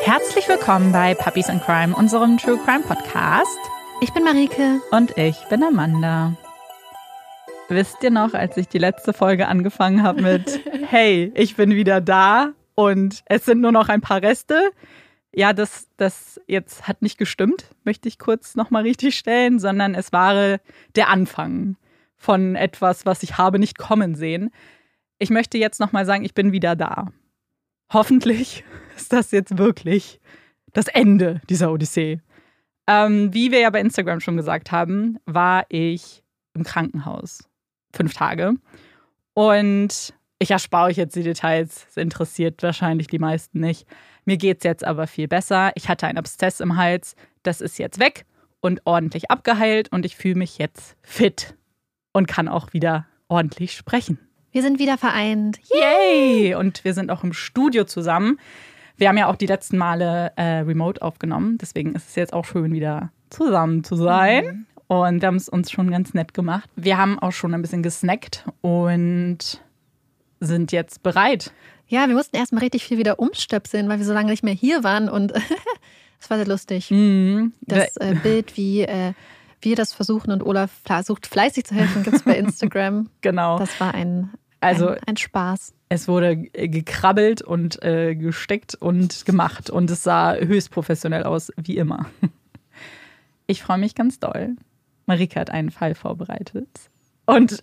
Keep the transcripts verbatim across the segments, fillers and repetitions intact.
Herzlich willkommen bei Puppies in Crime, unserem True Crime Podcast. Ich bin Marike. Und ich bin Amanda. Wisst ihr noch, als ich die letzte Folge angefangen habe mit hey, ich bin wieder da und es sind nur noch ein paar Reste? Ja, das, das jetzt hat nicht gestimmt, möchte ich kurz nochmal richtig stellen, sondern es war der Anfang von etwas, was ich habe nicht kommen sehen. Ich möchte jetzt nochmal sagen, ich bin wieder da. Hoffentlich ist das jetzt wirklich das Ende dieser Odyssee. Ähm, wie wir ja bei Instagram schon gesagt haben, war ich im Krankenhaus. Fünf Tage. Und ich erspare euch jetzt die Details. Es interessiert wahrscheinlich die meisten nicht. Mir geht's jetzt aber viel besser. Ich hatte einen Abszess im Hals. Das ist jetzt weg und ordentlich abgeheilt. Und ich fühle mich jetzt fit und kann auch wieder ordentlich sprechen. Wir sind wieder vereint. Yay! Und wir sind auch im Studio zusammen. Wir haben ja auch die letzten Male äh, remote aufgenommen. Deswegen ist es jetzt auch schön, wieder zusammen zu sein. Mhm. Und wir haben es uns schon ganz nett gemacht. Wir haben auch schon ein bisschen gesnackt und sind jetzt bereit. Ja, wir mussten erstmal richtig viel wieder umstöpseln, weil wir so lange nicht mehr hier waren. Und es war sehr lustig. Mhm. Das äh, Bild, wie äh, wir das versuchen und Olaf versucht fleißig zu helfen, gibt es bei Instagram. Genau. Das war ein, also, ein, ein Spaß. Es wurde gekrabbelt und äh, gesteckt und gemacht. Und es sah höchst professionell aus, wie immer. Ich freue mich ganz doll. Marike hat einen Fall vorbereitet. Und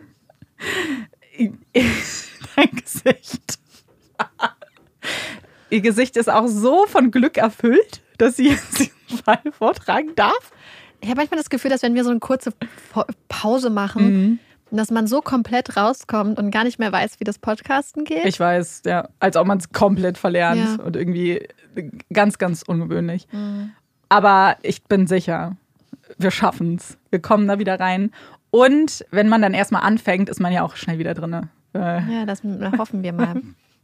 dein Gesicht. Ihr Gesicht ist auch so von Glück erfüllt, dass sie jetzt diesen Fall vortragen darf. Ich habe manchmal das Gefühl, dass wenn wir so eine kurze Pause machen, mhm. dass man so komplett rauskommt und gar nicht mehr weiß, wie das Podcasten geht. Ich weiß, ja. Als ob man es komplett verlernt ja. und irgendwie ganz, ganz ungewöhnlich. Mhm. Aber ich bin sicher, wir schaffen es. Wir kommen da wieder rein. Und wenn man dann erstmal anfängt, ist man ja auch schnell wieder drin. Äh. Ja, das hoffen wir mal.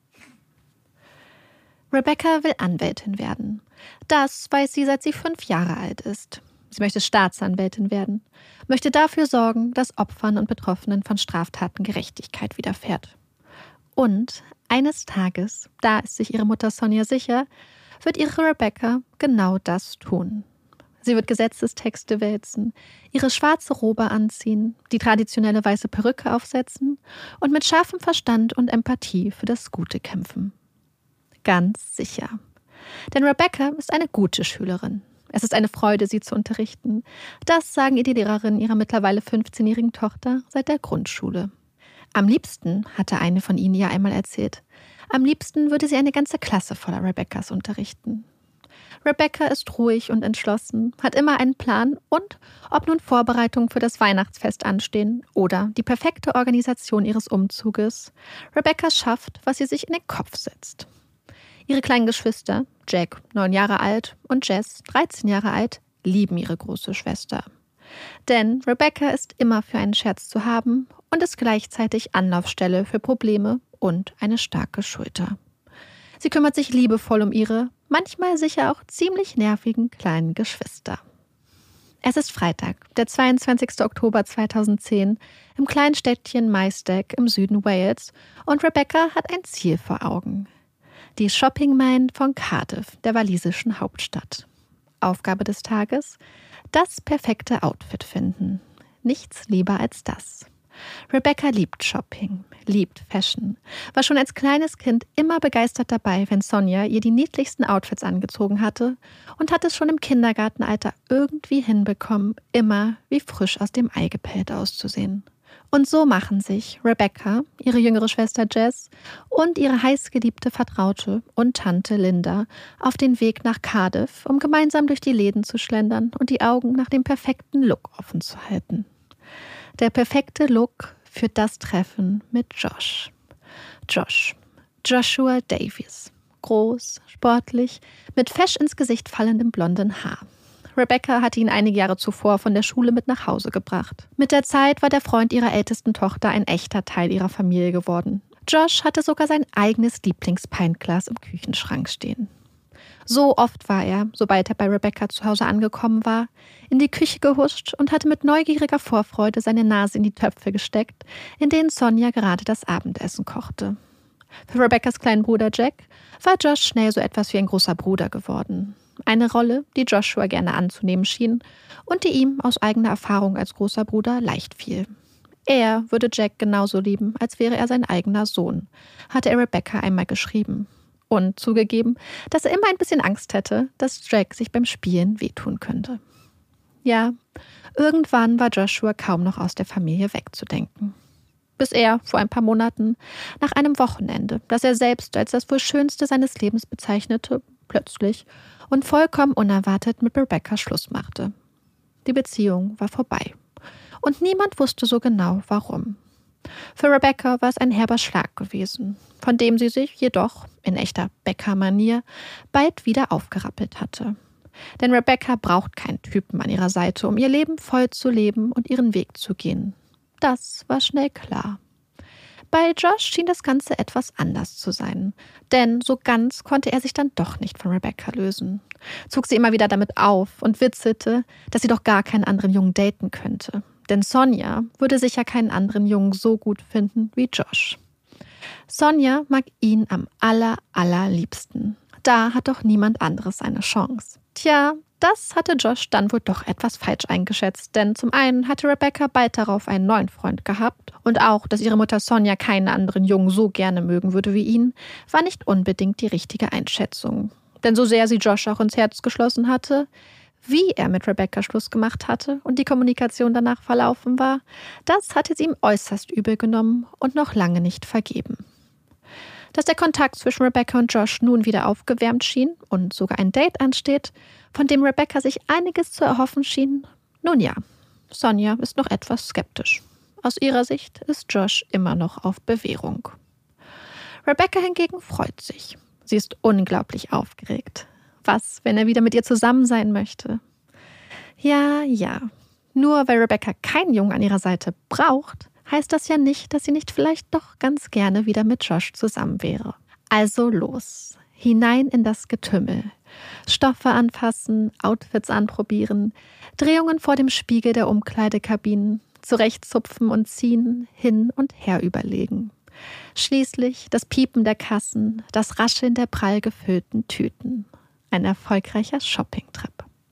Rebecca will Anwältin werden. Das weiß sie, seit sie fünf Jahre alt ist. Sie möchte Staatsanwältin werden, möchte dafür sorgen, dass Opfern und Betroffenen von Straftaten Gerechtigkeit widerfährt. Und eines Tages, da ist sich ihre Mutter Sonja sicher, wird ihre Rebecca genau das tun. Sie wird Gesetzestexte wälzen, ihre schwarze Robe anziehen, die traditionelle weiße Perücke aufsetzen und mit scharfem Verstand und Empathie für das Gute kämpfen. Ganz sicher. Denn Rebecca ist eine gute Schülerin. Es ist eine Freude, sie zu unterrichten. Das sagen ihr die Lehrerinnen ihrer mittlerweile fünfzehnjährigen Tochter seit der Grundschule. Am liebsten, hatte eine von ihnen ja einmal erzählt, am liebsten würde sie eine ganze Klasse voller Rebeccas unterrichten. Rebecca ist ruhig und entschlossen, hat immer einen Plan und, ob nun Vorbereitungen für das Weihnachtsfest anstehen oder die perfekte Organisation ihres Umzuges, Rebecca schafft, was sie sich in den Kopf setzt. Ihre kleinen Geschwister, Jack, neun Jahre alt, und Jess, dreizehn Jahre alt, lieben ihre große Schwester. Denn Rebecca ist immer für einen Scherz zu haben und ist gleichzeitig Anlaufstelle für Probleme und eine starke Schulter. Sie kümmert sich liebevoll um ihre, manchmal sicher auch ziemlich nervigen kleinen Geschwister. Es ist Freitag, der zweiundzwanzigster Oktober zweitausendzehn, im kleinen Städtchen Maesteg im Süden Wales, und Rebecca hat ein Ziel vor Augen. Die Shopping Mine von Cardiff, der walisischen Hauptstadt. Aufgabe des Tages: das perfekte Outfit finden. Nichts lieber als das. Rebecca liebt Shopping, liebt Fashion, war schon als kleines Kind immer begeistert dabei, wenn Sonja ihr die niedlichsten Outfits angezogen hatte, und hat es schon im Kindergartenalter irgendwie hinbekommen, immer wie frisch aus dem Ei gepellt auszusehen. Und so machen sich Rebecca, ihre jüngere Schwester Jess und ihre heißgeliebte Vertraute und Tante Linda auf den Weg nach Cardiff, um gemeinsam durch die Läden zu schlendern und die Augen nach dem perfekten Look offen zu halten. Der perfekte Look für das Treffen mit Josh. Josh. Joshua Davies. Groß, sportlich, mit fesch ins Gesicht fallendem blonden Haar. Rebecca hatte ihn einige Jahre zuvor von der Schule mit nach Hause gebracht. Mit der Zeit war der Freund ihrer ältesten Tochter ein echter Teil ihrer Familie geworden. Josh hatte sogar sein eigenes Lieblingspintglas im Küchenschrank stehen. So oft war er, sobald er bei Rebecca zu Hause angekommen war, in die Küche gehuscht und hatte mit neugieriger Vorfreude seine Nase in die Töpfe gesteckt, in denen Sonja gerade das Abendessen kochte. Für Rebeccas kleinen Bruder Jack war Josh schnell so etwas wie ein großer Bruder geworden. Eine Rolle, die Joshua gerne anzunehmen schien und die ihm aus eigener Erfahrung als großer Bruder leicht fiel. Er würde Jack genauso lieben, als wäre er sein eigener Sohn, hatte er Rebecca einmal geschrieben. Und zugegeben, dass er immer ein bisschen Angst hätte, dass Jack sich beim Spielen wehtun könnte. Ja, irgendwann war Joshua kaum noch aus der Familie wegzudenken. Bis er vor ein paar Monaten, nach einem Wochenende, das er selbst als das wohl Schönste seines Lebens bezeichnete, plötzlich und vollkommen unerwartet mit Rebecca Schluss machte. Die Beziehung war vorbei. Und niemand wusste so genau, warum. Für Rebecca war es ein herber Schlag gewesen, von dem sie sich jedoch, in echter Becker-Manier, bald wieder aufgerappelt hatte. Denn Rebecca braucht keinen Typen an ihrer Seite, um ihr Leben voll zu leben und ihren Weg zu gehen. Das war schnell klar. Bei Josh schien das Ganze etwas anders zu sein, denn so ganz konnte er sich dann doch nicht von Rebecca lösen. Zog sie immer wieder damit auf und witzelte, dass sie doch gar keinen anderen Jungen daten könnte. Denn Sonja würde sicher keinen anderen Jungen so gut finden wie Josh. Sonja mag ihn am aller, allerliebsten. Da hat doch niemand anderes eine Chance. Tja, das hatte Josh dann wohl doch etwas falsch eingeschätzt, denn zum einen hatte Rebecca bald darauf einen neuen Freund gehabt und auch, dass ihre Mutter Sonja keinen anderen Jungen so gerne mögen würde wie ihn, war nicht unbedingt die richtige Einschätzung. Denn so sehr sie Josh auch ins Herz geschlossen hatte, wie er mit Rebecca Schluss gemacht hatte und die Kommunikation danach verlaufen war, das hatte sie ihm äußerst übel genommen und noch lange nicht vergeben. Dass der Kontakt zwischen Rebecca und Josh nun wieder aufgewärmt schien und sogar ein Date ansteht, von dem Rebecca sich einiges zu erhoffen schien, nun ja, Sonja ist noch etwas skeptisch. Aus ihrer Sicht ist Josh immer noch auf Bewährung. Rebecca hingegen freut sich. Sie ist unglaublich aufgeregt. Was, wenn er wieder mit ihr zusammen sein möchte? Ja, ja. Nur weil Rebecca keinen Jungen an ihrer Seite braucht, heißt das ja nicht, dass sie nicht vielleicht doch ganz gerne wieder mit Josh zusammen wäre. Also los, hinein in das Getümmel. Stoffe anfassen, Outfits anprobieren, Drehungen vor dem Spiegel der Umkleidekabinen, zurechtzupfen und ziehen, hin und her überlegen. Schließlich das Piepen der Kassen, das Rascheln der prall gefüllten Tüten. Ein erfolgreicher Shopping-Trip.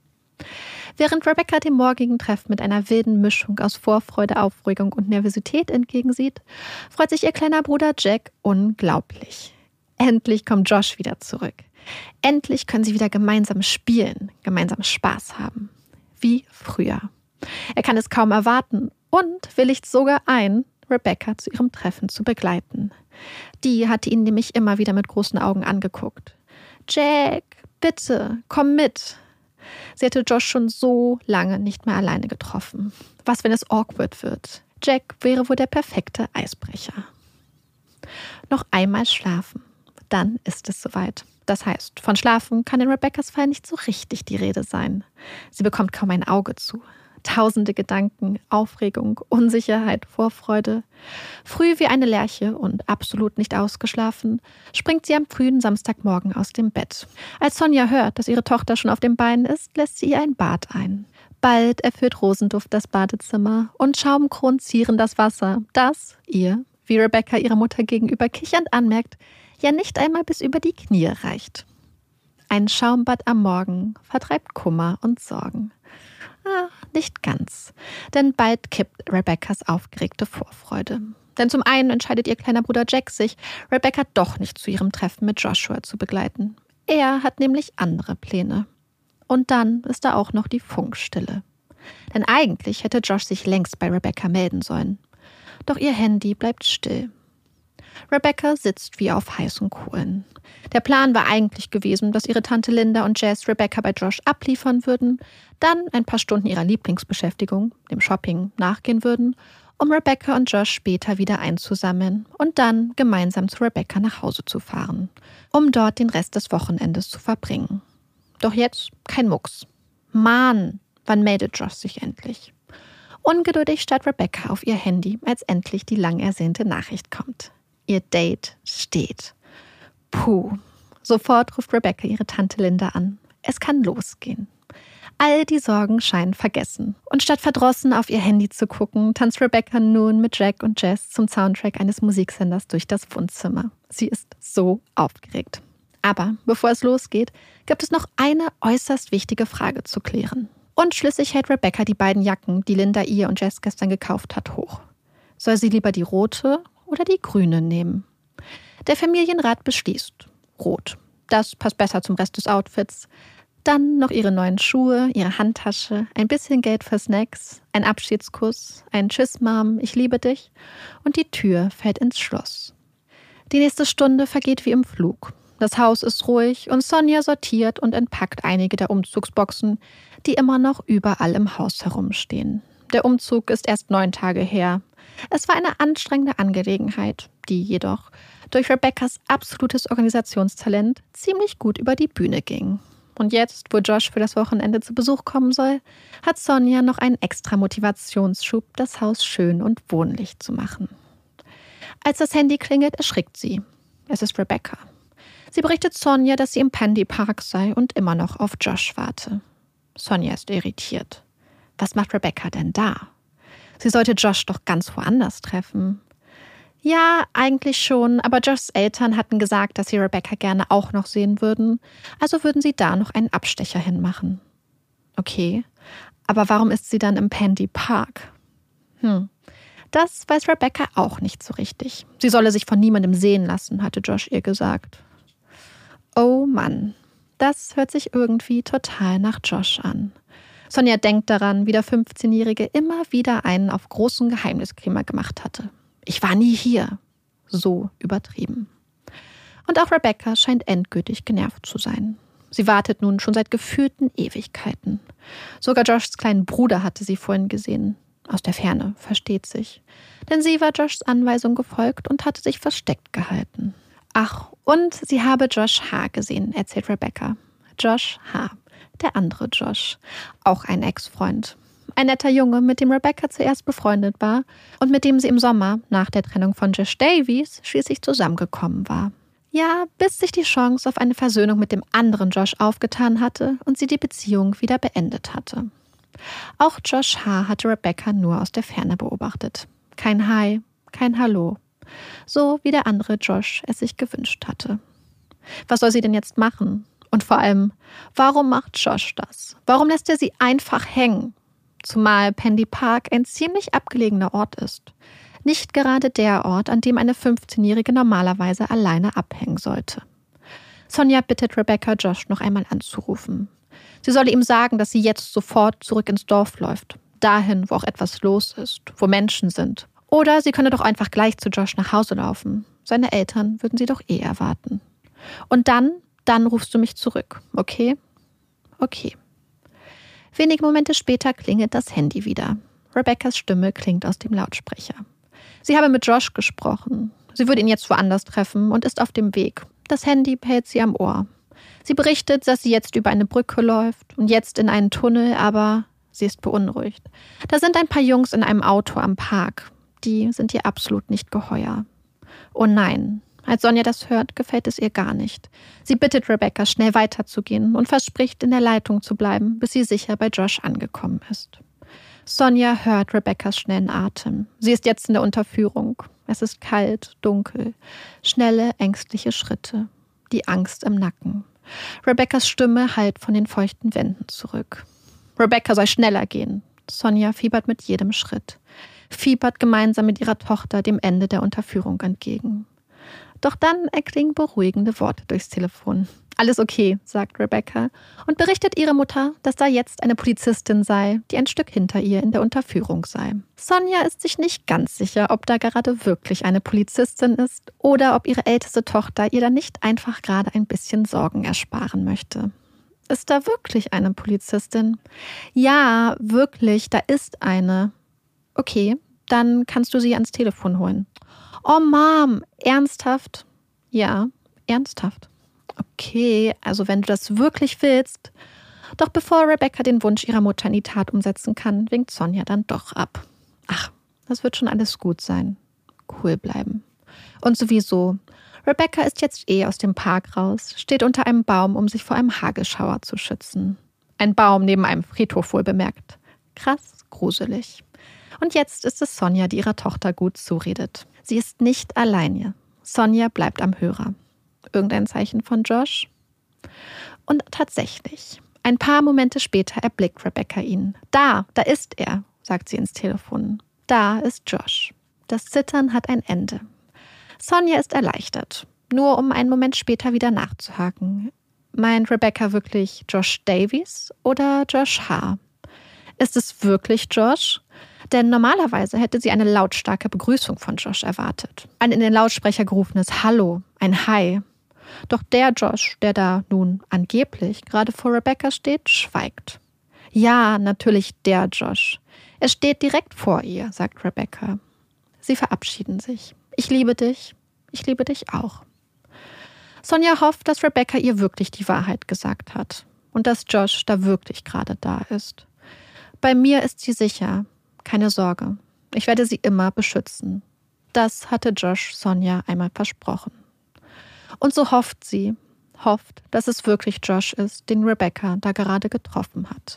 Während Rebecca dem morgigen Treffen mit einer wilden Mischung aus Vorfreude, Aufregung und Nervosität entgegensieht, freut sich ihr kleiner Bruder Jack unglaublich. Endlich kommt Josh wieder zurück. Endlich können sie wieder gemeinsam spielen, gemeinsam Spaß haben. Wie früher. Er kann es kaum erwarten und willigt sogar ein, Rebecca zu ihrem Treffen zu begleiten. Die hatte ihn nämlich immer wieder mit großen Augen angeguckt. Jack, bitte, komm mit. Sie hatte Josh schon so lange nicht mehr alleine getroffen. Was, wenn es awkward wird? Jack wäre wohl der perfekte Eisbrecher. Noch einmal schlafen. Dann ist es soweit. Das heißt, von Schlafen kann in Rebeccas Fall nicht so richtig die Rede sein. Sie bekommt kaum ein Auge zu. Tausende Gedanken, Aufregung, Unsicherheit, Vorfreude. Früh wie eine Lerche und absolut nicht ausgeschlafen, springt sie am frühen Samstagmorgen aus dem Bett. Als Sonja hört, dass ihre Tochter schon auf den Beinen ist, lässt sie ihr ein Bad ein. Bald erfüllt Rosenduft das Badezimmer und Schaumkronen zieren das Wasser, das ihr, wie Rebecca ihrer Mutter gegenüber kichernd anmerkt, ja nicht einmal bis über die Knie reicht. Ein Schaumbad am Morgen vertreibt Kummer und Sorgen. Ah, nicht ganz, denn bald kippt Rebeccas aufgeregte Vorfreude. Denn zum einen entscheidet ihr kleiner Bruder Jack sich, Rebecca doch nicht zu ihrem Treffen mit Joshua zu begleiten. Er hat nämlich andere Pläne. Und dann ist da auch noch die Funkstille. Denn eigentlich hätte Josh sich längst bei Rebecca melden sollen. Doch ihr Handy bleibt still. Rebecca sitzt wie auf heißen Kohlen. Der Plan war eigentlich gewesen, dass ihre Tante Linda und Jess Rebecca bei Josh abliefern würden, dann ein paar Stunden ihrer Lieblingsbeschäftigung, dem Shopping, nachgehen würden, um Rebecca und Josh später wieder einzusammeln und dann gemeinsam zu Rebecca nach Hause zu fahren, um dort den Rest des Wochenendes zu verbringen. Doch jetzt kein Mucks. Mann, wann meldet Josh sich endlich? Ungeduldig starrt Rebecca auf ihr Handy, als endlich die lang ersehnte Nachricht kommt. Ihr Date steht. Puh. Sofort ruft Rebecca ihre Tante Linda an. Es kann losgehen. All die Sorgen scheinen vergessen. Und statt verdrossen auf ihr Handy zu gucken, tanzt Rebecca nun mit Jack und Jess zum Soundtrack eines Musiksenders durch das Wohnzimmer. Sie ist so aufgeregt. Aber bevor es losgeht, gibt es noch eine äußerst wichtige Frage zu klären. Unschlüssig hält Rebecca die beiden Jacken, die Linda ihr und Jess gestern gekauft hat, hoch. Soll sie lieber die rote oder die grüne nehmen? Der Familienrat beschließt. Rot. Das passt besser zum Rest des Outfits. Dann noch ihre neuen Schuhe, ihre Handtasche, ein bisschen Geld für Snacks, ein Abschiedskuss, ein Tschüss, Mom, ich liebe dich und die Tür fällt ins Schloss. Die nächste Stunde vergeht wie im Flug. Das Haus ist ruhig und Sonja sortiert und entpackt einige der Umzugsboxen, die immer noch überall im Haus herumstehen. Der Umzug ist erst neun Tage her. Es war eine anstrengende Angelegenheit, die jedoch durch Rebeccas absolutes Organisationstalent ziemlich gut über die Bühne ging. Und jetzt, wo Josh für das Wochenende zu Besuch kommen soll, hat Sonja noch einen extra Motivationsschub, das Haus schön und wohnlich zu machen. Als das Handy klingelt, erschrickt sie. Es ist Rebecca. Sie berichtet Sonja, dass sie im Pandy Park sei und immer noch auf Josh warte. Sonja ist irritiert. Was macht Rebecca denn da? Sie sollte Josh doch ganz woanders treffen. Ja, eigentlich schon, aber Joshs Eltern hatten gesagt, dass sie Rebecca gerne auch noch sehen würden, also würden sie da noch einen Abstecher hinmachen. Okay, aber warum ist sie dann im Pandy Park? Hm, das weiß Rebecca auch nicht so richtig. Sie solle sich von niemandem sehen lassen, hatte Josh ihr gesagt. Oh Mann, das hört sich irgendwie total nach Josh an. Sonja denkt daran, wie der fünfzehnjährige immer wieder einen auf großen Geheimniskrämer gemacht hatte. Ich war nie hier. So übertrieben. Und auch Rebecca scheint endgültig genervt zu sein. Sie wartet nun schon seit gefühlten Ewigkeiten. Sogar Joshs kleinen Bruder hatte sie vorhin gesehen. Aus der Ferne, versteht sich. Denn sie war Joshs Anweisung gefolgt und hatte sich versteckt gehalten. Ach, und sie habe Josh H. gesehen, erzählt Rebecca. Josh H., der andere Josh, auch ein Ex-Freund. Ein netter Junge, mit dem Rebecca zuerst befreundet war und mit dem sie im Sommer, nach der Trennung von Josh Davies, schließlich zusammengekommen war. Ja, bis sich die Chance auf eine Versöhnung mit dem anderen Josh aufgetan hatte und sie die Beziehung wieder beendet hatte. Auch Josh H. hatte Rebecca nur aus der Ferne beobachtet. Kein Hi, kein Hallo. So wie der andere Josh es sich gewünscht hatte. Was soll sie denn jetzt machen? Und vor allem, warum macht Josh das? Warum lässt er sie einfach hängen? Zumal Pandy Park ein ziemlich abgelegener Ort ist. Nicht gerade der Ort, an dem eine fünfzehnjährige normalerweise alleine abhängen sollte. Sonja bittet Rebecca, Josh noch einmal anzurufen. Sie solle ihm sagen, dass sie jetzt sofort zurück ins Dorf läuft. Dahin, wo auch etwas los ist, wo Menschen sind. Oder sie könne doch einfach gleich zu Josh nach Hause laufen. Seine Eltern würden sie doch eh erwarten. Und dann, dann rufst du mich zurück, okay? Okay. Wenige Momente später klingelt das Handy wieder. Rebeccas Stimme klingt aus dem Lautsprecher. Sie habe mit Josh gesprochen. Sie würde ihn jetzt woanders treffen und ist auf dem Weg. Das Handy hält sie am Ohr. Sie berichtet, dass sie jetzt über eine Brücke läuft und jetzt in einen Tunnel, aber sie ist beunruhigt. Da sind ein paar Jungs in einem Auto am Park. Die sind ihr absolut nicht geheuer. Oh nein. Als Sonja das hört, gefällt es ihr gar nicht. Sie bittet Rebecca, schnell weiterzugehen und verspricht, in der Leitung zu bleiben, bis sie sicher bei Josh angekommen ist. Sonja hört Rebeccas schnellen Atem. Sie ist jetzt in der Unterführung. Es ist kalt, dunkel, schnelle, ängstliche Schritte. Die Angst im Nacken. Rebeccas Stimme hallt von den feuchten Wänden zurück. Rebecca soll schneller gehen. Sonja fiebert mit jedem Schritt. Fiebert gemeinsam mit ihrer Tochter dem Ende der Unterführung entgegen. Doch dann erklingen beruhigende Worte durchs Telefon. Alles okay, sagt Rebecca und berichtet ihrer Mutter, dass da jetzt eine Polizistin sei, die ein Stück hinter ihr in der Unterführung sei. Sonja ist sich nicht ganz sicher, ob da gerade wirklich eine Polizistin ist oder ob ihre älteste Tochter ihr da nicht einfach gerade ein bisschen Sorgen ersparen möchte. Ist da wirklich eine Polizistin? Ja, wirklich, da ist eine. Okay, dann kannst du sie ans Telefon holen. Oh Mom, ernsthaft? Ja, ernsthaft. Okay, also wenn du das wirklich willst. Doch bevor Rebecca den Wunsch ihrer Mutter in die Tat umsetzen kann, winkt Sonja dann doch ab. Ach, das wird schon alles gut sein. Cool bleiben. Und sowieso, Rebecca ist jetzt eh aus dem Park raus, steht unter einem Baum, um sich vor einem Hagelschauer zu schützen. Ein Baum neben einem Friedhof wohl bemerkt. Krass, gruselig. Und jetzt ist es Sonja, die ihrer Tochter gut zuredet. Sie ist nicht alleine. Sonja bleibt am Hörer. Irgendein Zeichen von Josh? Und tatsächlich, ein paar Momente später erblickt Rebecca ihn. Da, da ist er, sagt sie ins Telefon. Da ist Josh. Das Zittern hat ein Ende. Sonja ist erleichtert, nur um einen Moment später wieder nachzuhaken. Meint Rebecca wirklich Josh Davies oder Josh H.? Ist es wirklich Josh? Denn normalerweise hätte sie eine lautstarke Begrüßung von Josh erwartet. Ein in den Lautsprecher gerufenes Hallo, ein Hi. Doch der Josh, der da nun angeblich gerade vor Rebecca steht, schweigt. Ja, natürlich der Josh. Er steht direkt vor ihr, sagt Rebecca. Sie verabschieden sich. Ich liebe dich, ich liebe dich auch. Sonja hofft, dass Rebecca ihr wirklich die Wahrheit gesagt hat und dass Josh da wirklich gerade da ist. Bei mir ist sie sicher, keine Sorge, ich werde sie immer beschützen. Das hatte Josh Sonja einmal versprochen. Und so hofft sie, hofft, dass es wirklich Josh ist, den Rebecca da gerade getroffen hat.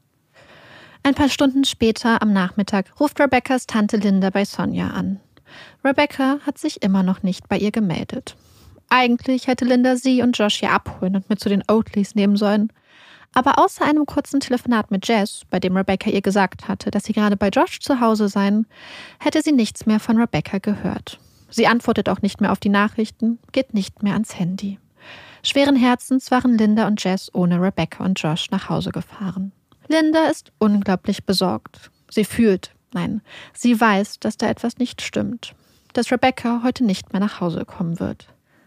Ein paar Stunden später am Nachmittag ruft Rebeccas Tante Linda bei Sonja an. Rebecca hat sich immer noch nicht bei ihr gemeldet. Eigentlich hätte Linda sie und Josh hier abholen und mit zu den Oatleys nehmen sollen. Aber außer einem kurzen Telefonat mit Jess, bei dem Rebecca ihr gesagt hatte, dass sie gerade bei Josh zu Hause seien, hätte sie nichts mehr von Rebecca gehört. Sie antwortet auch nicht mehr auf die Nachrichten, geht nicht mehr ans Handy. Schweren Herzens waren Linda und Jess ohne Rebecca und Josh nach Hause gefahren. Linda ist unglaublich besorgt. Sie fühlt, nein, sie weiß, dass da etwas nicht stimmt. Dass Rebecca heute nicht mehr nach Hause kommen wird.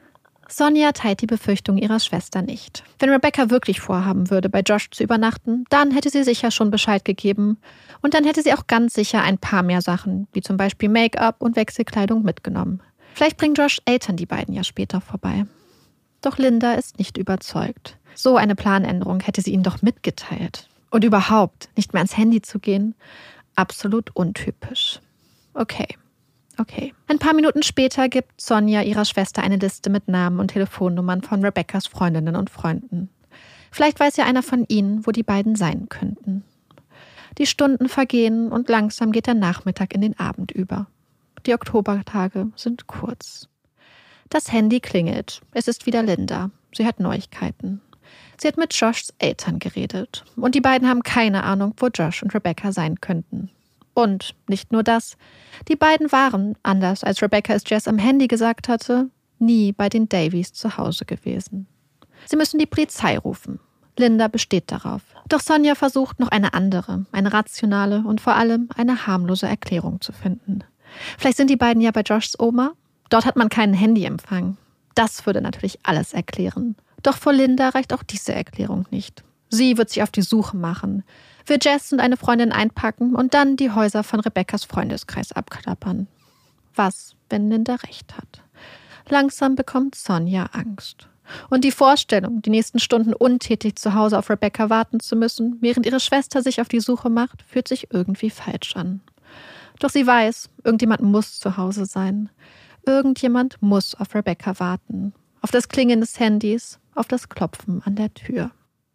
Sonja teilt die Befürchtung ihrer Schwester nicht. Wenn Rebecca wirklich vorhaben würde, bei Josh zu übernachten, dann hätte sie sicher schon Bescheid gegeben. Und dann hätte sie auch ganz sicher ein paar mehr Sachen, wie zum Beispiel Make-up und Wechselkleidung, mitgenommen. Vielleicht bringen Joshs Eltern die beiden ja später vorbei. Doch Linda ist nicht überzeugt. So eine Planänderung hätte sie ihnen doch mitgeteilt. Und überhaupt, nicht mehr ans Handy zu gehen, absolut untypisch. Okay. Okay. Ein paar Minuten später gibt Sonja ihrer Schwester eine Liste mit Namen und Telefonnummern von Rebeccas Freundinnen und Freunden. Vielleicht weiß ja einer von ihnen, wo die beiden sein könnten. Die Stunden vergehen und langsam geht der Nachmittag in den Abend über. Die Oktobertage sind kurz. Das Handy klingelt. Es ist wieder Linda. Sie hat Neuigkeiten. Sie hat mit Joshs Eltern geredet. Und die beiden haben keine Ahnung, wo Josh und Rebecca sein könnten. Und nicht nur das, die beiden waren, anders als Rebecca es Jess am Handy gesagt hatte, nie bei den Davies zu Hause gewesen. Sie müssen die Polizei rufen. Linda besteht darauf. Doch Sonja versucht noch eine andere, eine rationale und vor allem eine harmlose Erklärung zu finden. Vielleicht sind die beiden ja bei Joshs Oma? Dort hat man keinen Handyempfang. Das würde natürlich alles erklären. Doch vor Linda reicht auch diese Erklärung nicht. Sie wird sich auf die Suche machen, wird Jess und eine Freundin einpacken und dann die Häuser von Rebeccas Freundeskreis abklappern. Was, wenn Linda recht hat? Langsam bekommt Sonja Angst. Und die Vorstellung, die nächsten Stunden untätig zu Hause auf Rebecca warten zu müssen, während ihre Schwester sich auf die Suche macht, fühlt sich irgendwie falsch an. Doch sie weiß, irgendjemand muss zu Hause sein. Irgendjemand muss auf Rebecca warten. Auf das Klingeln des Handys, auf das Klopfen an der Tür.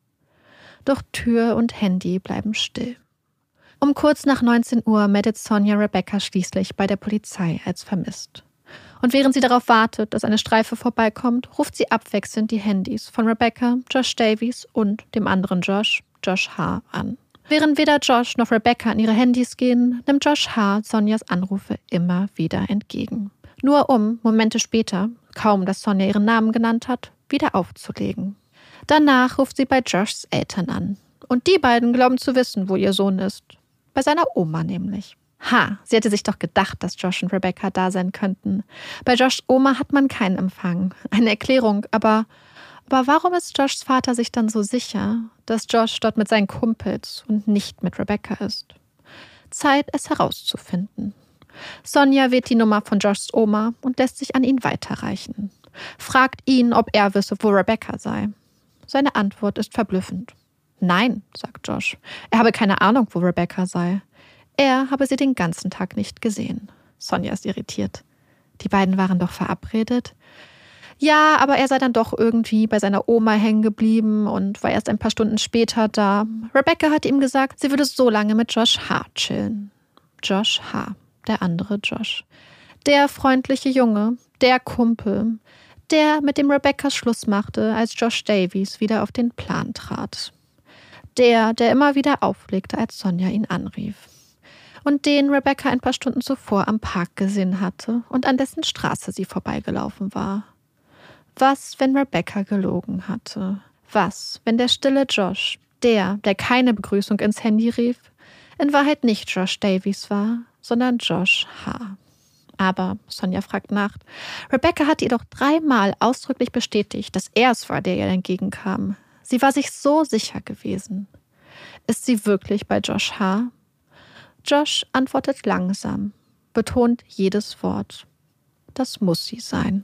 Doch Tür und Handy bleiben still. Um kurz nach neunzehn Uhr meldet Sonja Rebecca schließlich bei der Polizei als vermisst. Und während sie darauf wartet, dass eine Streife vorbeikommt, ruft sie abwechselnd die Handys von Rebecca, Josh Davies und dem anderen Josh, Josh H., an. Während weder Josh noch Rebecca an ihre Handys gehen, nimmt Josh H. Sonjas Anrufe immer wieder entgegen. Nur um, Momente später, kaum dass Sonja ihren Namen genannt hat, wieder aufzulegen. Danach ruft sie bei Joshs Eltern an. Und die beiden glauben zu wissen, wo ihr Sohn ist. Bei seiner Oma nämlich. Ha, sie hätte sich doch gedacht, dass Josh und Rebecca da sein könnten. Bei Joshs Oma hat man keinen Empfang. Eine Erklärung, aber, aber warum ist Joshs Vater sich dann so sicher, dass Josh dort mit seinen Kumpels und nicht mit Rebecca ist? Zeit, es herauszufinden. Sonja wählt die Nummer von Joshs Oma und lässt sich an ihn weiterreichen. Fragt ihn, ob er wisse, wo Rebecca sei. Seine Antwort ist verblüffend. Nein, sagt Josh. Er habe keine Ahnung, wo Rebecca sei. Er habe sie den ganzen Tag nicht gesehen. Sonja ist irritiert. Die beiden waren doch verabredet. Ja, aber er sei dann doch irgendwie bei seiner Oma hängen geblieben und war erst ein paar Stunden später da. Rebecca hat ihm gesagt, sie würde so lange mit Josh H. chillen. Josh H., der andere Josh. Der freundliche Junge, der Kumpel, der, mit dem Rebecca Schluss machte, als Josh Davies wieder auf den Plan trat. Der, der immer wieder auflegte, als Sonja ihn anrief. Und den Rebecca ein paar Stunden zuvor am Park gesehen hatte und an dessen Straße sie vorbeigelaufen war. Was, wenn Rebecca gelogen hatte? Was, wenn der stille Josh, der, der keine Begrüßung ins Handy rief, in Wahrheit nicht Josh Davies war, sondern Josh H.? Aber, Sonja fragt nach, Rebecca hatte ihr doch dreimal ausdrücklich bestätigt, dass er es war, der ihr entgegenkam. Sie war sich so sicher gewesen. Ist sie wirklich bei Josh H.? Josh antwortet langsam, betont jedes Wort. Das muss sie sein.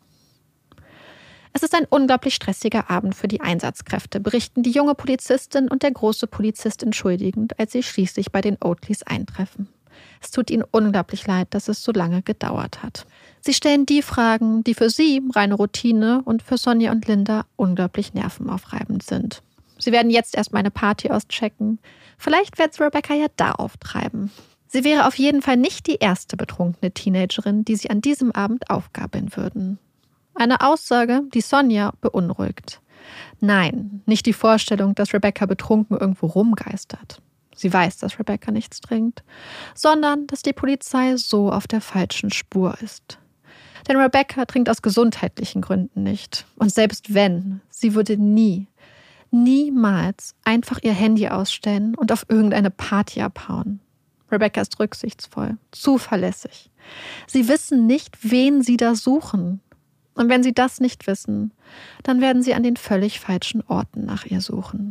Es ist ein unglaublich stressiger Abend für die Einsatzkräfte, berichten die junge Polizistin und der große Polizist entschuldigend, als sie schließlich bei den Oatleys eintreffen. Es tut ihnen unglaublich leid, dass es so lange gedauert hat. Sie stellen die Fragen, die für sie reine Routine und für Sonja und Linda unglaublich nervenaufreibend sind. Sie werden jetzt erstmal eine Party auschecken. Vielleicht wird es Rebecca ja da auftreiben. Sie wäre auf jeden Fall nicht die erste betrunkene Teenagerin, die sie an diesem Abend aufgabeln würden. Eine Aussage, die Sonja beunruhigt. Nein, nicht die Vorstellung, dass Rebecca betrunken irgendwo rumgeistert. Sie weiß, dass Rebecca nichts trinkt, sondern dass die Polizei so auf der falschen Spur ist. Denn Rebecca trinkt aus gesundheitlichen Gründen nicht. Und selbst wenn, sie würde nie, niemals einfach ihr Handy ausstellen und auf irgendeine Party abhauen. Rebecca ist rücksichtsvoll, zuverlässig. Sie wissen nicht, wen sie da suchen. Und wenn sie das nicht wissen, dann werden sie an den völlig falschen Orten nach ihr suchen.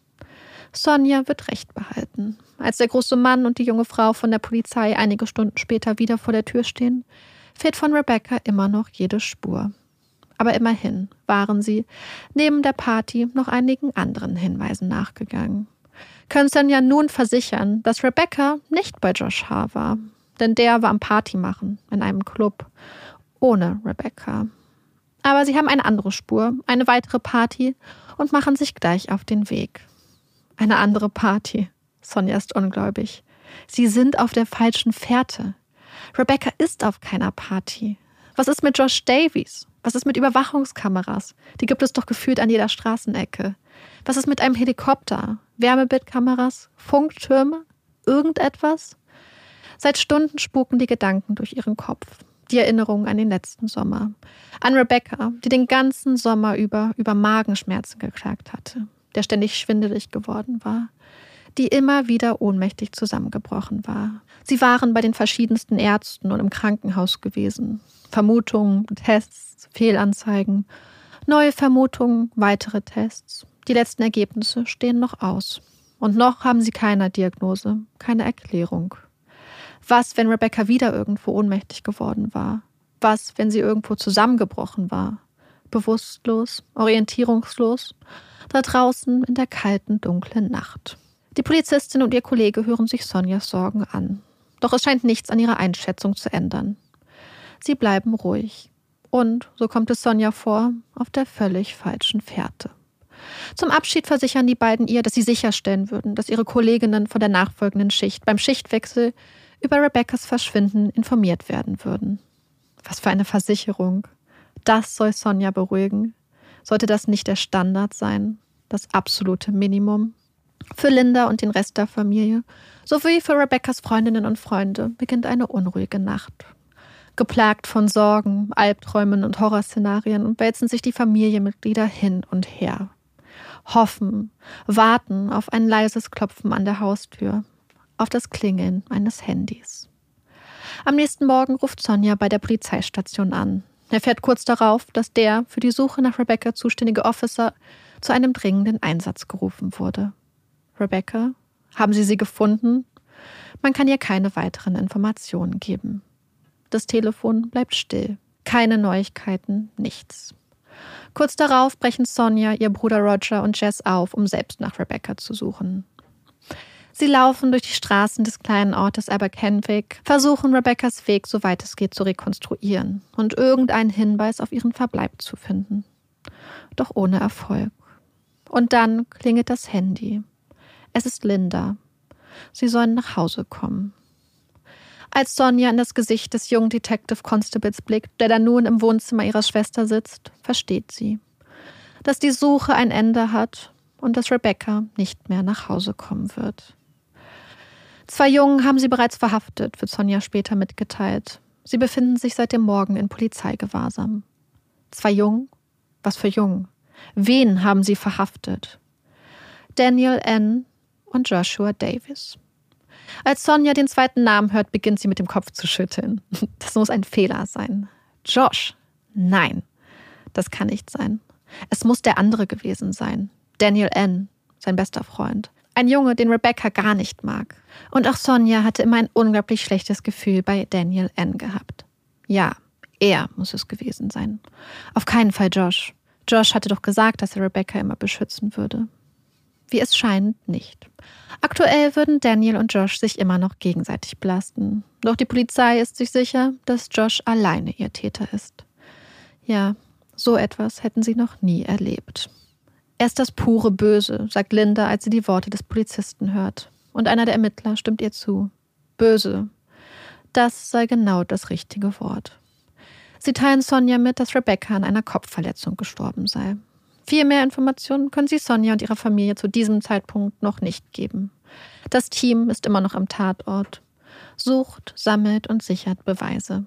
Sonja wird Recht behalten. Als der große Mann und die junge Frau von der Polizei einige Stunden später wieder vor der Tür stehen, fehlt von Rebecca immer noch jede Spur. Aber immerhin waren sie neben der Party noch einigen anderen Hinweisen nachgegangen. Können Sonja nun versichern, dass Rebecca nicht bei Josh H. war, denn der war am Party machen in einem Club ohne Rebecca. Aber sie haben eine andere Spur, eine weitere Party und machen sich gleich auf den Weg. Eine andere Party. Sonja ist ungläubig. Sie sind auf der falschen Fährte. Rebecca ist auf keiner Party. Was ist mit Josh Davies? Was ist mit Überwachungskameras? Die gibt es doch gefühlt an jeder Straßenecke. Was ist mit einem Helikopter? Wärmebildkameras? Funktürme? Irgendetwas? Seit Stunden spuken die Gedanken durch ihren Kopf. Die Erinnerungen an den letzten Sommer. An Rebecca, die den ganzen Sommer über über Magenschmerzen geklagt hatte, der ständig schwindelig geworden war, die immer wieder ohnmächtig zusammengebrochen war. Sie waren bei den verschiedensten Ärzten und im Krankenhaus gewesen. Vermutungen, Tests, Fehlanzeigen, neue Vermutungen, weitere Tests. Die letzten Ergebnisse stehen noch aus. Und noch haben sie keine Diagnose, keine Erklärung. Was, wenn Rebecca wieder irgendwo ohnmächtig geworden war? Was, wenn sie irgendwo zusammengebrochen war? Bewusstlos, orientierungslos, da draußen in der kalten, dunklen Nacht. Die Polizistin und ihr Kollege hören sich Sonjas Sorgen an. Doch es scheint nichts an ihrer Einschätzung zu ändern. Sie bleiben ruhig. Und, so kommt es Sonja vor, auf der völlig falschen Fährte. Zum Abschied versichern die beiden ihr, dass sie sicherstellen würden, dass ihre Kolleginnen von der nachfolgenden Schicht beim Schichtwechsel über Rebeccas Verschwinden informiert werden würden. Was für eine Versicherung. Das soll Sonja beruhigen. Sollte das nicht der Standard sein? Das absolute Minimum? Für Linda und den Rest der Familie, sowie für Rebeccas Freundinnen und Freunde, beginnt eine unruhige Nacht. Geplagt von Sorgen, Albträumen und Horrorszenarien wälzen sich die Familienmitglieder hin und her. Hoffen, warten auf ein leises Klopfen an der Haustür, auf das Klingeln eines Handys. Am nächsten Morgen ruft Sonja bei der Polizeistation an. Er erfährt kurz darauf, dass der für die Suche nach Rebecca zuständige Officer zu einem dringenden Einsatz gerufen wurde. Rebecca? Haben Sie sie gefunden? Man kann ihr keine weiteren Informationen geben. Das Telefon bleibt still. Keine Neuigkeiten, nichts. Kurz darauf brechen Sonja, ihr Bruder Roger und Jess auf, um selbst nach Rebecca zu suchen. Sie laufen durch die Straßen des kleinen Ortes Aberkenwick, versuchen Rebeccas Weg, soweit es geht, zu rekonstruieren und irgendeinen Hinweis auf ihren Verbleib zu finden. Doch ohne Erfolg. Und dann klingelt das Handy. Es ist Linda. Sie sollen nach Hause kommen. Als Sonja in das Gesicht des jungen Detective Constables blickt, der da nun im Wohnzimmer ihrer Schwester sitzt, versteht sie, dass die Suche ein Ende hat und dass Rebecca nicht mehr nach Hause kommen wird. Zwei Jungen haben sie bereits verhaftet, wird Sonja später mitgeteilt. Sie befinden sich seit dem Morgen in Polizeigewahrsam. Zwei Jungen? Was für Jungen? Wen haben sie verhaftet? Daniel N. und Joshua Davis. Als Sonja den zweiten Namen hört, beginnt sie mit dem Kopf zu schütteln. Das muss ein Fehler sein. Josh? Nein, das kann nicht sein. Es muss der andere gewesen sein. Daniel N., sein bester Freund. Ein Junge, den Rebecca gar nicht mag. Und auch Sonja hatte immer ein unglaublich schlechtes Gefühl bei Daniel N. gehabt. Ja, er muss es gewesen sein. Auf keinen Fall Josh. Josh hatte doch gesagt, dass er Rebecca immer beschützen würde. Wie es scheint, nicht. Aktuell würden Daniel und Josh sich immer noch gegenseitig belasten. Doch die Polizei ist sich sicher, dass Josh alleine ihr Täter ist. Ja, so etwas hätten sie noch nie erlebt. Er ist das pure Böse, sagt Linda, als sie die Worte des Polizisten hört. Und einer der Ermittler stimmt ihr zu. Böse. Das sei genau das richtige Wort. Sie teilen Sonja mit, dass Rebecca an einer Kopfverletzung gestorben sei. Viel mehr Informationen können sie Sonja und ihrer Familie zu diesem Zeitpunkt noch nicht geben. Das Team ist immer noch am Tatort, sucht, sammelt und sichert Beweise.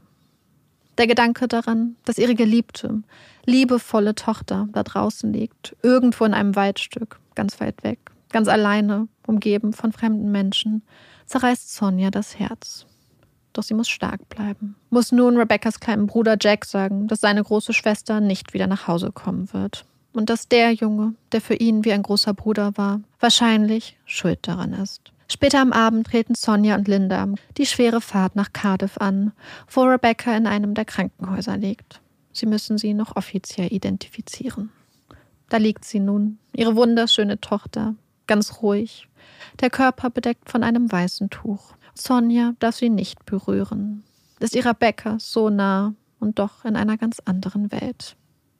Der Gedanke daran, dass ihre geliebte, liebevolle Tochter da draußen liegt, irgendwo in einem Waldstück, ganz weit weg, ganz alleine, umgeben von fremden Menschen, zerreißt Sonja das Herz. Doch sie muss stark bleiben. Muss nun Rebeccas kleinen Bruder Jack sagen, dass seine große Schwester nicht wieder nach Hause kommen wird. Und dass der Junge, der für ihn wie ein großer Bruder war, wahrscheinlich schuld daran ist. Später am Abend treten Sonja und Linda die schwere Fahrt nach Cardiff an, wo Rebecca in einem der Krankenhäuser liegt. Sie müssen sie noch offiziell identifizieren. Da liegt sie nun, ihre wunderschöne Tochter, ganz ruhig, der Körper bedeckt von einem weißen Tuch. Sonja darf sie nicht berühren, ist ihrer Rebecca so nah und doch in einer ganz anderen Welt.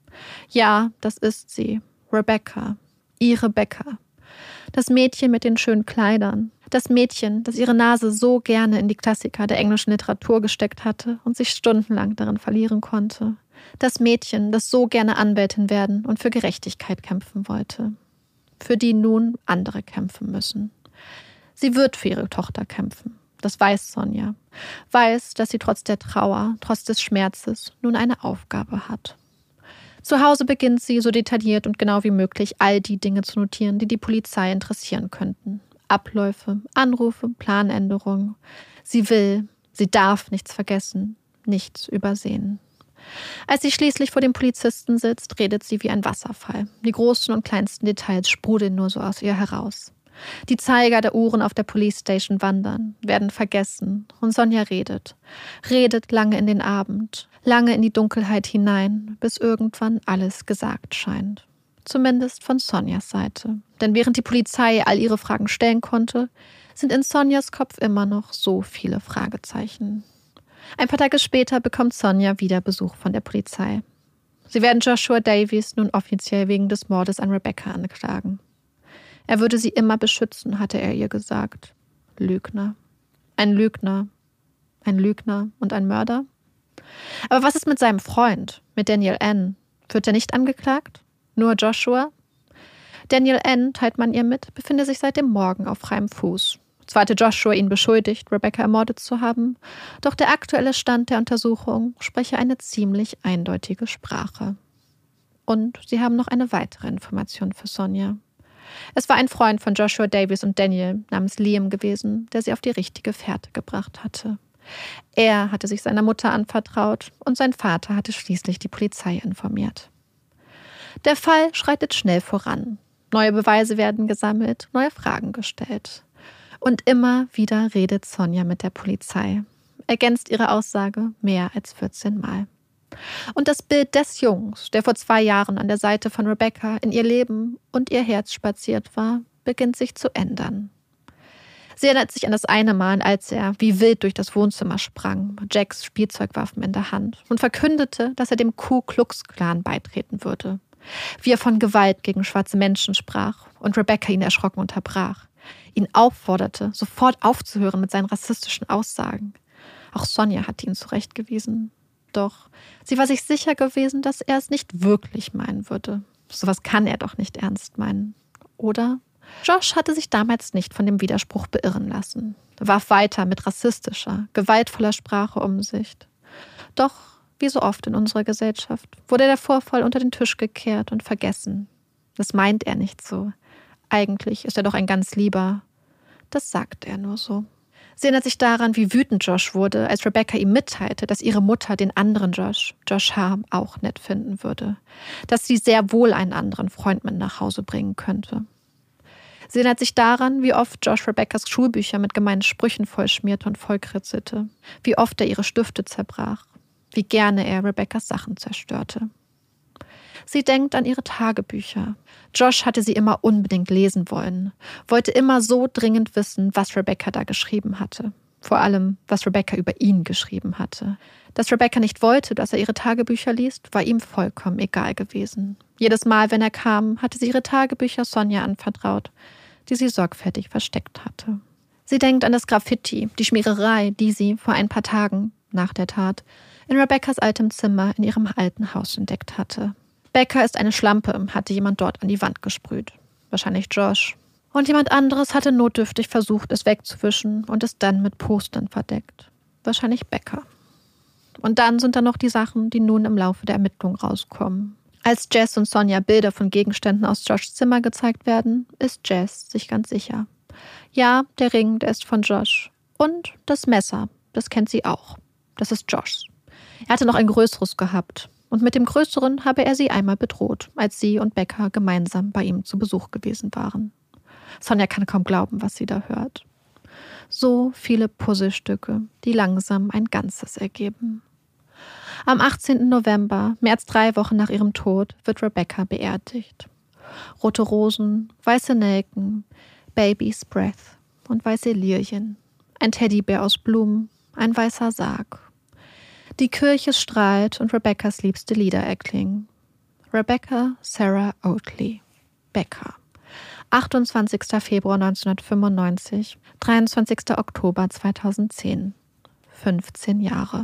Ja, das ist sie, Rebecca, ihre Rebecca. Das Mädchen mit den schönen Kleidern. Das Mädchen, das ihre Nase so gerne in die Klassiker der englischen Literatur gesteckt hatte und sich stundenlang darin verlieren konnte. Das Mädchen, das so gerne Anwältin werden und für Gerechtigkeit kämpfen wollte. Für die nun andere kämpfen müssen. Sie wird für ihre Tochter kämpfen. Das weiß Sonja. Weiß, dass sie trotz der Trauer, trotz des Schmerzes nun eine Aufgabe hat. Zu Hause beginnt sie, so detailliert und genau wie möglich, all die Dinge zu notieren, die die Polizei interessieren könnten. Abläufe, Anrufe, Planänderungen. Sie will, sie darf nichts vergessen, nichts übersehen. Als sie schließlich vor dem Polizisten sitzt, redet sie wie ein Wasserfall. Die großen und kleinsten Details sprudeln nur so aus ihr heraus. Die Zeiger der Uhren auf der Police Station wandern, werden vergessen und Sonja redet. Redet lange in den Abend, lange in die Dunkelheit hinein, bis irgendwann alles gesagt scheint. Zumindest von Sonjas Seite. Denn während die Polizei all ihre Fragen stellen konnte, sind in Sonjas Kopf immer noch so viele Fragezeichen. Ein paar Tage später bekommt Sonja wieder Besuch von der Polizei. Sie werden Joshua Davis nun offiziell wegen des Mordes an Rebecca anklagen. Er würde sie immer beschützen, hatte er ihr gesagt. Lügner. Ein Lügner. Ein Lügner und ein Mörder? Aber was ist mit seinem Freund, mit Daniel N.? Wird er nicht angeklagt? Nur Joshua? Daniel N., teilt man ihr mit, befinde sich seit dem Morgen auf freiem Fuß. Zwar hatte Joshua ihn beschuldigt, Rebecca ermordet zu haben, doch der aktuelle Stand der Untersuchung spreche eine ziemlich eindeutige Sprache. Und sie haben noch eine weitere Information für Sonja. Es war ein Freund von Joshua Davis und Daniel namens Liam gewesen, der sie auf die richtige Fährte gebracht hatte. Er hatte sich seiner Mutter anvertraut und sein Vater hatte schließlich die Polizei informiert. Der Fall schreitet schnell voran. Neue Beweise werden gesammelt, neue Fragen gestellt. Und immer wieder redet Sonja mit der Polizei, ergänzt ihre Aussage mehr als vierzehn Mal. Und das Bild des Jungs, der vor zwei Jahren an der Seite von Rebecca in ihr Leben und ihr Herz spaziert war, beginnt sich zu ändern. Sie erinnert sich an das eine Mal, als er wie wild durch das Wohnzimmer sprang, Jacks Spielzeugwaffen in der Hand, und verkündete, dass er dem Ku Klux Klan beitreten würde. Wie er von Gewalt gegen schwarze Menschen sprach und Rebecca ihn erschrocken unterbrach. Ihn aufforderte, sofort aufzuhören mit seinen rassistischen Aussagen. Auch Sonja hatte ihn zurechtgewiesen. Doch sie war sich sicher gewesen, dass er es nicht wirklich meinen würde. Sowas kann er doch nicht ernst meinen. Oder? Josh hatte sich damals nicht von dem Widerspruch beirren lassen, warf weiter mit rassistischer, gewaltvoller Sprache um sich. Doch, wie so oft in unserer Gesellschaft, wurde der Vorfall unter den Tisch gekehrt und vergessen. Das meint er nicht so. Eigentlich ist er doch ein ganz Lieber. Das sagt er nur so. Sie erinnert sich daran, wie wütend Josh wurde, als Rebecca ihm mitteilte, dass ihre Mutter den anderen Josh, Josh Harm, auch nett finden würde. Dass sie sehr wohl einen anderen Freund mit nach Hause bringen könnte. Sie erinnert sich daran, wie oft Josh Rebeccas Schulbücher mit gemeinen Sprüchen vollschmierte und vollkritzelte. Wie oft er ihre Stifte zerbrach. Wie gerne er Rebeccas Sachen zerstörte. Sie denkt an ihre Tagebücher. Josh hatte sie immer unbedingt lesen wollen, wollte immer so dringend wissen, was Rebecca da geschrieben hatte. Vor allem, was Rebecca über ihn geschrieben hatte. Dass Rebecca nicht wollte, dass er ihre Tagebücher liest, war ihm vollkommen egal gewesen. Jedes Mal, wenn er kam, hatte sie ihre Tagebücher Sonja anvertraut, die sie sorgfältig versteckt hatte. Sie denkt an das Graffiti, die Schmiererei, die sie vor ein paar Tagen nach der Tat in Rebeccas altem Zimmer in ihrem alten Haus entdeckt hatte. Becca ist eine Schlampe, hatte jemand dort an die Wand gesprüht. Wahrscheinlich Josh. Und jemand anderes hatte notdürftig versucht, es wegzuwischen und es dann mit Postern verdeckt. Wahrscheinlich Becca. Und dann sind da noch die Sachen, die nun im Laufe der Ermittlung rauskommen. Als Jess und Sonja Bilder von Gegenständen aus Joshs Zimmer gezeigt werden, ist Jess sich ganz sicher. Ja, der Ring, der ist von Josh. Und das Messer, das kennt sie auch. Das ist Joshs. Er hatte noch ein größeres gehabt. Und mit dem Größeren habe er sie einmal bedroht, als sie und Becca gemeinsam bei ihm zu Besuch gewesen waren. Sonja kann kaum glauben, was sie da hört. So viele Puzzlestücke, die langsam ein Ganzes ergeben. Am achtzehnten November, mehr als drei Wochen nach ihrem Tod, wird Rebecca beerdigt. Rote Rosen, weiße Nelken, Baby's Breath und weiße Lilien. Ein Teddybär aus Blumen, ein weißer Sarg. Die Kirche strahlt und Rebeccas liebste Lieder erklingen. Rebecca Sarah Oatley, Becca. achtundzwanzigster Februar neunzehnhundertfünfundneunzig, dreiundzwanzigster Oktober zweitausendzehn. fünfzehn Jahre.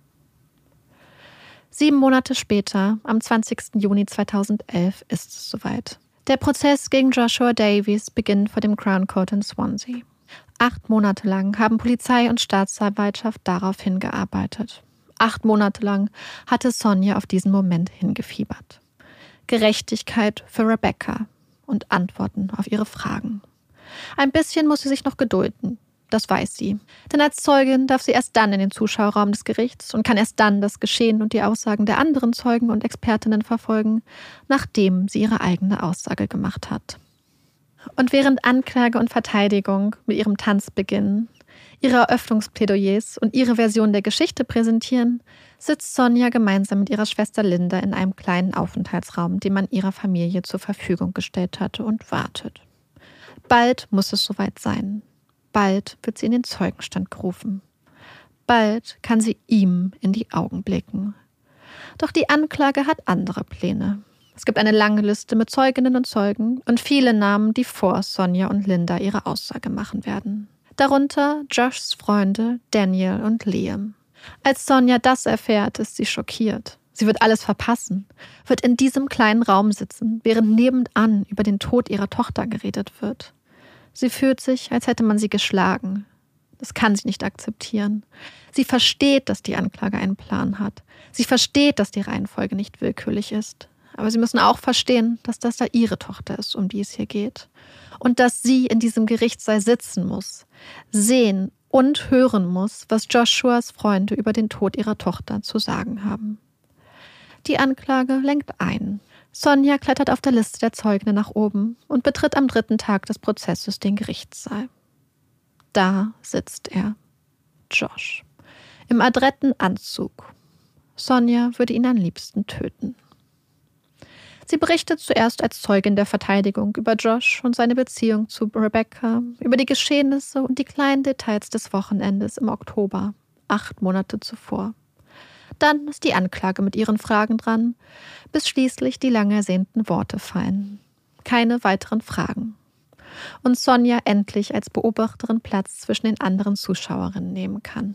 Sieben Monate später, am zwanzigsten Juni zweitausendelf, ist es soweit. Der Prozess gegen Joshua Davies beginnt vor dem Crown Court in Swansea. Acht Monate lang haben Polizei und Staatsanwaltschaft darauf hingearbeitet. Acht Monate lang hatte Sonja auf diesen Moment hingefiebert. Gerechtigkeit für Rebecca und Antworten auf ihre Fragen. Ein bisschen muss sie sich noch gedulden, das weiß sie. Denn als Zeugin darf sie erst dann in den Zuschauerraum des Gerichts und kann erst dann das Geschehen und die Aussagen der anderen Zeugen und Expertinnen verfolgen, nachdem sie ihre eigene Aussage gemacht hat. Und während Anklage und Verteidigung mit ihrem Tanz beginnen, ihre Eröffnungsplädoyers und ihre Version der Geschichte präsentieren, sitzt Sonja gemeinsam mit ihrer Schwester Linda in einem kleinen Aufenthaltsraum, den man ihrer Familie zur Verfügung gestellt hatte, und wartet. Bald muss es soweit sein. Bald wird sie in den Zeugenstand gerufen. Bald kann sie ihm in die Augen blicken. Doch die Anklage hat andere Pläne. Es gibt eine lange Liste mit Zeuginnen und Zeugen und viele Namen, die vor Sonja und Linda ihre Aussage machen werden. Darunter Joshs Freunde Daniel und Liam. Als Sonja das erfährt, ist sie schockiert. Sie wird alles verpassen, wird in diesem kleinen Raum sitzen, während nebenan über den Tod ihrer Tochter geredet wird. Sie fühlt sich, als hätte man sie geschlagen. Das kann sie nicht akzeptieren. Sie versteht, dass die Anklage einen Plan hat. Sie versteht, dass die Reihenfolge nicht willkürlich ist. Aber sie müssen auch verstehen, dass das da ihre Tochter ist, um die es hier geht. Und dass sie in diesem Gerichtssaal sitzen muss, sehen und hören muss, was Joshuas Freunde über den Tod ihrer Tochter zu sagen haben. Die Anklage lenkt ein. Sonja klettert auf der Liste der Zeugen nach oben und betritt am dritten Tag des Prozesses den Gerichtssaal. Da sitzt er, Josh, im adretten Anzug. Sonja würde ihn am liebsten töten. Sie berichtet zuerst als Zeugin der Verteidigung über Josh und seine Beziehung zu Rebecca, über die Geschehnisse und die kleinen Details des Wochenendes im Oktober, acht Monate zuvor. Dann ist die Anklage mit ihren Fragen dran, bis schließlich die lang ersehnten Worte fallen. Keine weiteren Fragen. Und Sonja endlich als Beobachterin Platz zwischen den anderen Zuschauerinnen nehmen kann.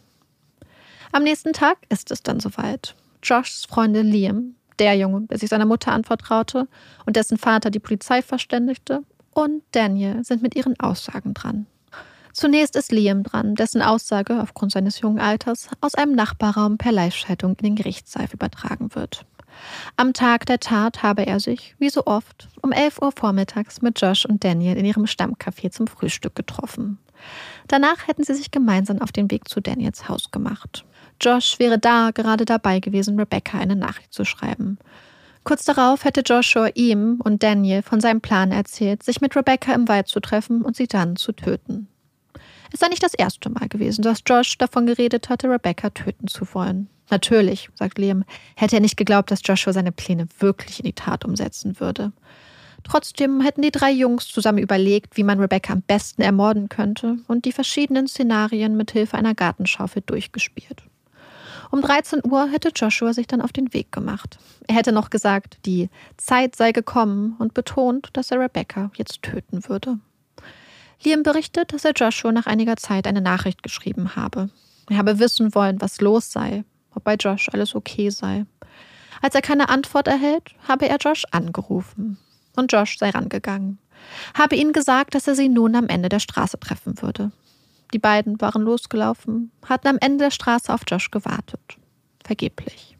Am nächsten Tag ist es dann soweit. Joshs Freunde Liam, der Junge, der sich seiner Mutter anvertraute und dessen Vater die Polizei verständigte, und Daniel sind mit ihren Aussagen dran. Zunächst ist Liam dran, dessen Aussage aufgrund seines jungen Alters aus einem Nachbarraum per Live-Schaltung in den Gerichtssaal übertragen wird. Am Tag der Tat habe er sich, wie so oft, um elf Uhr vormittags mit Josh und Daniel in ihrem Stammcafé zum Frühstück getroffen. Danach hätten sie sich gemeinsam auf den Weg zu Daniels Haus gemacht. Josh wäre da gerade dabei gewesen, Rebecca eine Nachricht zu schreiben. Kurz darauf hätte Joshua ihm und Daniel von seinem Plan erzählt, sich mit Rebecca im Wald zu treffen und sie dann zu töten. Es sei nicht das erste Mal gewesen, dass Josh davon geredet hatte, Rebecca töten zu wollen. Natürlich, sagt Liam, hätte er nicht geglaubt, dass Joshua seine Pläne wirklich in die Tat umsetzen würde. Trotzdem hätten die drei Jungs zusammen überlegt, wie man Rebecca am besten ermorden könnte und die verschiedenen Szenarien mit Hilfe einer Gartenschaufel durchgespielt. Um dreizehn Uhr hätte Joshua sich dann auf den Weg gemacht. Er hätte noch gesagt, die Zeit sei gekommen und betont, dass er Rebecca jetzt töten würde. Liam berichtet, dass er Joshua nach einiger Zeit eine Nachricht geschrieben habe. Er habe wissen wollen, was los sei, ob bei Josh alles okay sei. Als er keine Antwort erhält, habe er Josh angerufen. Und Josh sei rangegangen. Habe ihnen gesagt, dass er sie nun am Ende der Straße treffen würde. Die beiden waren losgelaufen, hatten am Ende der Straße auf Josh gewartet. Vergeblich.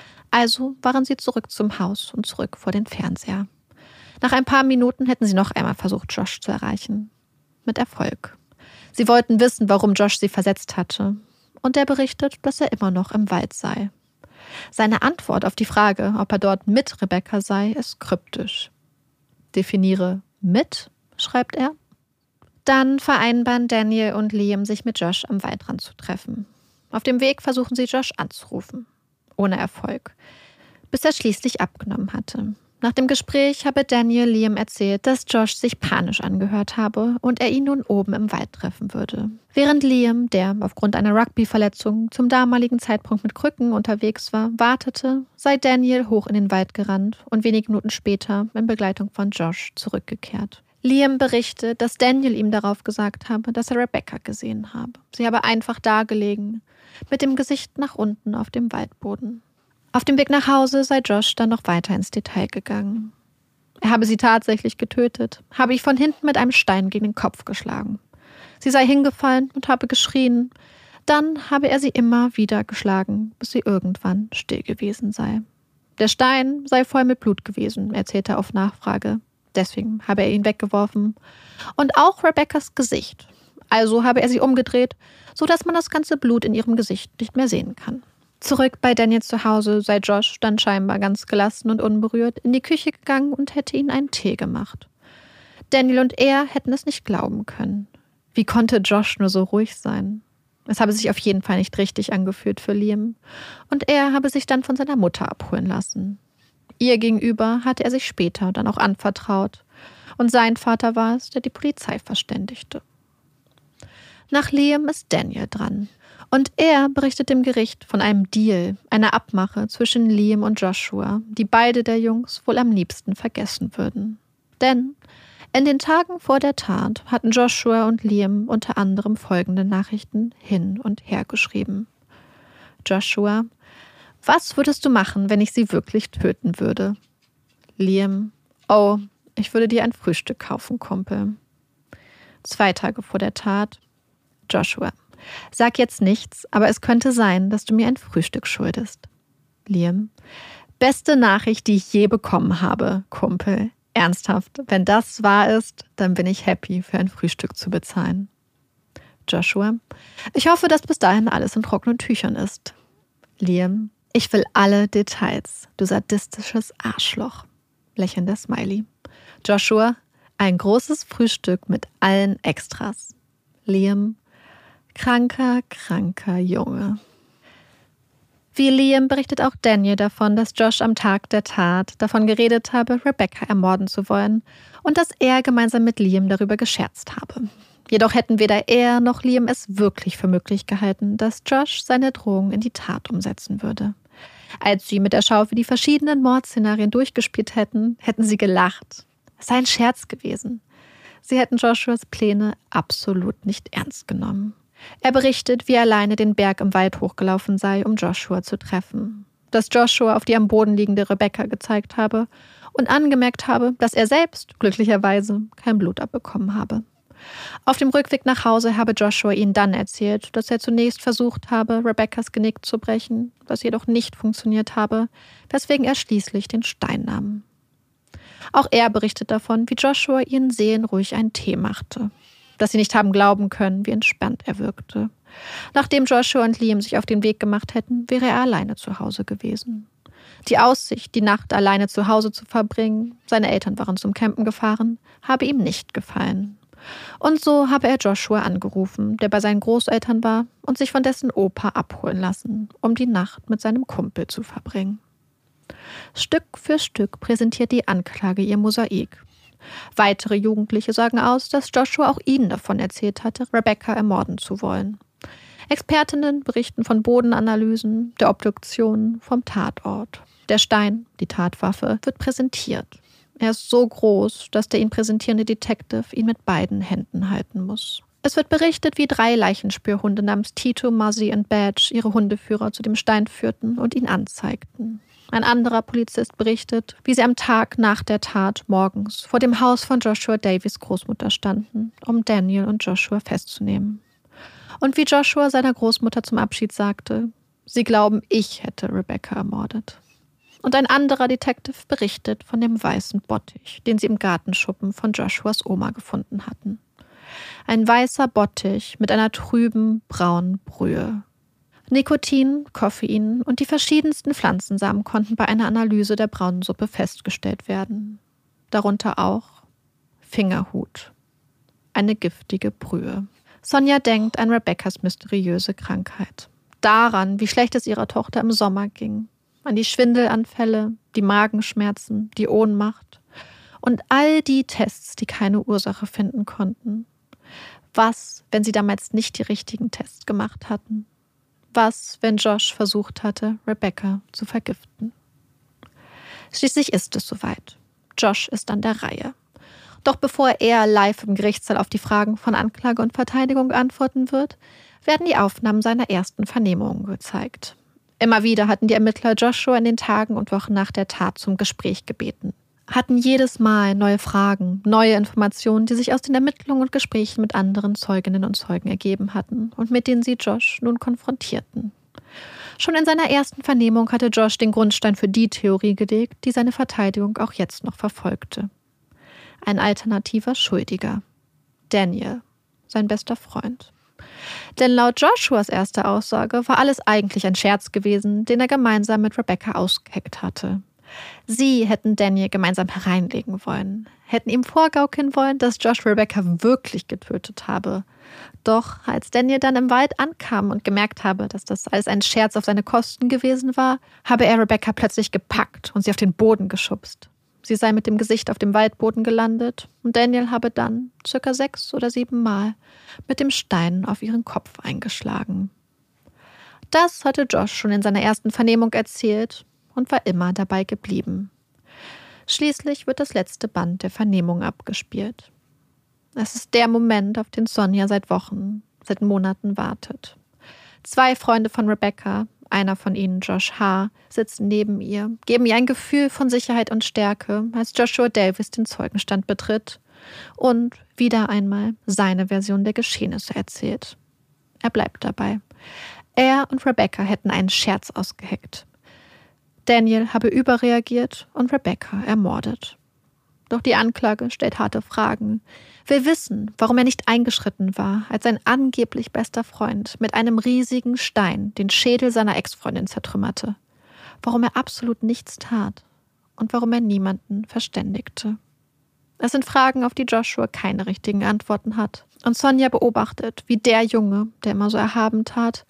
Also waren sie zurück zum Haus und zurück vor den Fernseher. Nach ein paar Minuten hätten sie noch einmal versucht, Josh zu erreichen. Mit Erfolg. Sie wollten wissen, warum Josh sie versetzt hatte. Und er berichtet, dass er immer noch im Wald sei. Seine Antwort auf die Frage, ob er dort mit Rebecca sei, ist kryptisch. Definiere mit, schreibt er. Dann vereinbaren Daniel und Liam, sich mit Josh am Waldrand zu treffen. Auf dem Weg versuchen sie, Josh anzurufen. Ohne Erfolg. Bis er schließlich abgenommen hatte. Nach dem Gespräch habe Daniel Liam erzählt, dass Josh sich panisch angehört habe und er ihn nun oben im Wald treffen würde. Während Liam, der aufgrund einer Rugby-Verletzung zum damaligen Zeitpunkt mit Krücken unterwegs war, wartete, sei Daniel hoch in den Wald gerannt und wenige Minuten später in Begleitung von Josh zurückgekehrt. Liam berichtet, dass Daniel ihm darauf gesagt habe, dass er Rebecca gesehen habe. Sie habe einfach da gelegen, mit dem Gesicht nach unten auf dem Waldboden. Auf dem Weg nach Hause sei Josh dann noch weiter ins Detail gegangen. Er habe sie tatsächlich getötet, habe ich von hinten mit einem Stein gegen den Kopf geschlagen. Sie sei hingefallen und habe geschrien. Dann habe er sie immer wieder geschlagen, bis sie irgendwann still gewesen sei. Der Stein sei voll mit Blut gewesen, erzählte er auf Nachfrage. Deswegen habe er ihn weggeworfen. Und auch Rebeccas Gesicht. Also habe er sie umgedreht, sodass man das ganze Blut in ihrem Gesicht nicht mehr sehen kann. Zurück bei Daniel zu Hause sei Josh dann scheinbar ganz gelassen und unberührt in die Küche gegangen und hätte ihnen einen Tee gemacht. Daniel und er hätten es nicht glauben können. Wie konnte Josh nur so ruhig sein? Es habe sich auf jeden Fall nicht richtig angefühlt für Liam. Und er habe sich dann von seiner Mutter abholen lassen. Ihr gegenüber hatte er sich später dann auch anvertraut. Und sein Vater war es, der die Polizei verständigte. Nach Liam ist Daniel dran. Und er berichtet dem Gericht von einem Deal, einer Abmache zwischen Liam und Joshua, die beide der Jungs wohl am liebsten vergessen würden. Denn in den Tagen vor der Tat hatten Joshua und Liam unter anderem folgende Nachrichten hin und her geschrieben. Joshua: Was würdest du machen, wenn ich sie wirklich töten würde? Liam: Oh, ich würde dir ein Frühstück kaufen, Kumpel. Zwei Tage vor der Tat. Joshua: Sag jetzt nichts, aber es könnte sein, dass du mir ein Frühstück schuldest. Liam: Beste Nachricht, die ich je bekommen habe, Kumpel. Ernsthaft, wenn das wahr ist, dann bin ich happy, für ein Frühstück zu bezahlen. Joshua: Ich hoffe, dass bis dahin alles in trockenen Tüchern ist. Liam: Ich will alle Details, du sadistisches Arschloch. Lächelnder Smiley. Joshua: Ein großes Frühstück mit allen Extras. Liam: Kranker, kranker Junge. Wie Liam berichtet auch Daniel davon, dass Josh am Tag der Tat davon geredet habe, Rebecca ermorden zu wollen und dass er gemeinsam mit Liam darüber gescherzt habe. Jedoch hätten weder er noch Liam es wirklich für möglich gehalten, dass Josh seine Drohung in die Tat umsetzen würde. Als sie mit der Schaufel die verschiedenen Mordszenarien durchgespielt hätten, hätten sie gelacht. Es sei ein Scherz gewesen. Sie hätten Joshuas Pläne absolut nicht ernst genommen. Er berichtet, wie er alleine den Berg im Wald hochgelaufen sei, um Joshua zu treffen. Dass Joshua auf die am Boden liegende Rebecca gezeigt habe und angemerkt habe, dass er selbst glücklicherweise kein Blut abbekommen habe. Auf dem Rückweg nach Hause habe Joshua ihnen dann erzählt, dass er zunächst versucht habe, Rebeccas Genick zu brechen, was jedoch nicht funktioniert habe, weswegen er schließlich den Stein nahm. Auch er berichtet davon, wie Joshua ihren seelenruhig einen Tee machte. Dass sie nicht haben glauben können, wie entspannt er wirkte. Nachdem Joshua und Liam sich auf den Weg gemacht hätten, wäre er alleine zu Hause gewesen. Die Aussicht, die Nacht alleine zu Hause zu verbringen, seine Eltern waren zum Campen gefahren, habe ihm nicht gefallen. Und so habe er Joshua angerufen, der bei seinen Großeltern war, und sich von dessen Opa abholen lassen, um die Nacht mit seinem Kumpel zu verbringen. Stück für Stück präsentiert die Anklage ihr Mosaik. Weitere Jugendliche sagen aus, dass Joshua auch ihnen davon erzählt hatte, Rebecca ermorden zu wollen. Expertinnen berichten von Bodenanalysen, der Obduktion, vom Tatort. Der Stein, die Tatwaffe, wird präsentiert. Er ist so groß, dass der ihn präsentierende Detective ihn mit beiden Händen halten muss. Es wird berichtet, wie drei Leichenspürhunde namens Tito, Muzzy und Badge ihre Hundeführer zu dem Stein führten und ihn anzeigten. Ein anderer Polizist berichtet, wie sie am Tag nach der Tat morgens vor dem Haus von Joshua Davies Großmutter standen, um Daniel und Joshua festzunehmen. Und wie Joshua seiner Großmutter zum Abschied sagte, sie glauben, ich hätte Rebecca ermordet. Und ein anderer Detective berichtet von dem weißen Bottich, den sie im Gartenschuppen von Joshuas Oma gefunden hatten. Ein weißer Bottich mit einer trüben, braunen Brühe. Nikotin, Koffein und die verschiedensten Pflanzensamen konnten bei einer Analyse der braunen Suppe festgestellt werden. Darunter auch Fingerhut. Eine giftige Brühe. Sonja denkt an Rebeccas mysteriöse Krankheit. Daran, wie schlecht es ihrer Tochter im Sommer ging. An die Schwindelanfälle, die Magenschmerzen, die Ohnmacht. Und all die Tests, die keine Ursache finden konnten. Was, wenn sie damals nicht die richtigen Tests gemacht hatten? Was, wenn Josh versucht hatte, Rebecca zu vergiften? Schließlich ist es soweit. Josh ist an der Reihe. Doch bevor er live im Gerichtssaal auf die Fragen von Anklage und Verteidigung antworten wird, werden die Aufnahmen seiner ersten Vernehmungen gezeigt. Immer wieder hatten die Ermittler Joshua in den Tagen und Wochen nach der Tat zum Gespräch gebeten. Hatten jedes Mal neue Fragen, neue Informationen, die sich aus den Ermittlungen und Gesprächen mit anderen Zeuginnen und Zeugen ergeben hatten und mit denen sie Josh nun konfrontierten. Schon in seiner ersten Vernehmung hatte Josh den Grundstein für die Theorie gelegt, die seine Verteidigung auch jetzt noch verfolgte. Ein alternativer Schuldiger. Daniel, sein bester Freund. Denn laut Joshuas erster Aussage war alles eigentlich ein Scherz gewesen, den er gemeinsam mit Rebecca ausgeheckt hatte. Sie hätten Daniel gemeinsam hereinlegen wollen, hätten ihm vorgaukeln wollen, dass Josh Rebecca wirklich getötet habe. Doch als Daniel dann im Wald ankam und gemerkt habe, dass das alles ein Scherz auf seine Kosten gewesen war, habe er Rebecca plötzlich gepackt und sie auf den Boden geschubst. Sie sei mit dem Gesicht auf dem Waldboden gelandet und Daniel habe dann circa sechs oder sieben Mal mit dem Stein auf ihren Kopf eingeschlagen. Das hatte Josh schon in seiner ersten Vernehmung erzählt und war immer dabei geblieben. Schließlich wird das letzte Band der Vernehmung abgespielt. Es ist der Moment, auf den Sonja seit Wochen, seit Monaten wartet. Zwei Freunde von Rebecca, einer von ihnen Josh H., sitzen neben ihr, geben ihr ein Gefühl von Sicherheit und Stärke, als Joshua Davies den Zeugenstand betritt und wieder einmal seine Version der Geschehnisse erzählt. Er bleibt dabei. Er und Rebecca hätten einen Scherz ausgeheckt. Daniel habe überreagiert und Rebecca ermordet. Doch die Anklage stellt harte Fragen, will wissen, warum er nicht eingeschritten war, als sein angeblich bester Freund mit einem riesigen Stein den Schädel seiner Ex-Freundin zertrümmerte, warum er absolut nichts tat und warum er niemanden verständigte. Es sind Fragen, auf die Joshua keine richtigen Antworten hat. Und Sonja beobachtet, wie der Junge, der immer so erhaben tat,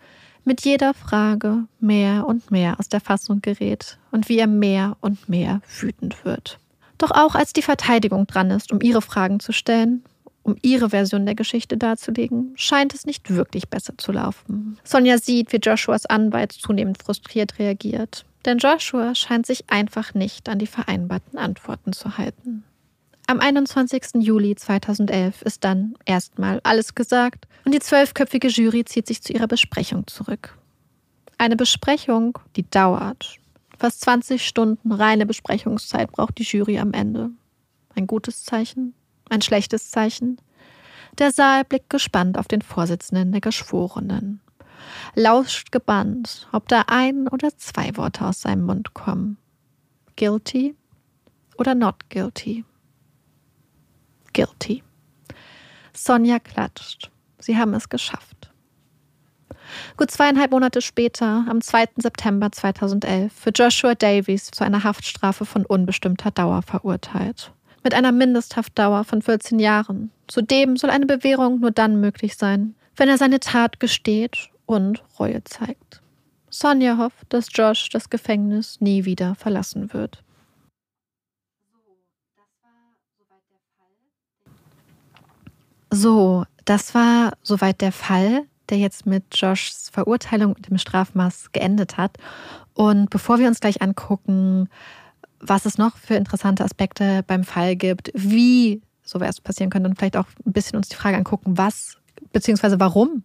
mit jeder Frage mehr und mehr aus der Fassung gerät und wie er mehr und mehr wütend wird. Doch auch als die Verteidigung dran ist, um ihre Fragen zu stellen, um ihre Version der Geschichte darzulegen, scheint es nicht wirklich besser zu laufen. Sonja sieht, wie Joshuas Anwalt zunehmend frustriert reagiert. Denn Joshua scheint sich einfach nicht an die vereinbarten Antworten zu halten. Am einundzwanzigsten Juli zweitausendelf ist dann erstmal alles gesagt und die zwölfköpfige Jury zieht sich zu ihrer Besprechung zurück. Eine Besprechung, die dauert. Fast zwanzig Stunden reine Besprechungszeit braucht die Jury am Ende. Ein gutes Zeichen? Ein schlechtes Zeichen? Der Saal blickt gespannt auf den Vorsitzenden der Geschworenen. Lauscht gebannt, ob da ein oder zwei Worte aus seinem Mund kommen. Guilty oder not guilty? Guilty. Sonja klatscht. Sie haben es geschafft. Gut zweieinhalb Monate später, am zweiten September zweitausendelf, wird Joshua Davies zu einer Haftstrafe von unbestimmter Dauer verurteilt. Mit einer Mindesthaftdauer von vierzehn Jahren. Zudem soll eine Bewährung nur dann möglich sein, wenn er seine Tat gesteht und Reue zeigt. Sonja hofft, dass Josh das Gefängnis nie wieder verlassen wird. So, das war soweit der Fall, der jetzt mit Joshs Verurteilung und dem Strafmaß geendet hat. Und bevor wir uns gleich angucken, was es noch für interessante Aspekte beim Fall gibt, wie sowas passieren könnte und vielleicht auch ein bisschen uns die Frage angucken, was bzw. warum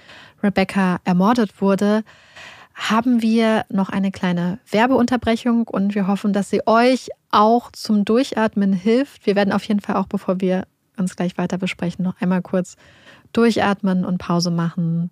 Rebecca ermordet wurde, haben wir noch eine kleine Werbeunterbrechung und wir hoffen, dass sie euch auch zum Durchatmen hilft. Wir werden auf jeden Fall auch, bevor wir uns gleich weiter besprechen, noch einmal kurz durchatmen und Pause machen.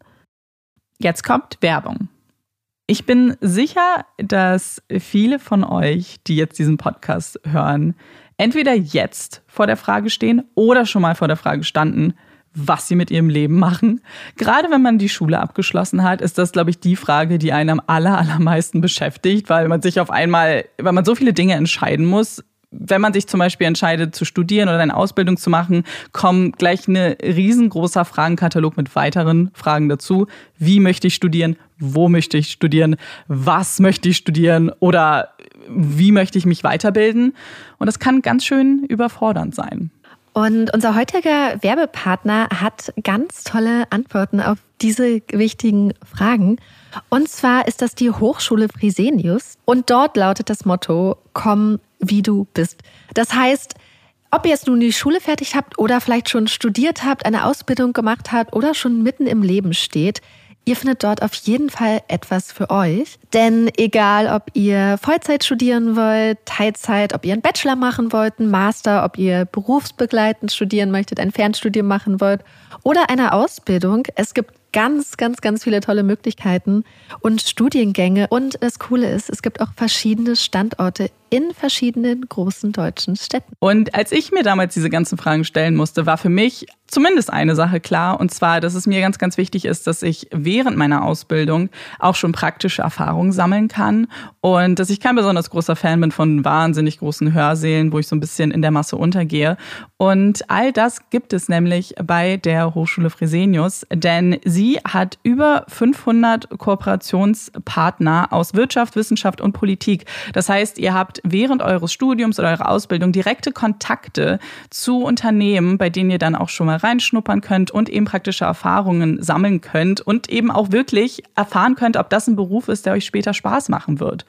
Jetzt kommt Werbung. Ich bin sicher, dass viele von euch, die jetzt diesen Podcast hören, entweder jetzt vor der Frage stehen oder schon mal vor der Frage standen, was sie mit ihrem Leben machen. Gerade wenn man die Schule abgeschlossen hat, ist das, glaube ich, die Frage, die einen am aller, allermeisten beschäftigt, weil man sich auf einmal, weil man so viele Dinge entscheiden muss. Wenn man sich zum Beispiel entscheidet, zu studieren oder eine Ausbildung zu machen, kommt gleich ein riesengroßer Fragenkatalog mit weiteren Fragen dazu. Wie möchte ich studieren? Wo möchte ich studieren? Was möchte ich studieren? Oder wie möchte ich mich weiterbilden? Und das kann ganz schön überfordernd sein. Und unser heutiger Werbepartner hat ganz tolle Antworten auf diese wichtigen Fragen. Und zwar ist das die Hochschule Fresenius. Und dort lautet das Motto, komm, wie du bist. Das heißt, ob ihr jetzt nun die Schule fertig habt oder vielleicht schon studiert habt, eine Ausbildung gemacht habt oder schon mitten im Leben steht, ihr findet dort auf jeden Fall etwas für euch. Denn egal, ob ihr Vollzeit studieren wollt, Teilzeit, ob ihr einen Bachelor machen wollt, einen Master, ob ihr berufsbegleitend studieren möchtet, ein Fernstudium machen wollt oder eine Ausbildung, es gibt ganz, ganz, ganz viele tolle Möglichkeiten und Studiengänge. Und das Coole ist, es gibt auch verschiedene Standorte in verschiedenen großen deutschen Städten. Und als ich mir damals diese ganzen Fragen stellen musste, war für mich zumindest eine Sache klar. Und zwar, dass es mir ganz, ganz wichtig ist, dass ich während meiner Ausbildung auch schon praktische Erfahrungen sammeln kann. Und dass ich kein besonders großer Fan bin von wahnsinnig großen Hörsälen, wo ich so ein bisschen in der Masse untergehe. Und all das gibt es nämlich bei der Hochschule Fresenius. Denn sie hat über fünfhundert Kooperationspartner aus Wirtschaft, Wissenschaft und Politik. Das heißt, ihr habt während eures Studiums oder eurer Ausbildung direkte Kontakte zu Unternehmen, bei denen ihr dann auch schon mal reinschnuppern könnt und eben praktische Erfahrungen sammeln könnt und eben auch wirklich erfahren könnt, ob das ein Beruf ist, der euch später Spaß machen wird.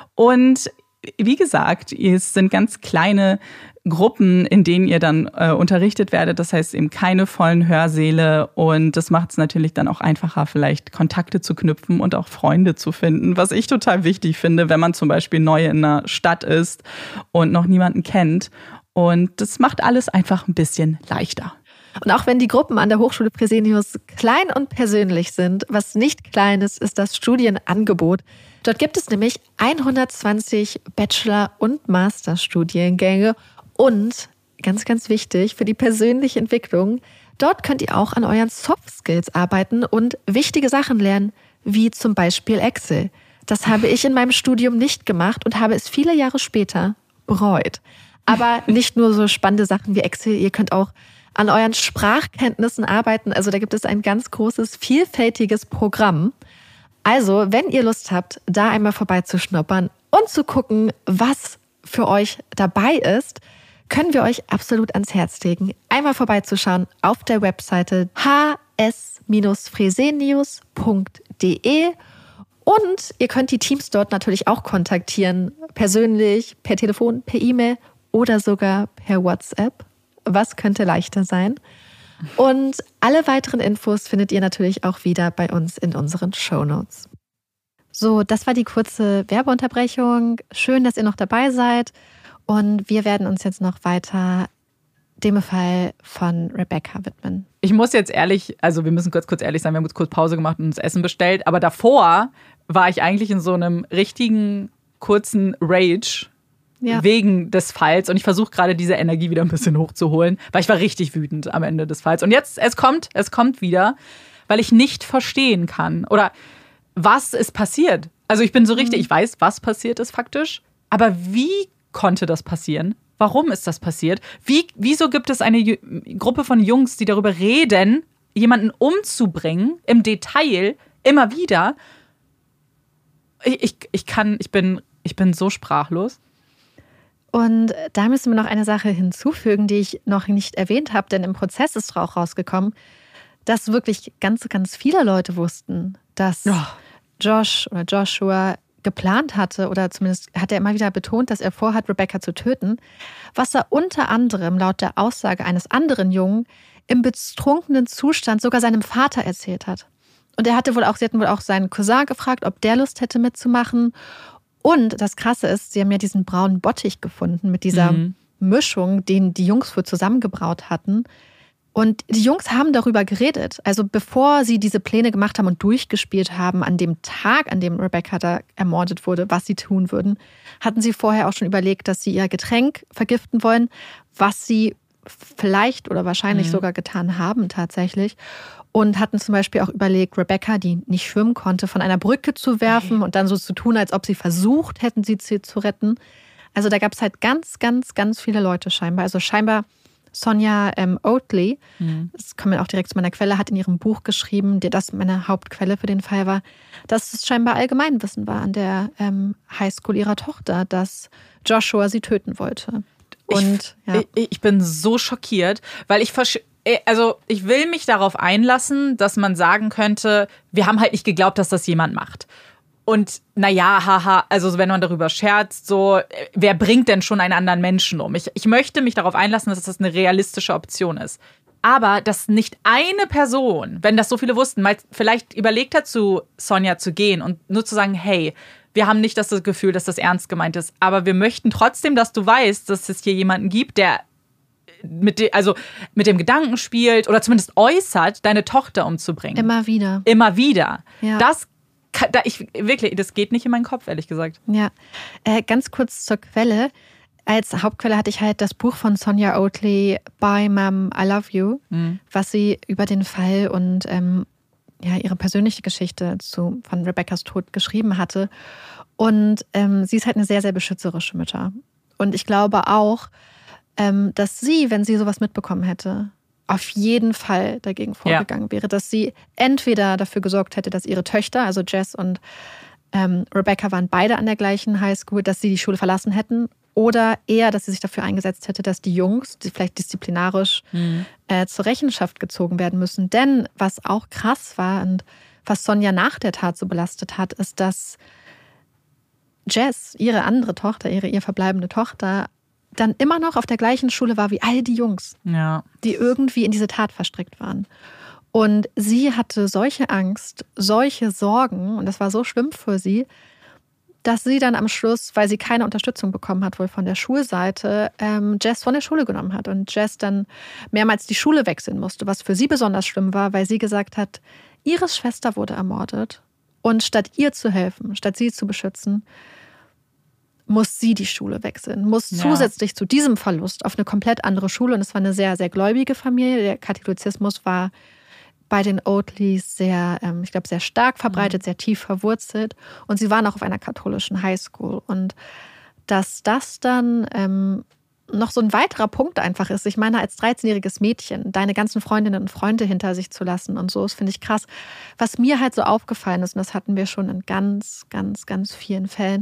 Und wie gesagt, es sind ganz kleine Gruppen, in denen ihr dann äh, unterrichtet werdet. Das heißt eben keine vollen Hörsäle und das macht es natürlich dann auch einfacher, vielleicht Kontakte zu knüpfen und auch Freunde zu finden, was ich total wichtig finde, wenn man zum Beispiel neu in einer Stadt ist und noch niemanden kennt. Und das macht alles einfach ein bisschen leichter. Und auch wenn die Gruppen an der Hochschule Fresenius klein und persönlich sind, was nicht klein ist, ist das Studienangebot. Dort gibt es nämlich hundertzwanzig Bachelor- und Masterstudiengänge und, ganz, ganz wichtig, für die persönliche Entwicklung, dort könnt ihr auch an euren Soft Skills arbeiten und wichtige Sachen lernen, wie zum Beispiel Excel. Das habe ich in meinem Studium nicht gemacht und habe es viele Jahre später bereut. Aber nicht nur so spannende Sachen wie Excel, ihr könnt auch an euren Sprachkenntnissen arbeiten. Also da gibt es ein ganz großes, vielfältiges Programm. Also, wenn ihr Lust habt, da einmal vorbeizuschnuppern und zu gucken, was für euch dabei ist, können wir euch absolut ans Herz legen, einmal vorbeizuschauen auf der Webseite h s fresenius punkt d e und ihr könnt die Teams dort natürlich auch kontaktieren, persönlich, per Telefon, per E-Mail oder sogar per WhatsApp. Was könnte leichter sein? Und alle weiteren Infos findet ihr natürlich auch wieder bei uns in unseren Shownotes. So, das war die kurze Werbeunterbrechung. Schön, dass ihr noch dabei seid. Und wir werden uns jetzt noch weiter dem Fall von Rebecca widmen. Ich muss jetzt ehrlich, also wir müssen kurz, kurz ehrlich sein, wir haben uns kurz Pause gemacht und uns Essen bestellt. Aber davor war ich eigentlich in so einem richtigen kurzen Rage ja. wegen des Falls. Und ich versuche gerade diese Energie wieder ein bisschen hochzuholen, weil ich war richtig wütend am Ende des Falls. Und jetzt, es kommt, es kommt wieder, weil ich nicht verstehen kann. Oder was ist passiert? Also ich bin so richtig, ich weiß, was passiert ist faktisch. Aber wie konnte das passieren? Warum ist das passiert? Wie, wieso gibt es eine Ju- Gruppe von Jungs, die darüber reden, jemanden umzubringen, im Detail, immer wieder? Ich, ich, ich kann, ich bin, ich bin so sprachlos. Und da müssen wir noch eine Sache hinzufügen, die ich noch nicht erwähnt habe, denn im Prozess ist auch rausgekommen, dass wirklich ganz, ganz viele Leute wussten, dass oh. Josh oder Joshua geplant hatte, oder zumindest hat er immer wieder betont, dass er vorhat, Rebecca zu töten, was er unter anderem laut der Aussage eines anderen Jungen im betrunkenen Zustand sogar seinem Vater erzählt hat. Und er hatte wohl auch, sie hatten wohl auch seinen Cousin gefragt, ob der Lust hätte mitzumachen. Und das Krasse ist, sie haben ja diesen braunen Bottich gefunden mit dieser mhm. Mischung, den die Jungs wohl zusammengebraut hatten. Und die Jungs haben darüber geredet. Also bevor sie diese Pläne gemacht haben und durchgespielt haben, an dem Tag, an dem Rebecca da ermordet wurde, was sie tun würden, hatten sie vorher auch schon überlegt, dass sie ihr Getränk vergiften wollen, was sie vielleicht oder wahrscheinlich mhm. sogar getan haben tatsächlich. Und hatten zum Beispiel auch überlegt, Rebecca, die nicht schwimmen konnte, von einer Brücke zu werfen okay. und dann so zu tun, als ob sie versucht hätten, sie zu retten. Also da gab es halt ganz, ganz, ganz viele Leute scheinbar. Also scheinbar Sonja ähm, Oatley, mhm. das kommt mir auch direkt zu meiner Quelle, hat in ihrem Buch geschrieben, das meine Hauptquelle für den Fall war, dass es scheinbar Allgemeinwissen war an der ähm, Highschool ihrer Tochter, dass Joshua sie töten wollte. Und ich, ja. ich, ich bin so schockiert, weil ich versch- also ich will mich darauf einlassen, dass man sagen könnte, wir haben halt nicht geglaubt, dass das jemand macht. Und naja, haha, also wenn man darüber scherzt, so, wer bringt denn schon einen anderen Menschen um? Ich, ich möchte mich darauf einlassen, dass das eine realistische Option ist. Aber dass nicht eine Person, wenn das so viele wussten, mal vielleicht überlegt hat, zu Sonja zu gehen und nur zu sagen, hey, wir haben nicht das Gefühl, dass das ernst gemeint ist, aber wir möchten trotzdem, dass du weißt, dass es hier jemanden gibt, der mit, de, also mit dem Gedanken spielt oder zumindest äußert, deine Tochter umzubringen. Immer wieder. Immer wieder. Ja. Das Da ich, wirklich, das geht nicht in meinen Kopf, ehrlich gesagt. Ja, äh, ganz kurz zur Quelle. Als Hauptquelle hatte ich halt das Buch von Sonja Oatley, Bye Mom, I Love You, mhm. was sie über den Fall und ähm, ja, ihre persönliche Geschichte zu, von Rebeccas Tod geschrieben hatte. Und ähm, sie ist halt eine sehr, sehr beschützerische Mutter. Und ich glaube auch, ähm, dass sie, wenn sie sowas mitbekommen hätte, auf jeden Fall dagegen vorgegangen ja. wäre, dass sie entweder dafür gesorgt hätte, dass ihre Töchter, also Jess und ähm, Rebecca waren beide an der gleichen Highschool, dass sie die Schule verlassen hätten, oder eher, dass sie sich dafür eingesetzt hätte, dass die Jungs, die vielleicht disziplinarisch mhm. äh, zur Rechenschaft gezogen werden müssen. Denn was auch krass war und was Sonja nach der Tat so belastet hat, ist, dass Jess, ihre andere Tochter, ihre ihr verbleibende Tochter, dann immer noch auf der gleichen Schule war wie all die Jungs, ja. die irgendwie in diese Tat verstrickt waren. Und sie hatte solche Angst, solche Sorgen, und das war so schlimm für sie, dass sie dann am Schluss, weil sie keine Unterstützung bekommen hat, wohl von der Schulseite, ähm, Jess von der Schule genommen hat und Jess dann mehrmals die Schule wechseln musste, was für sie besonders schlimm war, weil sie gesagt hat, ihre Schwester wurde ermordet und statt ihr zu helfen, statt sie zu beschützen, muss sie die Schule wechseln, muss ja. zusätzlich zu diesem Verlust auf eine komplett andere Schule. Und es war eine sehr, sehr gläubige Familie. Der Katholizismus war bei den Oatleys sehr, ähm, ich glaube, sehr stark verbreitet, mhm. sehr tief verwurzelt. Und sie waren auch auf einer katholischen Highschool. Und dass das dann ähm, noch so ein weiterer Punkt einfach ist, ich meine, als dreizehnjähriges Mädchen deine ganzen Freundinnen und Freunde hinter sich zu lassen und so, das finde ich krass. Was mir halt so aufgefallen ist, und das hatten wir schon in ganz, ganz, ganz vielen Fällen,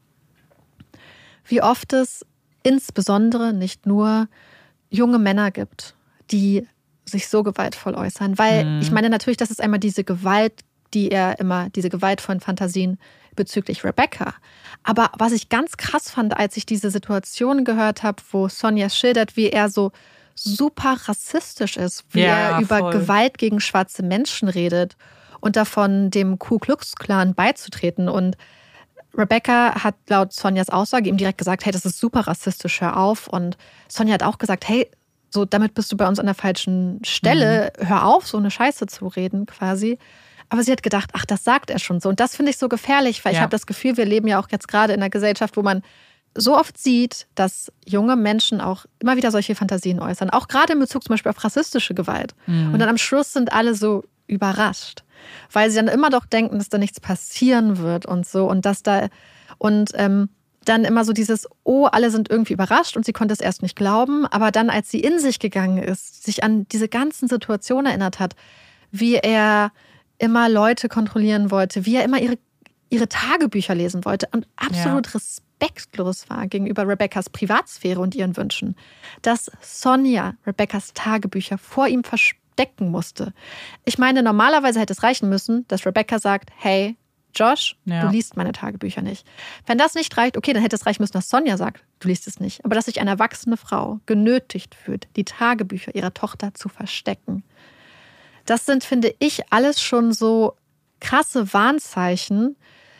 wie oft es insbesondere nicht nur junge Männer gibt, die sich so gewaltvoll äußern. Weil mhm. ich meine natürlich, das ist einmal diese Gewalt, die er immer, diese gewaltvollen Fantasien bezüglich Rebecca. Aber was ich ganz krass fand, als ich diese Situation gehört habe, wo Sonja schildert, wie er so super rassistisch ist, wie ja, er über voll. Gewalt gegen schwarze Menschen redet und davon, dem Ku Klux Klan beizutreten. Und Rebecca hat laut Sonjas Aussage ihm direkt gesagt, hey, das ist super rassistisch, hör auf. Und Sonja hat auch gesagt, hey, so damit bist du bei uns an der falschen Stelle, mhm. hör auf, so eine Scheiße zu reden quasi. Aber sie hat gedacht, ach, das sagt er schon so. Und das finde ich so gefährlich, weil ja. ich habe das Gefühl, wir leben ja auch jetzt gerade in einer Gesellschaft, wo man so oft sieht, dass junge Menschen auch immer wieder solche Fantasien äußern. Auch gerade in Bezug zum Beispiel auf rassistische Gewalt. Mhm. Und dann am Schluss sind alle so überrascht, weil sie dann immer doch denken, dass da nichts passieren wird und so. Und dass da, und ähm, dann immer so dieses, oh, alle sind irgendwie überrascht und sie konnte es erst nicht glauben. Aber dann, als sie in sich gegangen ist, sich an diese ganzen Situationen erinnert hat, wie er immer Leute kontrollieren wollte, wie er immer ihre, ihre Tagebücher lesen wollte und absolut ja. respektlos war gegenüber Rebeccas Privatsphäre und ihren Wünschen. Dass Sonja Rebeccas Tagebücher vor ihm verstecken musste. Ich meine, normalerweise hätte es reichen müssen, dass Rebecca sagt, hey, Josh, ja. du liest meine Tagebücher nicht. Wenn das nicht reicht, okay, dann hätte es reichen müssen, dass Sonja sagt, du liest es nicht. Aber dass sich eine erwachsene Frau genötigt fühlt, die Tagebücher ihrer Tochter zu verstecken, das sind, finde ich, alles schon so krasse Warnzeichen,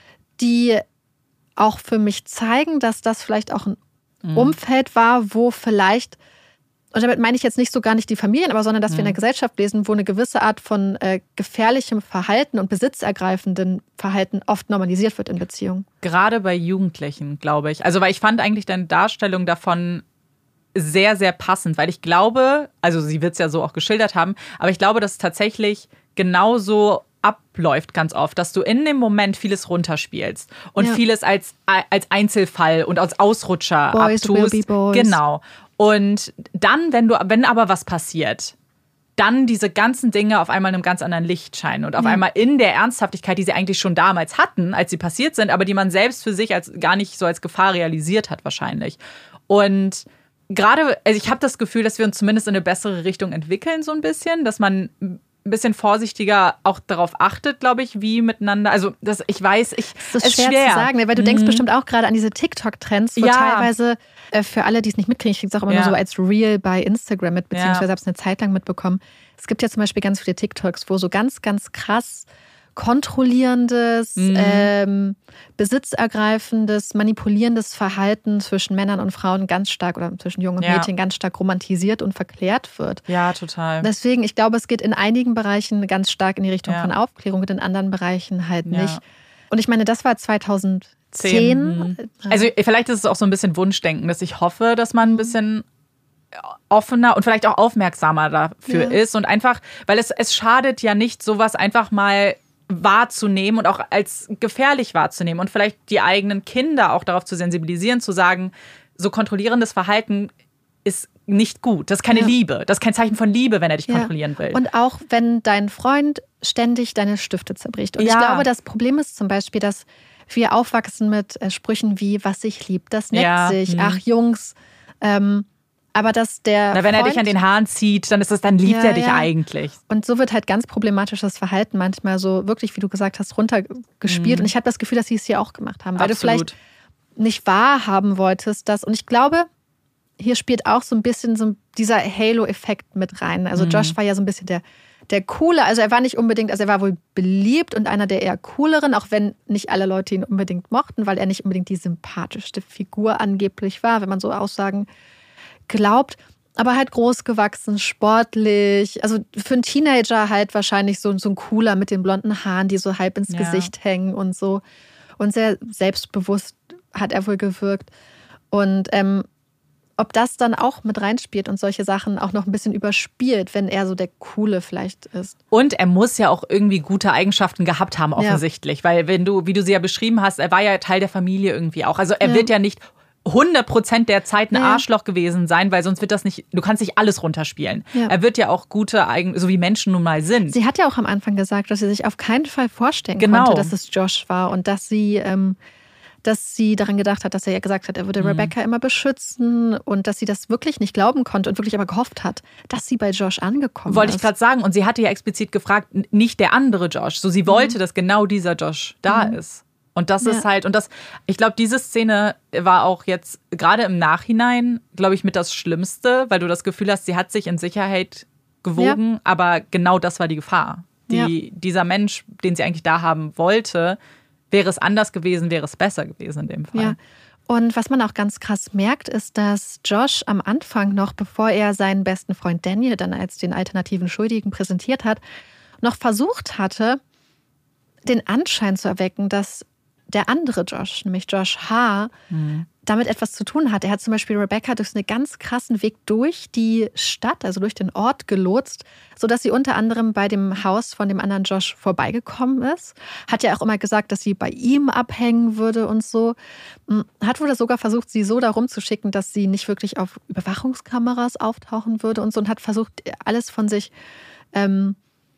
die auch für mich zeigen, dass das vielleicht auch ein mhm. Umfeld war, wo vielleicht, und damit meine ich jetzt nicht so gar nicht die Familien, aber sondern dass mhm. wir in einer Gesellschaft lesen, wo eine gewisse Art von äh, gefährlichem Verhalten und besitzergreifenden Verhalten oft normalisiert wird in Beziehungen. Gerade bei Jugendlichen, glaube ich. Also, weil ich fand eigentlich deine Darstellung davon sehr, sehr passend, weil ich glaube, also sie wird es ja so auch geschildert haben, aber ich glaube, dass es tatsächlich genauso abläuft ganz oft, dass du in dem Moment vieles runterspielst und ja. vieles als, als Einzelfall und als Ausrutscher Boys abtust. Will be boys. Genau. Und dann, wenn du, wenn aber was passiert, dann diese ganzen Dinge auf einmal in einem ganz anderen Licht scheinen und auf ja. einmal in der Ernsthaftigkeit, die sie eigentlich schon damals hatten, als sie passiert sind, aber die man selbst für sich als gar nicht so als Gefahr realisiert hat wahrscheinlich. Und gerade, also ich habe das Gefühl, dass wir uns zumindest in eine bessere Richtung entwickeln, so ein bisschen, dass man ein bisschen vorsichtiger auch darauf achtet, glaube ich, wie miteinander. Also das, ich weiß, ich, das ist schwer, schwer zu sagen, weil du mhm. denkst bestimmt auch gerade an diese TikTok-Trends, wo ja. teilweise äh, für alle, die es nicht mitkriegen, ich kriege es auch immer ja. nur so als Reel bei Instagram mit, beziehungsweise ja. habe es eine Zeit lang mitbekommen. Es gibt ja zum Beispiel ganz viele TikToks, wo so ganz, ganz krass kontrollierendes, mhm. ähm, besitzergreifendes, manipulierendes Verhalten zwischen Männern und Frauen ganz stark oder zwischen Jungen und ja. Mädchen ganz stark romantisiert und verklärt wird. Ja, total. Deswegen, ich glaube, es geht in einigen Bereichen ganz stark in die Richtung ja. von Aufklärung und in anderen Bereichen halt ja. nicht. Und ich meine, das war zweitausendzehn. Zehn. Also vielleicht ist es auch so ein bisschen Wunschdenken, dass ich hoffe, dass man ein bisschen offener und vielleicht auch aufmerksamer dafür ja. ist und einfach, weil es, es schadet ja nicht, sowas einfach mal wahrzunehmen und auch als gefährlich wahrzunehmen und vielleicht die eigenen Kinder auch darauf zu sensibilisieren, zu sagen, so kontrollierendes Verhalten ist nicht gut. Das ist keine ja. Liebe. Das ist kein Zeichen von Liebe, wenn er dich ja. kontrollieren will. Und auch, wenn dein Freund ständig deine Stifte zerbricht. Und ja. ich glaube, das Problem ist zum Beispiel, dass wir aufwachsen mit äh, Sprüchen wie, was sich liebt, das neckt ja. sich. Hm. Ach, Jungs, ähm, aber dass der Na, wenn Freund, er dich an den Haaren zieht, dann ist es, dann liebt ja, er dich ja. eigentlich. Und so wird halt ganz problematisches Verhalten manchmal so wirklich, wie du gesagt hast, runtergespielt. Mhm. Und ich habe das Gefühl, dass sie es hier auch gemacht haben, weil Absolut. du vielleicht nicht wahrhaben wolltest, dass, und ich glaube, hier spielt auch so ein bisschen so dieser Halo-Effekt mit rein. Also mhm. Josh war ja so ein bisschen der, der Coole, also er war nicht unbedingt, also er war wohl beliebt und einer der eher Cooleren, auch wenn nicht alle Leute ihn unbedingt mochten, weil er nicht unbedingt die sympathischste Figur angeblich war, wenn man so Aussagen glaubt, aber halt groß gewachsen, sportlich, also für einen Teenager halt wahrscheinlich so, so ein Cooler mit den blonden Haaren, die so halb ins ja. Gesicht hängen und so. Und sehr selbstbewusst hat er wohl gewirkt. Und ähm, ob das dann auch mit reinspielt und solche Sachen auch noch ein bisschen überspielt, wenn er so der Coole vielleicht ist. Und er muss ja auch irgendwie gute Eigenschaften gehabt haben, offensichtlich. Ja. Weil wenn du, wie du sie ja beschrieben hast, er war ja Teil der Familie irgendwie auch. Also er ja. wird ja nicht hundert Prozent der Zeit ein Ja. Arschloch gewesen sein, weil sonst wird das nicht, du kannst nicht alles runterspielen. Ja. Er wird ja auch gute, Eigen, so wie Menschen nun mal sind. Sie hat ja auch am Anfang gesagt, dass sie sich auf keinen Fall vorstellen Genau. konnte, dass es Josh war und dass sie, ähm, dass sie daran gedacht hat, dass er ja gesagt hat, er würde Mhm. Rebecca immer beschützen und dass sie das wirklich nicht glauben konnte und wirklich aber gehofft hat, dass sie bei Josh angekommen Wollte ich ist. gerade sagen. Und sie hatte ja explizit gefragt, n- nicht der andere Josh. So, sie wollte, Mhm. dass genau dieser Josh da Mhm. ist. Und das Ja. ist halt, und das, ich glaube, diese Szene war auch jetzt gerade im Nachhinein, glaube ich, mit das Schlimmste, weil du das Gefühl hast, sie hat sich in Sicherheit gewogen, aber genau das war die Gefahr. Die, Dieser Mensch, den sie eigentlich da haben wollte, wäre es anders gewesen, wäre es besser gewesen in dem Fall. Ja. Und was man auch ganz krass merkt, ist, dass Josh am Anfang noch, bevor er seinen besten Freund Daniel dann als den alternativen Schuldigen präsentiert hat, noch versucht hatte, den Anschein zu erwecken, dass der andere Josh, nämlich Josh H., Mhm. damit etwas zu tun hat. Er hat zum Beispiel Rebecca durch einen ganz krassen Weg durch die Stadt, also durch den Ort gelotst, sodass sie unter anderem bei dem Haus von dem anderen Josh vorbeigekommen ist. Hat ja auch immer gesagt, dass sie bei ihm abhängen würde und so. Hat wohl sogar versucht, sie so darum zu schicken, dass sie nicht wirklich auf Überwachungskameras auftauchen würde und so, und hat versucht, alles von sich ähm,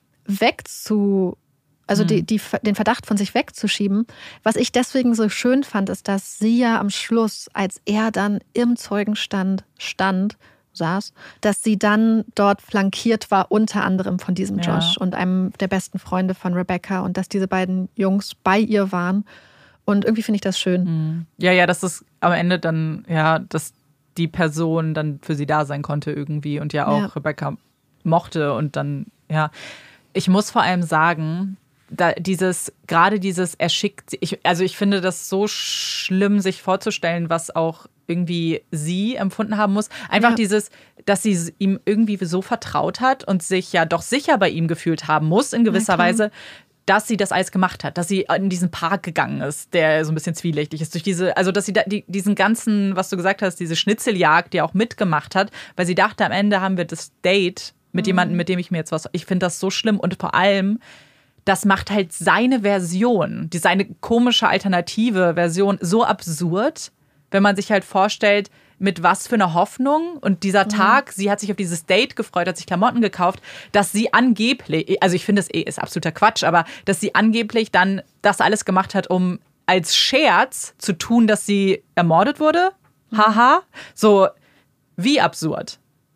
wegzu Also die, die, den Verdacht von sich wegzuschieben. Was ich deswegen so schön fand, ist, dass sie ja am Schluss, als er dann im Zeugenstand stand, saß, dass sie dann dort flankiert war, unter anderem von diesem Ja. Josh und einem der besten Freunde von Rebecca, und dass diese beiden Jungs bei ihr waren. Und irgendwie finde ich das schön. Ja, ja, dass es am Ende dann, ja, dass die Person dann für sie da sein konnte irgendwie und ja auch Ja. Rebecca mochte und dann, ja. Ich muss vor allem sagen, da dieses, gerade dieses erschickt, ich, also ich finde das so schlimm, sich vorzustellen, was auch irgendwie sie empfunden haben muss. Einfach Ja. dieses, dass sie ihm irgendwie so vertraut hat und sich ja doch sicher bei ihm gefühlt haben muss, in gewisser Ja, klar. Weise, dass sie das alles gemacht hat, dass sie in diesen Park gegangen ist, der so ein bisschen zwielichtig ist. Durch diese, also dass sie da, die, diesen ganzen, was du gesagt hast, diese Schnitzeljagd, die auch mitgemacht hat, weil sie dachte, am Ende haben wir das Date mit Mhm. jemandem, mit dem ich mir jetzt was. Ich finde das so schlimm und vor allem, das macht halt seine Version, die, seine komische alternative Version so absurd, wenn man sich halt vorstellt, mit was für einer Hoffnung und dieser Tag, sie hat sich auf dieses Date gefreut, hat sich Klamotten gekauft, dass sie angeblich, also ich finde, das eh ist absoluter Quatsch, aber dass sie angeblich dann das alles gemacht hat, um als Scherz zu tun, dass sie ermordet wurde. Haha. So, wie absurd.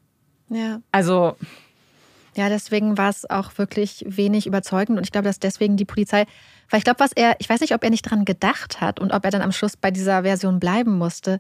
Ja. Also, Ja, deswegen war es auch wirklich wenig überzeugend, und ich glaube, dass deswegen die Polizei, weil ich glaube, was er, ich weiß nicht, ob er nicht dran gedacht hat und ob er dann am Schluss bei dieser Version bleiben musste,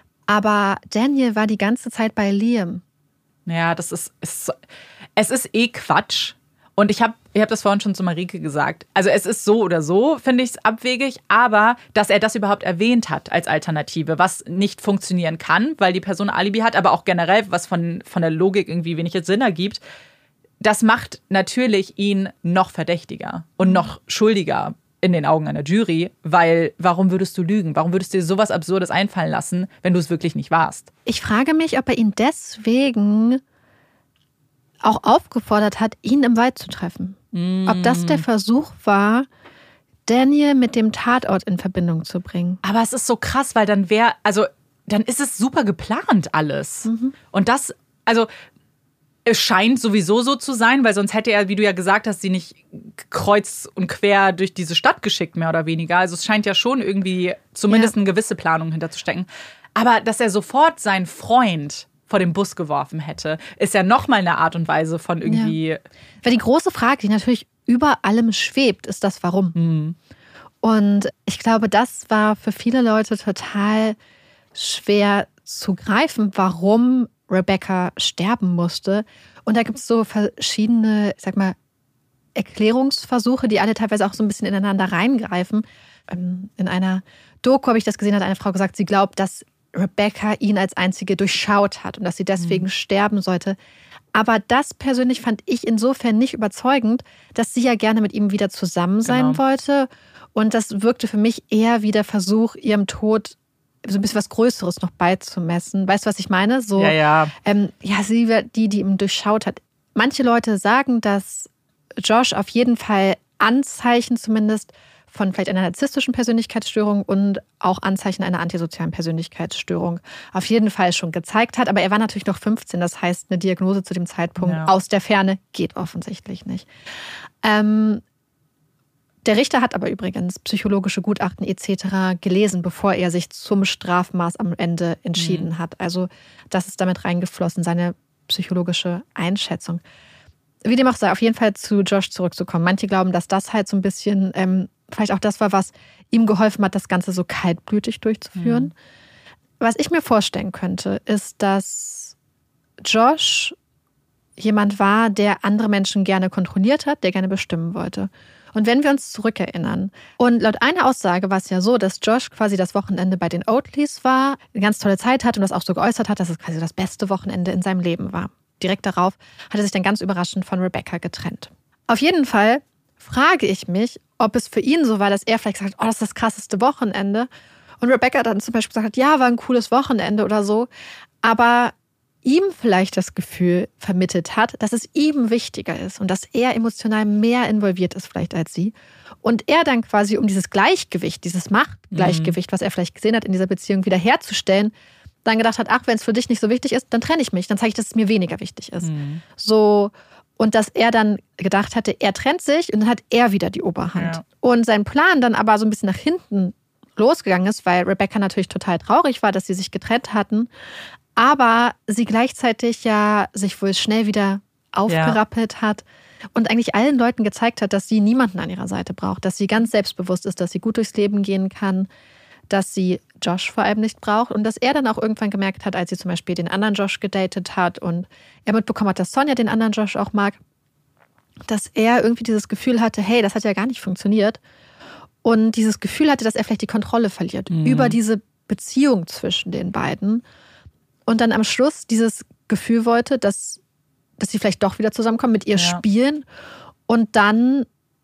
aber Daniel war die ganze Zeit bei Liam. ja, das ist, ist es ist eh Quatsch. Und ich habe ich hab das vorhin schon zu Marike gesagt. Also es ist so oder so, finde ich es abwegig, aber dass er das überhaupt erwähnt hat als Alternative, was nicht funktionieren kann, weil die Person ein Alibi hat, aber auch generell, was von, von der Logik irgendwie wenig Sinn ergibt, das macht natürlich ihn noch verdächtiger und noch schuldiger in den Augen einer Jury, weil warum würdest du lügen? Warum würdest du dir sowas Absurdes einfallen lassen, wenn du es wirklich nicht warst? Ich frage mich, ob er ihn deswegen auch aufgefordert hat, ihn im Wald zu treffen. Mm. Ob das der Versuch war, Daniel mit dem Tatort in Verbindung zu bringen. Aber es ist so krass, weil dann wäre, also dann ist es super geplant alles. Mhm. Und das, also es scheint sowieso so zu sein, weil sonst hätte er, wie du ja gesagt hast, sie nicht kreuz und quer durch diese Stadt geschickt, mehr oder weniger. Also es scheint ja schon irgendwie zumindest ja. eine gewisse Planung hinterzustecken. Aber dass er sofort seinen Freund vor den Bus geworfen hätte, ist ja nochmal eine Art und Weise von irgendwie... Ja. Weil die große Frage, die natürlich über allem schwebt, ist das Warum. Mhm. Und ich glaube, das war für viele Leute total schwer zu greifen, warum Rebecca sterben musste. Und da gibt es so verschiedene, ich sag mal, Erklärungsversuche, die alle teilweise auch so ein bisschen ineinander reingreifen. In einer Doku habe ich das gesehen, hat eine Frau gesagt, sie glaubt, dass Rebecca ihn als einzige durchschaut hat und dass sie deswegen mhm. sterben sollte. Aber das persönlich fand ich insofern nicht überzeugend, dass sie ja gerne mit ihm wieder zusammen sein genau. wollte. Und das wirkte für mich eher wie der Versuch, ihrem Tod so ein bisschen was Größeres noch beizumessen. Weißt du, was ich meine? So, ja, ja. Ähm, ja, sie war die, die ihn durchschaut hat. Manche Leute sagen, dass Josh auf jeden Fall Anzeichen zumindest von vielleicht einer narzisstischen Persönlichkeitsstörung und auch Anzeichen einer antisozialen Persönlichkeitsstörung auf jeden Fall schon gezeigt hat. Aber er war natürlich noch fünfzehn, das heißt, eine Diagnose zu dem Zeitpunkt ja. aus der Ferne geht offensichtlich nicht. Ähm, der Richter hat aber übrigens psychologische Gutachten et cetera gelesen, bevor er sich zum Strafmaß am Ende entschieden mhm. hat. Also das ist damit reingeflossen, seine psychologische Einschätzung. Wie dem auch sei, auf jeden Fall zu Josh zurückzukommen. Manche glauben, dass das halt so ein bisschen ähm, vielleicht auch das war, was ihm geholfen hat, das Ganze so kaltblütig durchzuführen. Mhm. Was ich mir vorstellen könnte, ist, dass Josh jemand war, der andere Menschen gerne kontrolliert hat, der gerne bestimmen wollte. Und wenn wir uns zurückerinnern, und laut einer Aussage war es ja so, dass Josh quasi das Wochenende bei den Oatleys war, eine ganz tolle Zeit hatte und das auch so geäußert hat, dass es quasi das beste Wochenende in seinem Leben war. Direkt darauf hat er sich dann ganz überraschend von Rebecca getrennt. Auf jeden Fall frage ich mich, ob es für ihn so war, dass er vielleicht sagt, oh, das ist das krasseste Wochenende. Und Rebecca dann zum Beispiel gesagt hat, ja, war ein cooles Wochenende oder so. Aber ihm vielleicht das Gefühl vermittelt hat, dass es ihm wichtiger ist und dass er emotional mehr involviert ist vielleicht als sie. Und er dann quasi, um dieses Gleichgewicht, dieses Machtgleichgewicht, mhm. was er vielleicht gesehen hat in dieser Beziehung, wiederherzustellen, dann gedacht hat, ach, wenn es für dich nicht so wichtig ist, dann trenne ich mich, dann zeige ich, dass es mir weniger wichtig ist. Mhm. So, und dass er dann gedacht hatte, er trennt sich und dann hat er wieder die Oberhand. Ja. Und sein Plan dann aber so ein bisschen nach hinten losgegangen ist, weil Rebecca natürlich total traurig war, dass sie sich getrennt hatten, aber sie gleichzeitig ja sich wohl schnell wieder aufgerappelt ja. hat und eigentlich allen Leuten gezeigt hat, dass sie niemanden an ihrer Seite braucht, dass sie ganz selbstbewusst ist, dass sie gut durchs Leben gehen kann, dass sie Josh vor allem nicht braucht und dass er dann auch irgendwann gemerkt hat, als sie zum Beispiel den anderen Josh gedatet hat und er mitbekommen hat, dass Sonja den anderen Josh auch mag, dass er irgendwie dieses Gefühl hatte, hey, das hat ja gar nicht funktioniert und dieses Gefühl hatte, dass er vielleicht die Kontrolle verliert mhm. über diese Beziehung zwischen den beiden. Und dann am Schluss dieses Gefühl wollte, dass, dass sie vielleicht doch wieder zusammenkommen, mit ihr ja. spielen. Und dann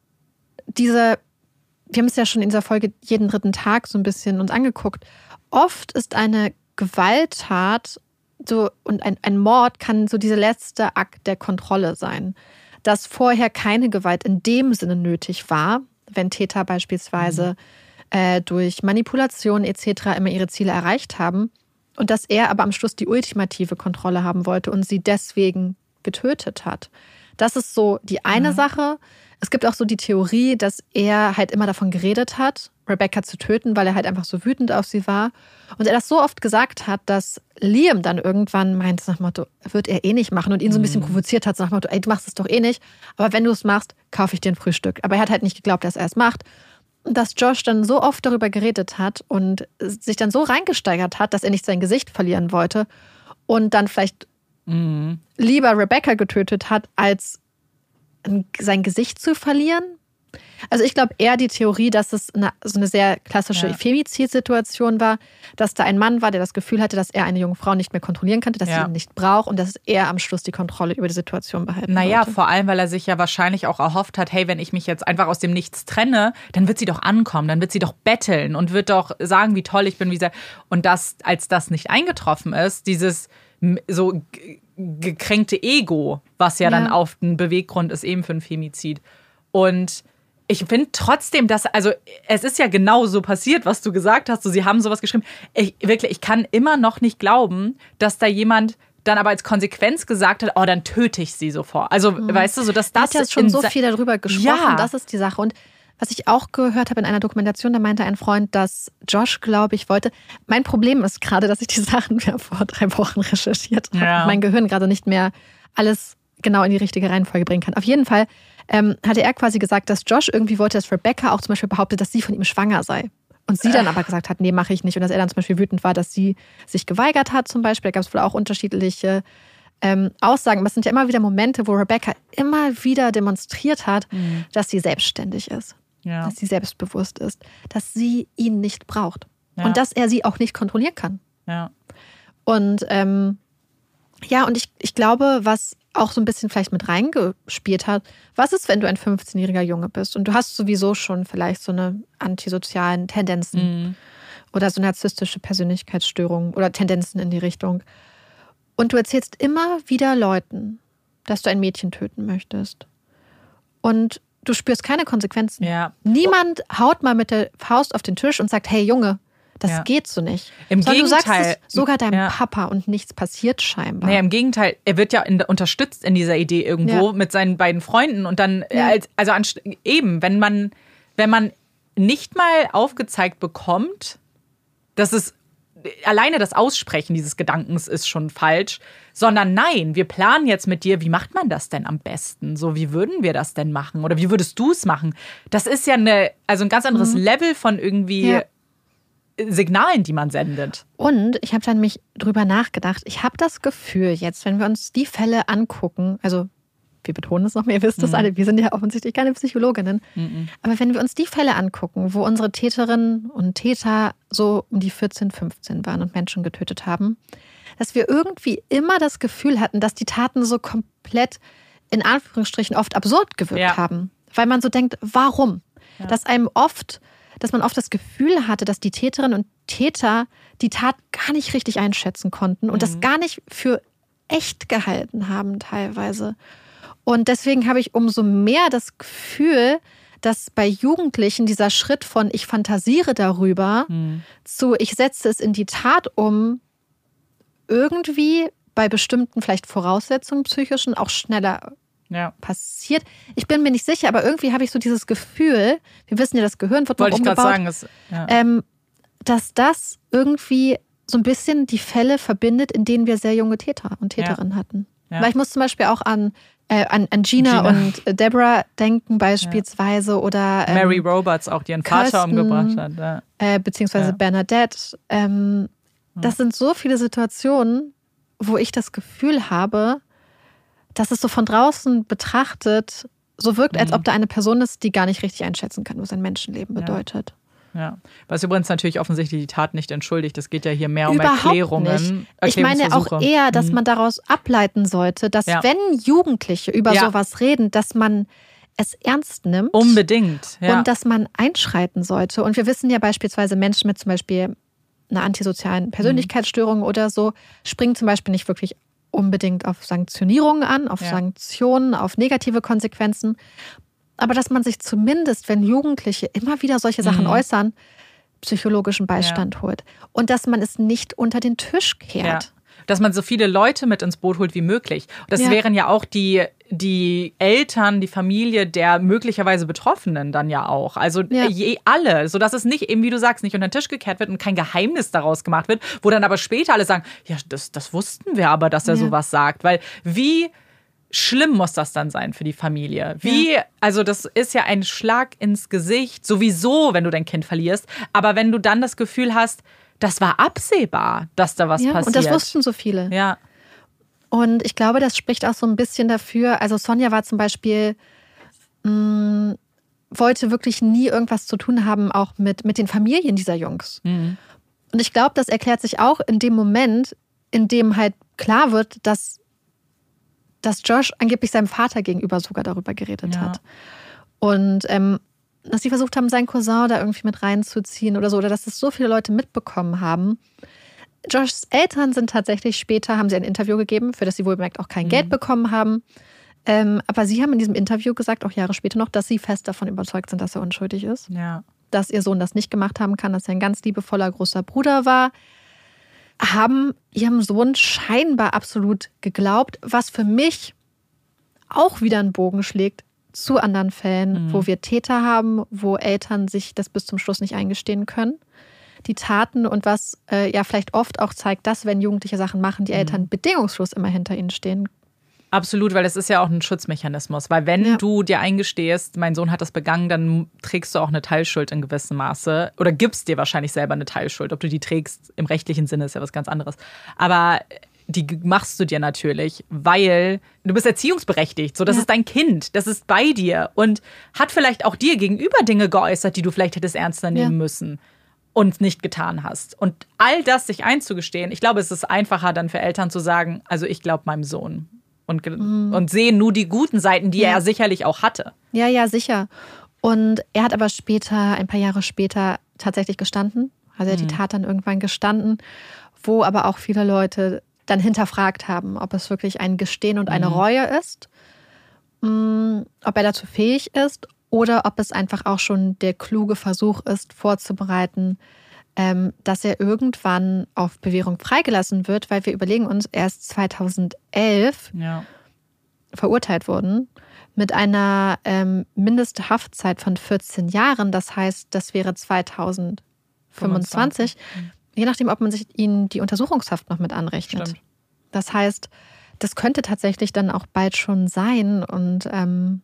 diese, wir haben es ja schon in dieser Folge jeden dritten Tag so ein bisschen uns angeguckt. Oft ist eine Gewalttat so, und ein, ein Mord kann so dieser letzte Akt der Kontrolle sein. Dass vorher keine Gewalt in dem Sinne nötig war, wenn Täter beispielsweise mhm. äh, durch Manipulation et cetera immer ihre Ziele erreicht haben. Und dass er aber am Schluss die ultimative Kontrolle haben wollte und sie deswegen getötet hat. Das ist so die eine mhm. Sache. Es gibt auch so die Theorie, dass er halt immer davon geredet hat, Rebecca zu töten, weil er halt einfach so wütend auf sie war. Und er das so oft gesagt hat, dass Liam dann irgendwann meint, nach dem Motto, wird er eh nicht machen und ihn so ein bisschen provoziert hat, nach dem Motto, ey, du machst es doch eh nicht, aber wenn du es machst, kaufe ich dir ein Frühstück. Aber er hat halt nicht geglaubt, dass er es macht. Dass Josh dann so oft darüber geredet hat und sich dann so reingesteigert hat, dass er nicht sein Gesicht verlieren wollte und dann vielleicht mhm. lieber Rebecca getötet hat, als sein Gesicht zu verlieren. Also ich glaube eher die Theorie, dass es eine, so eine sehr klassische ja. Femizid-Situation war, dass da ein Mann war, der das Gefühl hatte, dass er eine junge Frau nicht mehr kontrollieren könnte, dass ja. sie ihn nicht braucht und dass er am Schluss die Kontrolle über die Situation behalten naja, wollte. Naja, vor allem, weil er sich ja wahrscheinlich auch erhofft hat, hey, wenn ich mich jetzt einfach aus dem Nichts trenne, dann wird sie doch ankommen, dann wird sie doch betteln und wird doch sagen, wie toll ich bin. Wie sie und das, als das nicht eingetroffen ist, dieses so gekränkte Ego, was ja, ja. dann auf den Beweggrund ist eben für ein Femizid. Und ich finde trotzdem, dass, also es ist ja genau so passiert, was du gesagt hast. So, sie haben sowas geschrieben. Ich, wirklich, ich kann immer noch nicht glauben, dass da jemand dann aber als Konsequenz gesagt hat, oh, dann töte ich sie sofort. Also, mhm. weißt du, so dass das... Du hast ja schon so viel darüber gesprochen, ja. das ist die Sache. Und was ich auch gehört habe in einer Dokumentation, da meinte ein Freund, dass Josh, glaube ich, wollte... Mein Problem ist gerade, dass ich die Sachen ja vor drei Wochen recherchiert habe ja. und mein Gehirn gerade nicht mehr alles genau in die richtige Reihenfolge bringen kann. Auf jeden Fall ähm, hatte er quasi gesagt, dass Josh irgendwie wollte, dass Rebecca auch zum Beispiel behauptet, dass sie von ihm schwanger sei. Und sie dann aber gesagt hat, nee, mache ich nicht. Und dass er dann zum Beispiel wütend war, dass sie sich geweigert hat zum Beispiel. Da gab es wohl auch unterschiedliche ähm, Aussagen. Aber es sind ja immer wieder Momente, wo Rebecca immer wieder demonstriert hat, mhm. dass sie selbstständig ist. Ja. Dass sie selbstbewusst ist. Dass sie ihn nicht braucht. Ja. Und dass er sie auch nicht kontrollieren kann. Ja. Und ähm, ja, und ich, ich glaube, was auch so ein bisschen vielleicht mit reingespielt hat, was ist, wenn du ein fünfzehnjähriger Junge bist und du hast sowieso schon vielleicht so eine antisozialen Tendenzen mhm. oder so narzisstische Persönlichkeitsstörungen oder Tendenzen in die Richtung und du erzählst immer wieder Leuten, dass du ein Mädchen töten möchtest und du spürst keine Konsequenzen. Ja. Niemand haut mal mit der Faust auf den Tisch und sagt, hey Junge, das ja. geht so nicht. Im Sondern Gegenteil. Du sagst es sogar deinem ja. Papa und nichts passiert scheinbar. Naja, im Gegenteil, er wird ja in, unterstützt in dieser Idee irgendwo ja. mit seinen beiden Freunden und dann, ja. als, also anst- eben, wenn man, wenn man nicht mal aufgezeigt bekommt, dass es alleine das Aussprechen dieses Gedankens ist schon falsch, sondern nein, wir planen jetzt mit dir, wie macht man das denn am besten? So, wie würden wir das denn machen? Oder wie würdest du es machen? Das ist ja eine, also ein ganz anderes mhm. Level von irgendwie ja. Signalen, die man sendet. Und ich habe dann mich drüber nachgedacht, ich habe das Gefühl jetzt, wenn wir uns die Fälle angucken, also wir betonen es noch mehr, ihr wisst das mhm. alle, wir sind ja offensichtlich keine Psychologinnen, mhm. aber wenn wir uns die Fälle angucken, wo unsere Täterinnen und Täter so um die vierzehn, fünfzehn waren und Menschen getötet haben, dass wir irgendwie immer das Gefühl hatten, dass die Taten so komplett in Anführungsstrichen oft absurd gewirkt ja. haben. Weil man so denkt, warum? Ja. Dass einem oft dass man oft das Gefühl hatte, dass die Täterinnen und Täter die Tat gar nicht richtig einschätzen konnten und mhm. das gar nicht für echt gehalten haben teilweise. Und deswegen habe ich umso mehr das Gefühl, dass bei Jugendlichen dieser Schritt von ich fantasiere darüber mhm. zu ich setze es in die Tat um, irgendwie bei bestimmten vielleicht Voraussetzungen psychischen auch schneller Ja. passiert. Ich bin mir nicht sicher, aber irgendwie habe ich so dieses Gefühl, wir wissen ja, das Gehirn wird noch Wollte umgebaut, ich gerade sagen, ist, ja. ähm, dass das irgendwie so ein bisschen die Fälle verbindet, in denen wir sehr junge Täter und Täterinnen ja. hatten. Ja. Weil ich muss zum Beispiel auch an, äh, an, an Gina, Gina und Deborah denken beispielsweise ja. oder ähm, Mary Roberts auch, die ihren Kirsten, Vater umgebracht hat. Ja. Äh, beziehungsweise ja. Bernadette. Ähm, ja. Das sind so viele Situationen, wo ich das Gefühl habe, dass es so von draußen betrachtet so wirkt, als ob da eine Person ist, die gar nicht richtig einschätzen kann, was ein Menschenleben bedeutet. Ja. ja. Was übrigens natürlich offensichtlich die Tat nicht entschuldigt. Es geht ja hier mehr um Überhaupt Erklärungen. Nicht. Ich meine auch eher, dass man daraus ableiten sollte, dass ja. wenn Jugendliche über ja. sowas reden, dass man es ernst nimmt. Unbedingt. Ja. Und dass man einschreiten sollte. Und wir wissen ja beispielsweise, Menschen mit zum Beispiel einer antisozialen Persönlichkeitsstörung mhm. oder so, springen zum Beispiel nicht wirklich unbedingt auf Sanktionierungen an, auf ja. Sanktionen, auf negative Konsequenzen. Aber dass man sich zumindest, wenn Jugendliche immer wieder solche Sachen mhm. äußern, psychologischen Beistand ja. holt. Und dass man es nicht unter den Tisch kehrt. Ja. Dass man so viele Leute mit ins Boot holt wie möglich. Das ja. wären ja auch die, die Eltern, die Familie der möglicherweise Betroffenen dann ja auch. Also ja. je, alle, sodass es nicht, eben wie du sagst, nicht unter den Tisch gekehrt wird und kein Geheimnis daraus gemacht wird, wo dann aber später alle sagen, ja, das, das wussten wir aber, dass er ja. sowas sagt. Weil wie schlimm muss das dann sein für die Familie? Wie, ja. also das ist ja ein Schlag ins Gesicht, sowieso, wenn du dein Kind verlierst. Aber wenn du dann das Gefühl hast, das war absehbar, dass da was ja, passiert. Und das wussten so viele. Ja. Und ich glaube, das spricht auch so ein bisschen dafür. Also Sonja war zum Beispiel, mh, wollte wirklich nie irgendwas zu tun haben, auch mit, mit den Familien dieser Jungs. Mhm. Und ich glaube, das erklärt sich auch in dem Moment, in dem halt klar wird, dass, dass Josh angeblich seinem Vater gegenüber sogar darüber geredet ja. hat. Und ähm, dass sie versucht haben, seinen Cousin da irgendwie mit reinzuziehen oder so, oder dass das so viele Leute mitbekommen haben. Joshs Eltern sind tatsächlich später, haben sie ein Interview gegeben, für das sie wohlbemerkt auch kein mhm. Geld bekommen haben. Ähm, aber sie haben in diesem Interview gesagt, auch Jahre später noch, dass sie fest davon überzeugt sind, dass er unschuldig ist. Ja. Dass ihr Sohn das nicht gemacht haben kann, dass er ein ganz liebevoller großer Bruder war. Haben ihrem Sohn scheinbar absolut geglaubt, was für mich auch wieder einen Bogen schlägt zu anderen Fällen, mhm. wo wir Täter haben, wo Eltern sich das bis zum Schluss nicht eingestehen können. Die Taten und was äh, ja vielleicht oft auch zeigt, dass wenn Jugendliche Sachen machen, die mhm. Eltern bedingungslos immer hinter ihnen stehen. Absolut, weil das ist ja auch ein Schutzmechanismus. Weil wenn ja. du dir eingestehst, mein Sohn hat das begangen, dann trägst du auch eine Teilschuld in gewissem Maße. Oder gibst dir wahrscheinlich selber eine Teilschuld. Ob du die trägst, im rechtlichen Sinne ist ja was ganz anderes. Aber die machst du dir natürlich, weil du bist erziehungsberechtigt. So, das ja. ist dein Kind, das ist bei dir und hat vielleicht auch dir gegenüber Dinge geäußert, die du vielleicht hättest ernster nehmen ja. müssen und nicht getan hast. Und all das sich einzugestehen, ich glaube, es ist einfacher dann für Eltern zu sagen, also ich glaube meinem Sohn und, mhm. und sehen nur die guten Seiten, die ja. er sicherlich auch hatte. Ja, ja, sicher. Und er hat aber später, ein paar Jahre später, tatsächlich gestanden. Also er hat mhm. die Tat dann irgendwann gestanden, wo aber auch viele Leute dann hinterfragt haben, ob es wirklich ein Gestehen und eine mhm. Reue ist, ob er dazu fähig ist oder ob es einfach auch schon der kluge Versuch ist, vorzubereiten, ähm, dass er irgendwann auf Bewährung freigelassen wird, weil wir überlegen uns, er ist zweitausendelf ja. verurteilt worden mit einer ähm, Mindesthaftzeit von vierzehn Jahren. Das heißt, das wäre zweitausendfünfundzwanzig, Mhm. je nachdem, ob man sich ihnen die Untersuchungshaft noch mit anrechnet. Stimmt. Das heißt, das könnte tatsächlich dann auch bald schon sein. Und ähm,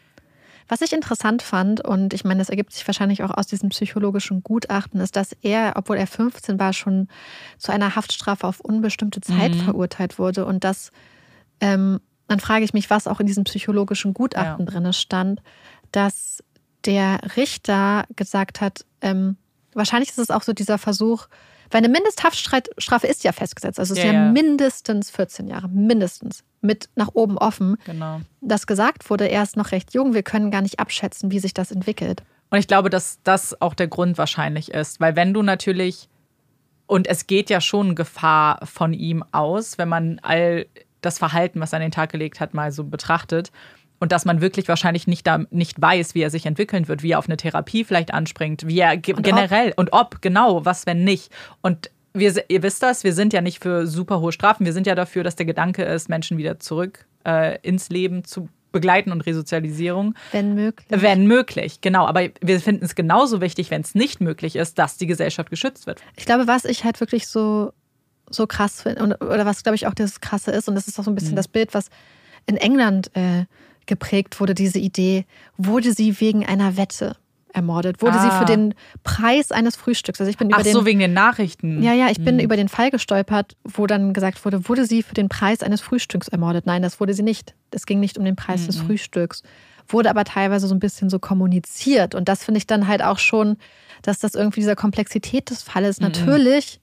was ich interessant fand, und ich meine, das ergibt sich wahrscheinlich auch aus diesem psychologischen Gutachten, ist, dass er, obwohl er fünfzehn war, schon zu einer Haftstrafe auf unbestimmte Zeit Mhm. verurteilt wurde. Und das, ähm, dann frage ich mich, was auch in diesem psychologischen Gutachten Ja. drin stand, dass der Richter gesagt hat, ähm, wahrscheinlich ist es auch so dieser Versuch, weil eine Mindesthaftstrafe ist ja festgesetzt. Also es Ja, ist ja, ja. mindestens vierzehn Jahre, mindestens, mit nach oben offen. Genau. Dass gesagt wurde, er ist noch recht jung, wir können gar nicht abschätzen, wie sich das entwickelt. Und ich glaube, dass das auch der Grund wahrscheinlich ist. Weil wenn du natürlich, und es geht ja schon Gefahr von ihm aus, wenn man all das Verhalten, was er an den Tag gelegt hat, mal so betrachtet. Und dass man wirklich wahrscheinlich nicht, da, nicht weiß, wie er sich entwickeln wird, wie er auf eine Therapie vielleicht anspringt, wie er ge- Und generell ob. und ob, genau, was, wenn nicht. Und wir, ihr wisst das, wir sind ja nicht für super hohe Strafen. Wir sind ja dafür, dass der Gedanke ist, Menschen wieder zurück äh, ins Leben zu begleiten und Resozialisierung. Wenn möglich. Wenn möglich, genau. Aber wir finden es genauso wichtig, wenn es nicht möglich ist, dass die Gesellschaft geschützt wird. Ich glaube, was ich halt wirklich so, so krass finde, und- oder was, glaube ich, auch das Krasse ist, und das ist auch so ein bisschen Mhm. das Bild, was in England äh, geprägt wurde, diese Idee, wurde sie wegen einer Wette ermordet? Wurde Ah. sie für den Preis eines Frühstücks? Also ich bin über Ach den, so, wegen den Nachrichten. ja, ja, ich bin Mhm. über den Fall gestolpert, wo dann gesagt wurde, wurde sie für den Preis eines Frühstücks ermordet? Nein, das wurde sie nicht. Es ging nicht um den Preis Mhm. des Frühstücks. Wurde aber teilweise so ein bisschen so kommuniziert. Und das finde ich dann halt auch schon, dass das irgendwie dieser Komplexität des Falles Mhm. natürlich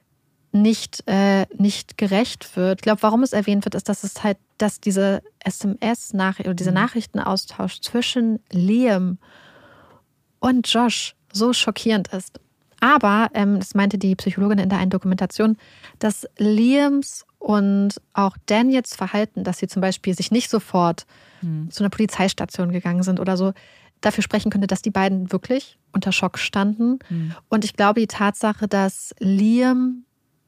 nicht, äh, nicht gerecht wird. Ich glaube, warum es erwähnt wird, ist, dass es halt, dass diese S M S-Nachricht oder dieser Mhm. Nachrichtenaustausch zwischen Liam und Josh so schockierend ist. Aber, ähm, das meinte die Psychologin in der einen Dokumentation, dass Liams und auch Daniels Verhalten, dass sie zum Beispiel sich nicht sofort Mhm. zu einer Polizeistation gegangen sind oder so, dafür sprechen könnte, dass die beiden wirklich unter Schock standen. Mhm. Und ich glaube, die Tatsache, dass Liam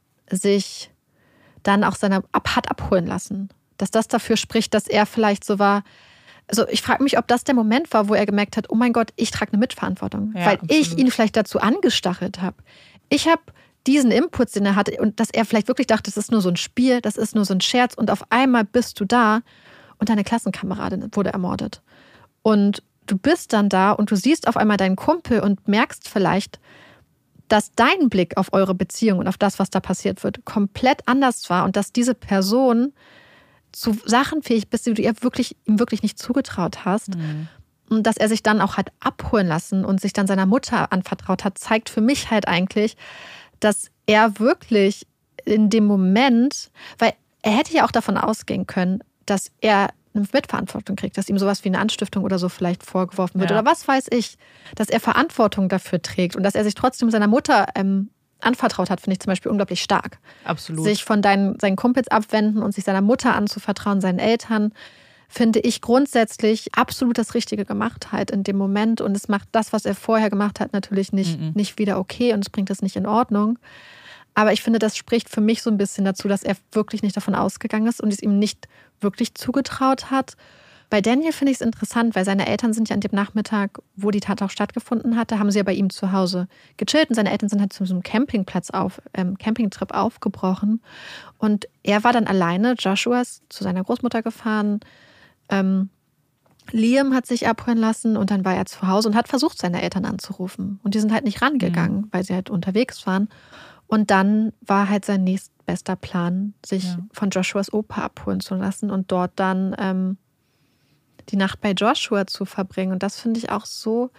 sich dann auch seiner ab hat abholen lassen, dass das dafür spricht, dass er vielleicht so war. Also ich frage mich, ob das der Moment war, wo er gemerkt hat, oh mein Gott, ich trage eine Mitverantwortung, Ja, weil absolut. ich ihn vielleicht dazu angestachelt habe. Ich habe diesen Input, den er hatte, und dass er vielleicht wirklich dachte, das ist nur so ein Spiel, das ist nur so ein Scherz, und auf einmal bist du da und deine Klassenkameradin wurde ermordet. Und du bist dann da und du siehst auf einmal deinen Kumpel und merkst vielleicht, dass dein Blick auf eure Beziehung und auf das, was da passiert wird, komplett anders war und dass diese Person zu Sachen fähig bist, die du ihr wirklich, ihm wirklich nicht zugetraut hast. Mhm. Und dass er sich dann auch hat abholen lassen und sich dann seiner Mutter anvertraut hat, zeigt für mich halt eigentlich, dass er wirklich in dem Moment, weil er hätte ja auch davon ausgehen können, dass er eine Mitverantwortung kriegt, dass ihm sowas wie eine Anstiftung oder so vielleicht vorgeworfen wird Ja. oder was weiß ich, dass er Verantwortung dafür trägt und dass er sich trotzdem seiner Mutter ähm, anvertraut hat, finde ich zum Beispiel unglaublich stark. Absolut. Sich von deinen, seinen Kumpels abwenden und sich seiner Mutter anzuvertrauen, seinen Eltern, finde ich grundsätzlich absolut das Richtige gemacht halt in dem Moment. Und es macht das, was er vorher gemacht hat, natürlich nicht, Mhm. nicht wieder okay und es bringt es nicht in Ordnung. Aber ich finde, das spricht für mich so ein bisschen dazu, dass er wirklich nicht davon ausgegangen ist und es ihm nicht wirklich zugetraut hat. Bei Daniel finde ich es interessant, weil seine Eltern sind ja an dem Nachmittag, wo die Tat auch stattgefunden hatte, haben sie ja bei ihm zu Hause gechillt und seine Eltern sind halt zu so einem Campingplatz auf, ähm, Campingtrip aufgebrochen und er war dann alleine, Joshua ist zu seiner Großmutter gefahren, ähm, Liam hat sich abholen lassen und dann war er zu Hause und hat versucht, seine Eltern anzurufen und die sind halt nicht rangegangen, Mhm. weil sie halt unterwegs waren und dann war halt sein nächstbester Plan, sich Ja. von Joshuas Opa abholen zu lassen und dort dann ähm, die Nacht bei Joshua zu verbringen. Und das finde ich auch so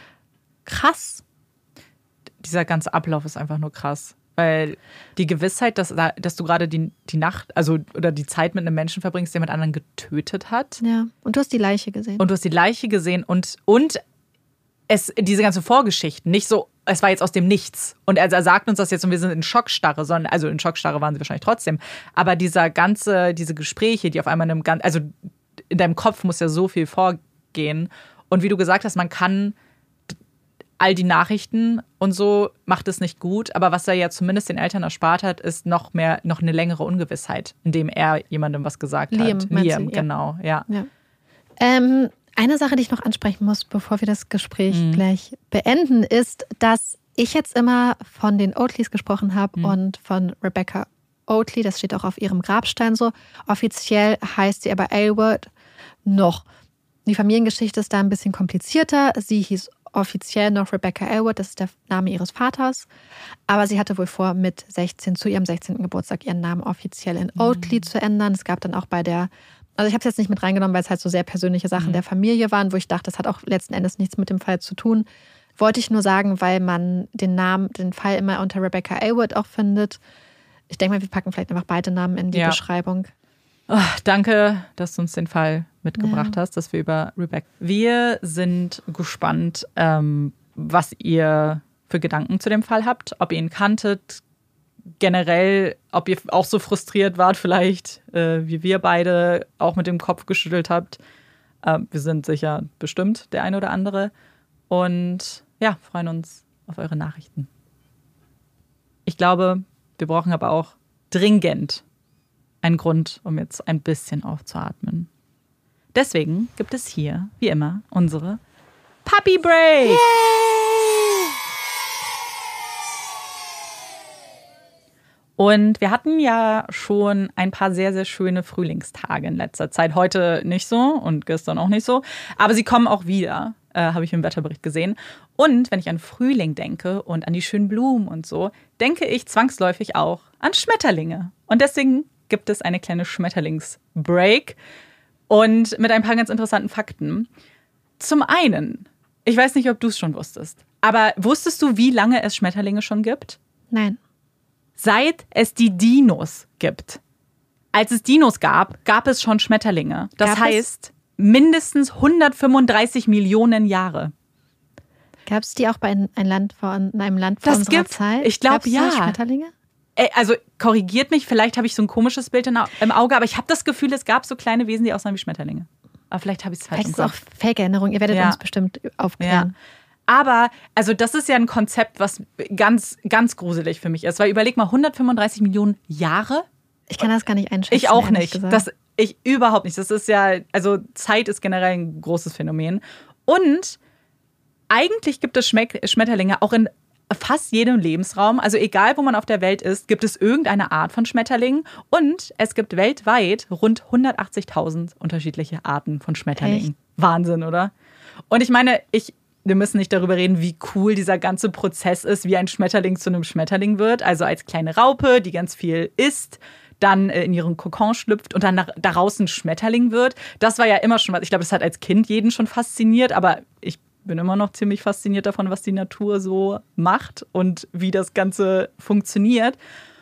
krass. Dieser ganze Ablauf ist einfach nur krass. Weil die Gewissheit, dass, dass du gerade die, die Nacht, also oder die Zeit mit einem Menschen verbringst, der mit anderen getötet hat. Ja. Und du hast die Leiche gesehen. Und du hast die Leiche gesehen und, und es, diese ganze Vorgeschichten, nicht so, es war jetzt aus dem Nichts. Und er, er sagt uns das jetzt und wir sind in Schockstarre, sondern, also in Schockstarre waren sie wahrscheinlich trotzdem. Aber dieser ganze, diese Gespräche, die auf einmal in einem ganz, also in deinem Kopf muss ja so viel vorgehen. Und wie du gesagt hast, man kann all die Nachrichten und so macht es nicht gut. Aber was er ja zumindest den Eltern erspart hat, ist noch mehr, noch eine längere Ungewissheit, indem er jemandem was gesagt Liam, hat. meinst Liam, du? Ja. genau, ja. Ja. Ähm, eine Sache, die ich noch ansprechen muss, bevor wir das Gespräch Mhm. gleich beenden, ist, dass ich jetzt immer von den Oatleys gesprochen habe Mhm. und von Rebecca Oatley, das steht auch auf ihrem Grabstein so. Offiziell heißt sie aber Aylward noch. Die Familiengeschichte ist da ein bisschen komplizierter. Sie hieß offiziell noch Rebecca Aylward, das ist der Name ihres Vaters. Aber sie hatte wohl vor, mit sechzehn, zu ihrem sechzehnten Geburtstag, ihren Namen offiziell in Oatley mhm. zu ändern. Es gab dann auch bei der, also ich habe es jetzt nicht mit reingenommen, weil es halt so sehr persönliche Sachen mhm. der Familie waren, wo ich dachte, das hat auch letzten Endes nichts mit dem Fall zu tun. Wollte ich nur sagen, weil man den Namen, den Fall immer unter Rebecca Aylward auch findet. Ich denke mal, wir packen vielleicht einfach beide Namen in die ja. Beschreibung. Oh, danke, dass du uns den Fall mitgebracht Ja. hast, dass wir über Rebecca. Wir sind gespannt, ähm, was ihr für Gedanken zu dem Fall habt, ob ihr ihn kanntet, generell, ob ihr auch so frustriert wart, vielleicht äh, wie wir beide auch mit dem Kopf geschüttelt habt. Ähm, wir sind sicher bestimmt der eine oder andere und ja, freuen uns auf eure Nachrichten. Ich glaube, wir brauchen aber auch dringend einen Grund, um jetzt ein bisschen aufzuatmen. Deswegen gibt es hier, wie immer, unsere Puppy Break. Yay! Und wir hatten ja schon ein paar sehr, sehr schöne Frühlingstage in letzter Zeit. Heute nicht so und gestern auch nicht so. Aber sie kommen auch wieder, äh, habe ich im Wetterbericht gesehen. Und wenn ich an Frühling denke und an die schönen Blumen und so, denke ich zwangsläufig auch an Schmetterlinge. Und deswegen gibt es eine kleine Schmetterlings-Break und mit ein paar ganz interessanten Fakten. Zum einen, ich weiß nicht, ob du es schon wusstest, aber wusstest du, wie lange es Schmetterlinge schon gibt? Nein. Seit es die Dinos gibt. Als es Dinos gab, gab es schon Schmetterlinge. Das Gab heißt, es? mindestens hundertfünfunddreißig Millionen Jahre. Gab es die auch bei ein, ein Land von, in einem Land vor das unserer gibt, Zeit? Ich glaube, ja. Schmetterlinge? Also korrigiert mich, vielleicht habe ich so ein komisches Bild im Auge, aber ich habe das Gefühl, es gab so kleine Wesen, die aussahen wie Schmetterlinge. Aber vielleicht habe ich es falsch im Kopf. Vielleicht ist es auch Fake-Erinnerung, ihr werdet ja. uns bestimmt aufklären. Ja. Aber also das ist ja ein Konzept, was ganz, ganz gruselig für mich ist. Weil überleg mal, hundertfünfunddreißig Millionen Jahre? Ich kann das gar nicht einschätzen. Ich auch nicht. Das, ich überhaupt nicht. Das ist ja, also Zeit ist generell ein großes Phänomen. Und eigentlich gibt es Schmeck- Schmetterlinge auch in fast jedem Lebensraum, also egal, wo man auf der Welt ist, gibt es irgendeine Art von Schmetterlingen. Und es gibt weltweit rund hundertachtzigtausend unterschiedliche Arten von Schmetterlingen. Echt? Wahnsinn, oder? Und ich meine, ich, wir müssen nicht darüber reden, wie cool dieser ganze Prozess ist, wie ein Schmetterling zu einem Schmetterling wird. Also als kleine Raupe, die ganz viel isst, dann in ihren Kokon schlüpft und dann daraus ein Schmetterling wird. Das war ja immer schon was, ich glaube, das hat als Kind jeden schon fasziniert, aber ich bin immer noch ziemlich fasziniert davon, was die Natur so macht und wie das Ganze funktioniert.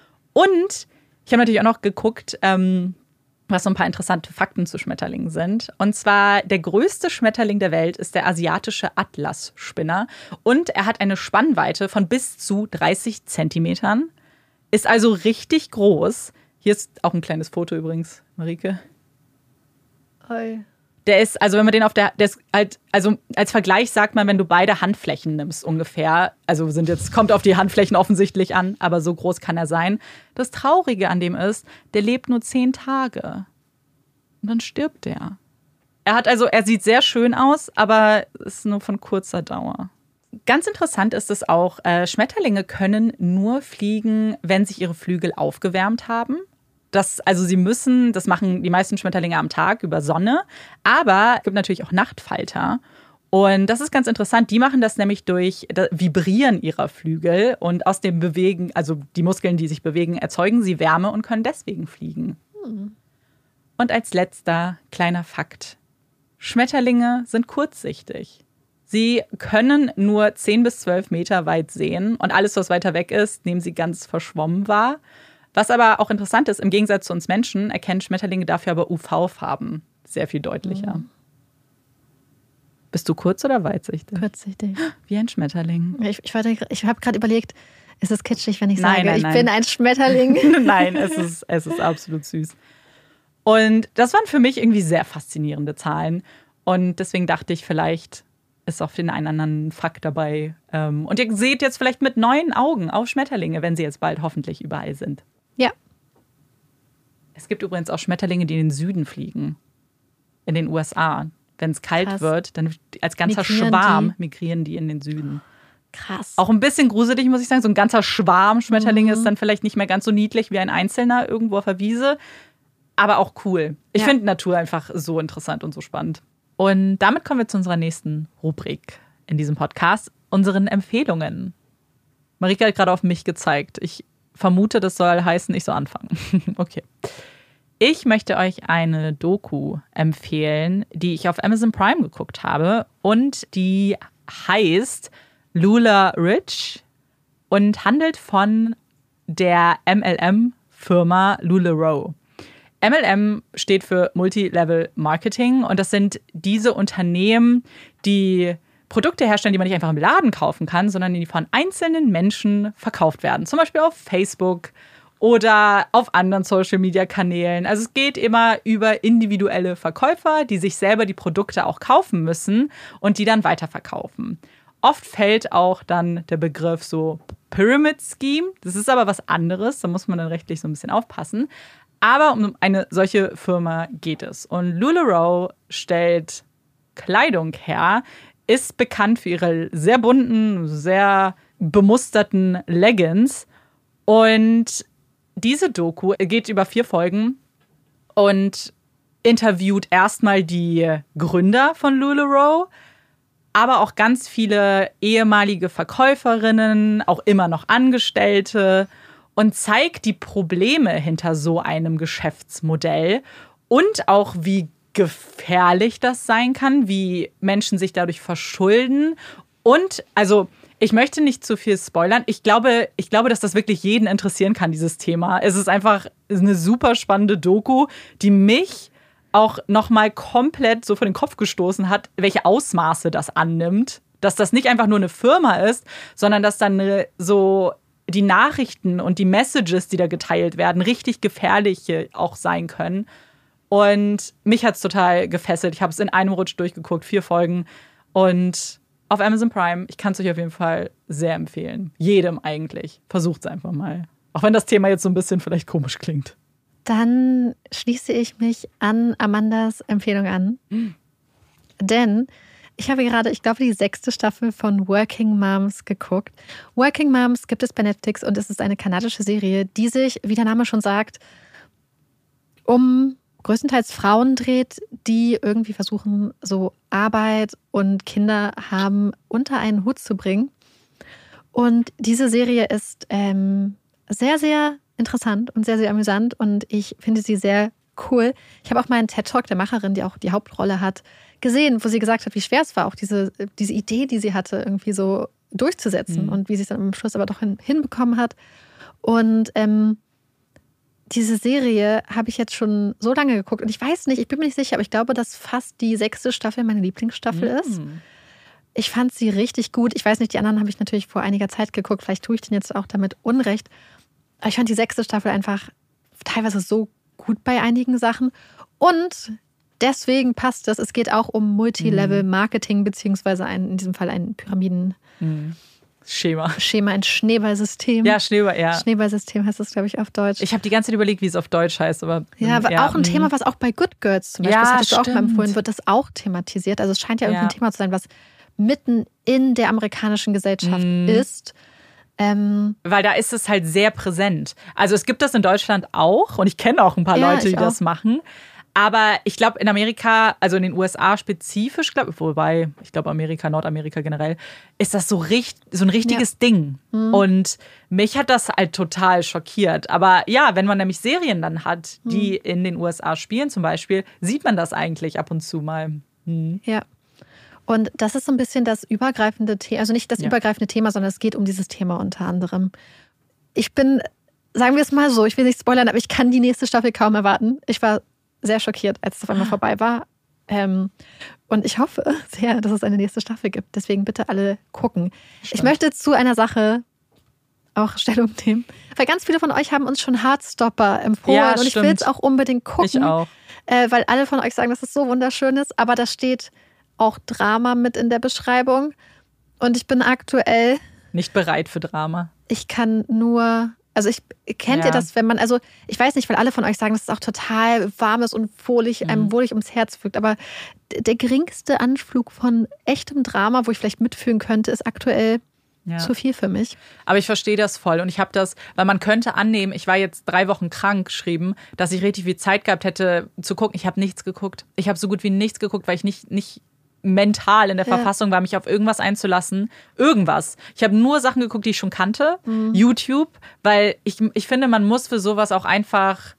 Und ich habe natürlich auch noch geguckt, ähm, was so ein paar interessante Fakten zu Schmetterlingen sind. Und zwar der größte Schmetterling der Welt ist der asiatische Atlasspinner. Und er hat eine Spannweite von bis zu dreißig Zentimetern. Ist also richtig groß. Hier ist auch ein kleines Foto übrigens, Marike. Oi. Der ist, also wenn man den auf der, der ist halt, also als Vergleich sagt man, wenn du beide Handflächen nimmst ungefähr, also sind jetzt, kommt auf die Handflächen offensichtlich an, aber so groß kann er sein. Das Traurige an dem ist, der lebt nur zehn Tage. Und dann stirbt er. Er hat also, er sieht sehr schön aus, aber ist nur von kurzer Dauer. Ganz interessant ist es auch, äh, Schmetterlinge können nur fliegen, wenn sich ihre Flügel aufgewärmt haben. Das, also sie müssen, das machen die meisten Schmetterlinge am Tag über Sonne, aber es gibt natürlich auch Nachtfalter. Und das ist ganz interessant, die machen das nämlich durch das Vibrieren ihrer Flügel und aus dem Bewegen, also die Muskeln, die sich bewegen, erzeugen sie Wärme und können deswegen fliegen. Hm. Und als letzter kleiner Fakt, Schmetterlinge sind kurzsichtig. Sie können nur zehn bis zwölf Meter weit sehen und alles, was weiter weg ist, nehmen sie ganz verschwommen wahr. Was aber auch interessant ist, im Gegensatz zu uns Menschen erkennen Schmetterlinge dafür aber U V-Farben sehr viel deutlicher. Mhm. Bist du kurz- oder weitsichtig? Kurzsichtig. Wie ein Schmetterling. Ich, ich, ich habe gerade überlegt, ist es kitschig, wenn ich nein, sage, nein, ich nein. bin ein Schmetterling? Nein, es ist, es ist absolut süß. Und das waren für mich irgendwie sehr faszinierende Zahlen. Und deswegen dachte ich, vielleicht ist auch den einen anderen Fakt dabei. Und ihr seht jetzt vielleicht mit neuen Augen auf Schmetterlinge, wenn sie jetzt bald hoffentlich überall sind. Ja. Es gibt übrigens auch Schmetterlinge, die in den Süden fliegen. In den U S A. Wenn es kalt Krass. wird, dann als ganzer migrieren Schwarm die? migrieren die in den Süden. Krass. Auch ein bisschen gruselig, muss ich sagen. So ein ganzer Schwarm Schmetterlinge mhm. ist dann vielleicht nicht mehr ganz so niedlich wie ein einzelner irgendwo auf der Wiese. Aber auch cool. Ich ja. finde Natur einfach so interessant und so spannend. Und damit kommen wir zu unserer nächsten Rubrik in diesem Podcast, unseren Empfehlungen. Marika hat gerade auf mich gezeigt. Ich vermute, das soll heißen, ich soll anfangen. Okay. Ich möchte euch eine Doku empfehlen, die ich auf Amazon Prime geguckt habe. Und die heißt LuLaRich und handelt von der M L M-Firma LuLaRoe. M L M steht für Multi-Level Marketing und das sind diese Unternehmen, die Produkte herstellen, die man nicht einfach im Laden kaufen kann, sondern die von einzelnen Menschen verkauft werden. Zum Beispiel auf Facebook oder auf anderen Social-Media-Kanälen. Also es geht immer über individuelle Verkäufer, die sich selber die Produkte auch kaufen müssen und die dann weiterverkaufen. Oft fällt auch dann der Begriff so Pyramid Scheme. Das ist aber was anderes, da muss man dann rechtlich so ein bisschen aufpassen. Aber um eine solche Firma geht es. Und LuLaRoe stellt Kleidung her, ist bekannt für ihre sehr bunten, sehr bemusterten Leggings. Und diese Doku geht über vier Folgen und interviewt erstmal die Gründer von LuLaRoe, aber auch ganz viele ehemalige Verkäuferinnen, auch immer noch Angestellte und zeigt die Probleme hinter so einem Geschäftsmodell und auch, wie gefährlich das sein kann, wie Menschen sich dadurch verschulden. Und, also, ich möchte nicht zu viel spoilern. Ich glaube, ich glaube, dass das wirklich jeden interessieren kann, dieses Thema. Es ist einfach eine super spannende Doku, die mich auch nochmal komplett so vor den Kopf gestoßen hat, welche Ausmaße das annimmt. Dass das nicht einfach nur eine Firma ist, sondern dass dann so die Nachrichten und die Messages, die da geteilt werden, richtig gefährliche auch sein können. Und mich hat es total gefesselt. Ich habe es in einem Rutsch durchgeguckt, vier Folgen. Und auf Amazon Prime, ich kann es euch auf jeden Fall sehr empfehlen. Jedem eigentlich. Versucht es einfach mal. Auch wenn das Thema jetzt so ein bisschen vielleicht komisch klingt. Dann schließe ich mich an Amandas Empfehlung an. Mhm. Denn ich habe gerade, ich glaube, die sechste Staffel von Working Moms geguckt. Working Moms gibt es bei Netflix und es ist eine kanadische Serie, die sich, wie der Name schon sagt, um größtenteils Frauen dreht, die irgendwie versuchen, so Arbeit und Kinder haben unter einen Hut zu bringen. Und diese Serie ist ähm, sehr, sehr interessant und sehr, sehr amüsant und ich finde sie sehr cool. Ich habe auch mal einen TED-Talk der Macherin, die auch die Hauptrolle hat, gesehen, wo sie gesagt hat, wie schwer es war, auch diese, diese Idee, die sie hatte, irgendwie so durchzusetzen mhm. und wie sie es dann am Schluss aber doch hin, hinbekommen hat. Und ähm, diese Serie habe ich jetzt schon so lange geguckt und ich weiß nicht, ich bin mir nicht sicher, aber ich glaube, dass fast die sechste Staffel meine Lieblingsstaffel mhm. ist. Ich fand sie richtig gut. Ich weiß nicht, die anderen habe ich natürlich vor einiger Zeit geguckt, vielleicht tue ich denen jetzt auch damit Unrecht. Aber ich fand die sechste Staffel einfach teilweise so gut bei einigen Sachen und deswegen passt es. Es geht auch um Multilevel-Marketing, beziehungsweise ein, in diesem Fall ein Pyramiden- mhm. Schema. Schema, ein Schneeballsystem. Ja, Schneeball, ja. Schneeballsystem heißt das, glaube ich, auf Deutsch. Ich habe die ganze Zeit überlegt, wie es auf Deutsch heißt. Aber, ja, aber ja, auch ein mh. Thema, was auch bei Good Girls zum Beispiel, ja, das hattest stimmt. du auch mal empfohlen, wird das auch thematisiert. Also es scheint ja, ja. irgendwie ein Thema zu sein, was mitten in der amerikanischen Gesellschaft mhm. ist. Ähm, Weil da ist es halt sehr präsent. Also es gibt das in Deutschland auch und ich kenne auch ein paar ja, Leute, die auch. das machen. Aber ich glaube, in Amerika, also in den U S A spezifisch, glaub, wobei, ich glaube, Amerika, Nordamerika generell, ist das so, richt, so ein richtiges ja. Ding. Mhm. Und mich hat das halt total schockiert. Aber ja, wenn man nämlich Serien dann hat, die mhm. in den U S A spielen zum Beispiel, sieht man das eigentlich ab und zu mal. Mhm. Ja. Und das ist so ein bisschen das übergreifende Thema, also nicht das ja. übergreifende Thema, sondern es geht um dieses Thema unter anderem. Ich bin, sagen wir es mal so, ich will nicht spoilern, aber ich kann die nächste Staffel kaum erwarten. Ich war sehr schockiert, als es auf einmal vorbei war. Ähm, und ich hoffe sehr, dass es eine nächste Staffel gibt. Deswegen bitte alle gucken. Spannend. Ich möchte zu einer Sache auch Stellung nehmen. Weil ganz viele von euch haben uns schon Heartstopper empfohlen. Ja, und ich will es auch unbedingt gucken. Ich auch. äh, weil alle von euch sagen, dass es so wunderschön ist. Aber da steht auch Drama mit in der Beschreibung. Und ich bin aktuell... Nicht bereit für Drama. Ich kann nur... Also ich kennt ja. ihr das, wenn man, also ich weiß nicht, weil alle von euch sagen, dass es auch total warm ist und wohlig, mhm. einem wohlig ums Herz fügt, aber der geringste Anflug von echtem Drama, wo ich vielleicht mitfühlen könnte, ist aktuell ja. zu viel für mich. Aber ich verstehe das voll und ich habe das, weil man könnte annehmen, ich war jetzt drei Wochen krank geschrieben, dass ich richtig viel Zeit gehabt hätte zu gucken. Ich habe nichts geguckt. Ich habe so gut wie nichts geguckt, weil ich nicht, nicht mental in der ja. Verfassung war, mich auf irgendwas einzulassen. Irgendwas. Ich habe nur Sachen geguckt, die ich schon kannte. Mhm. YouTube, weil ich, ich finde, man muss für sowas auch einfach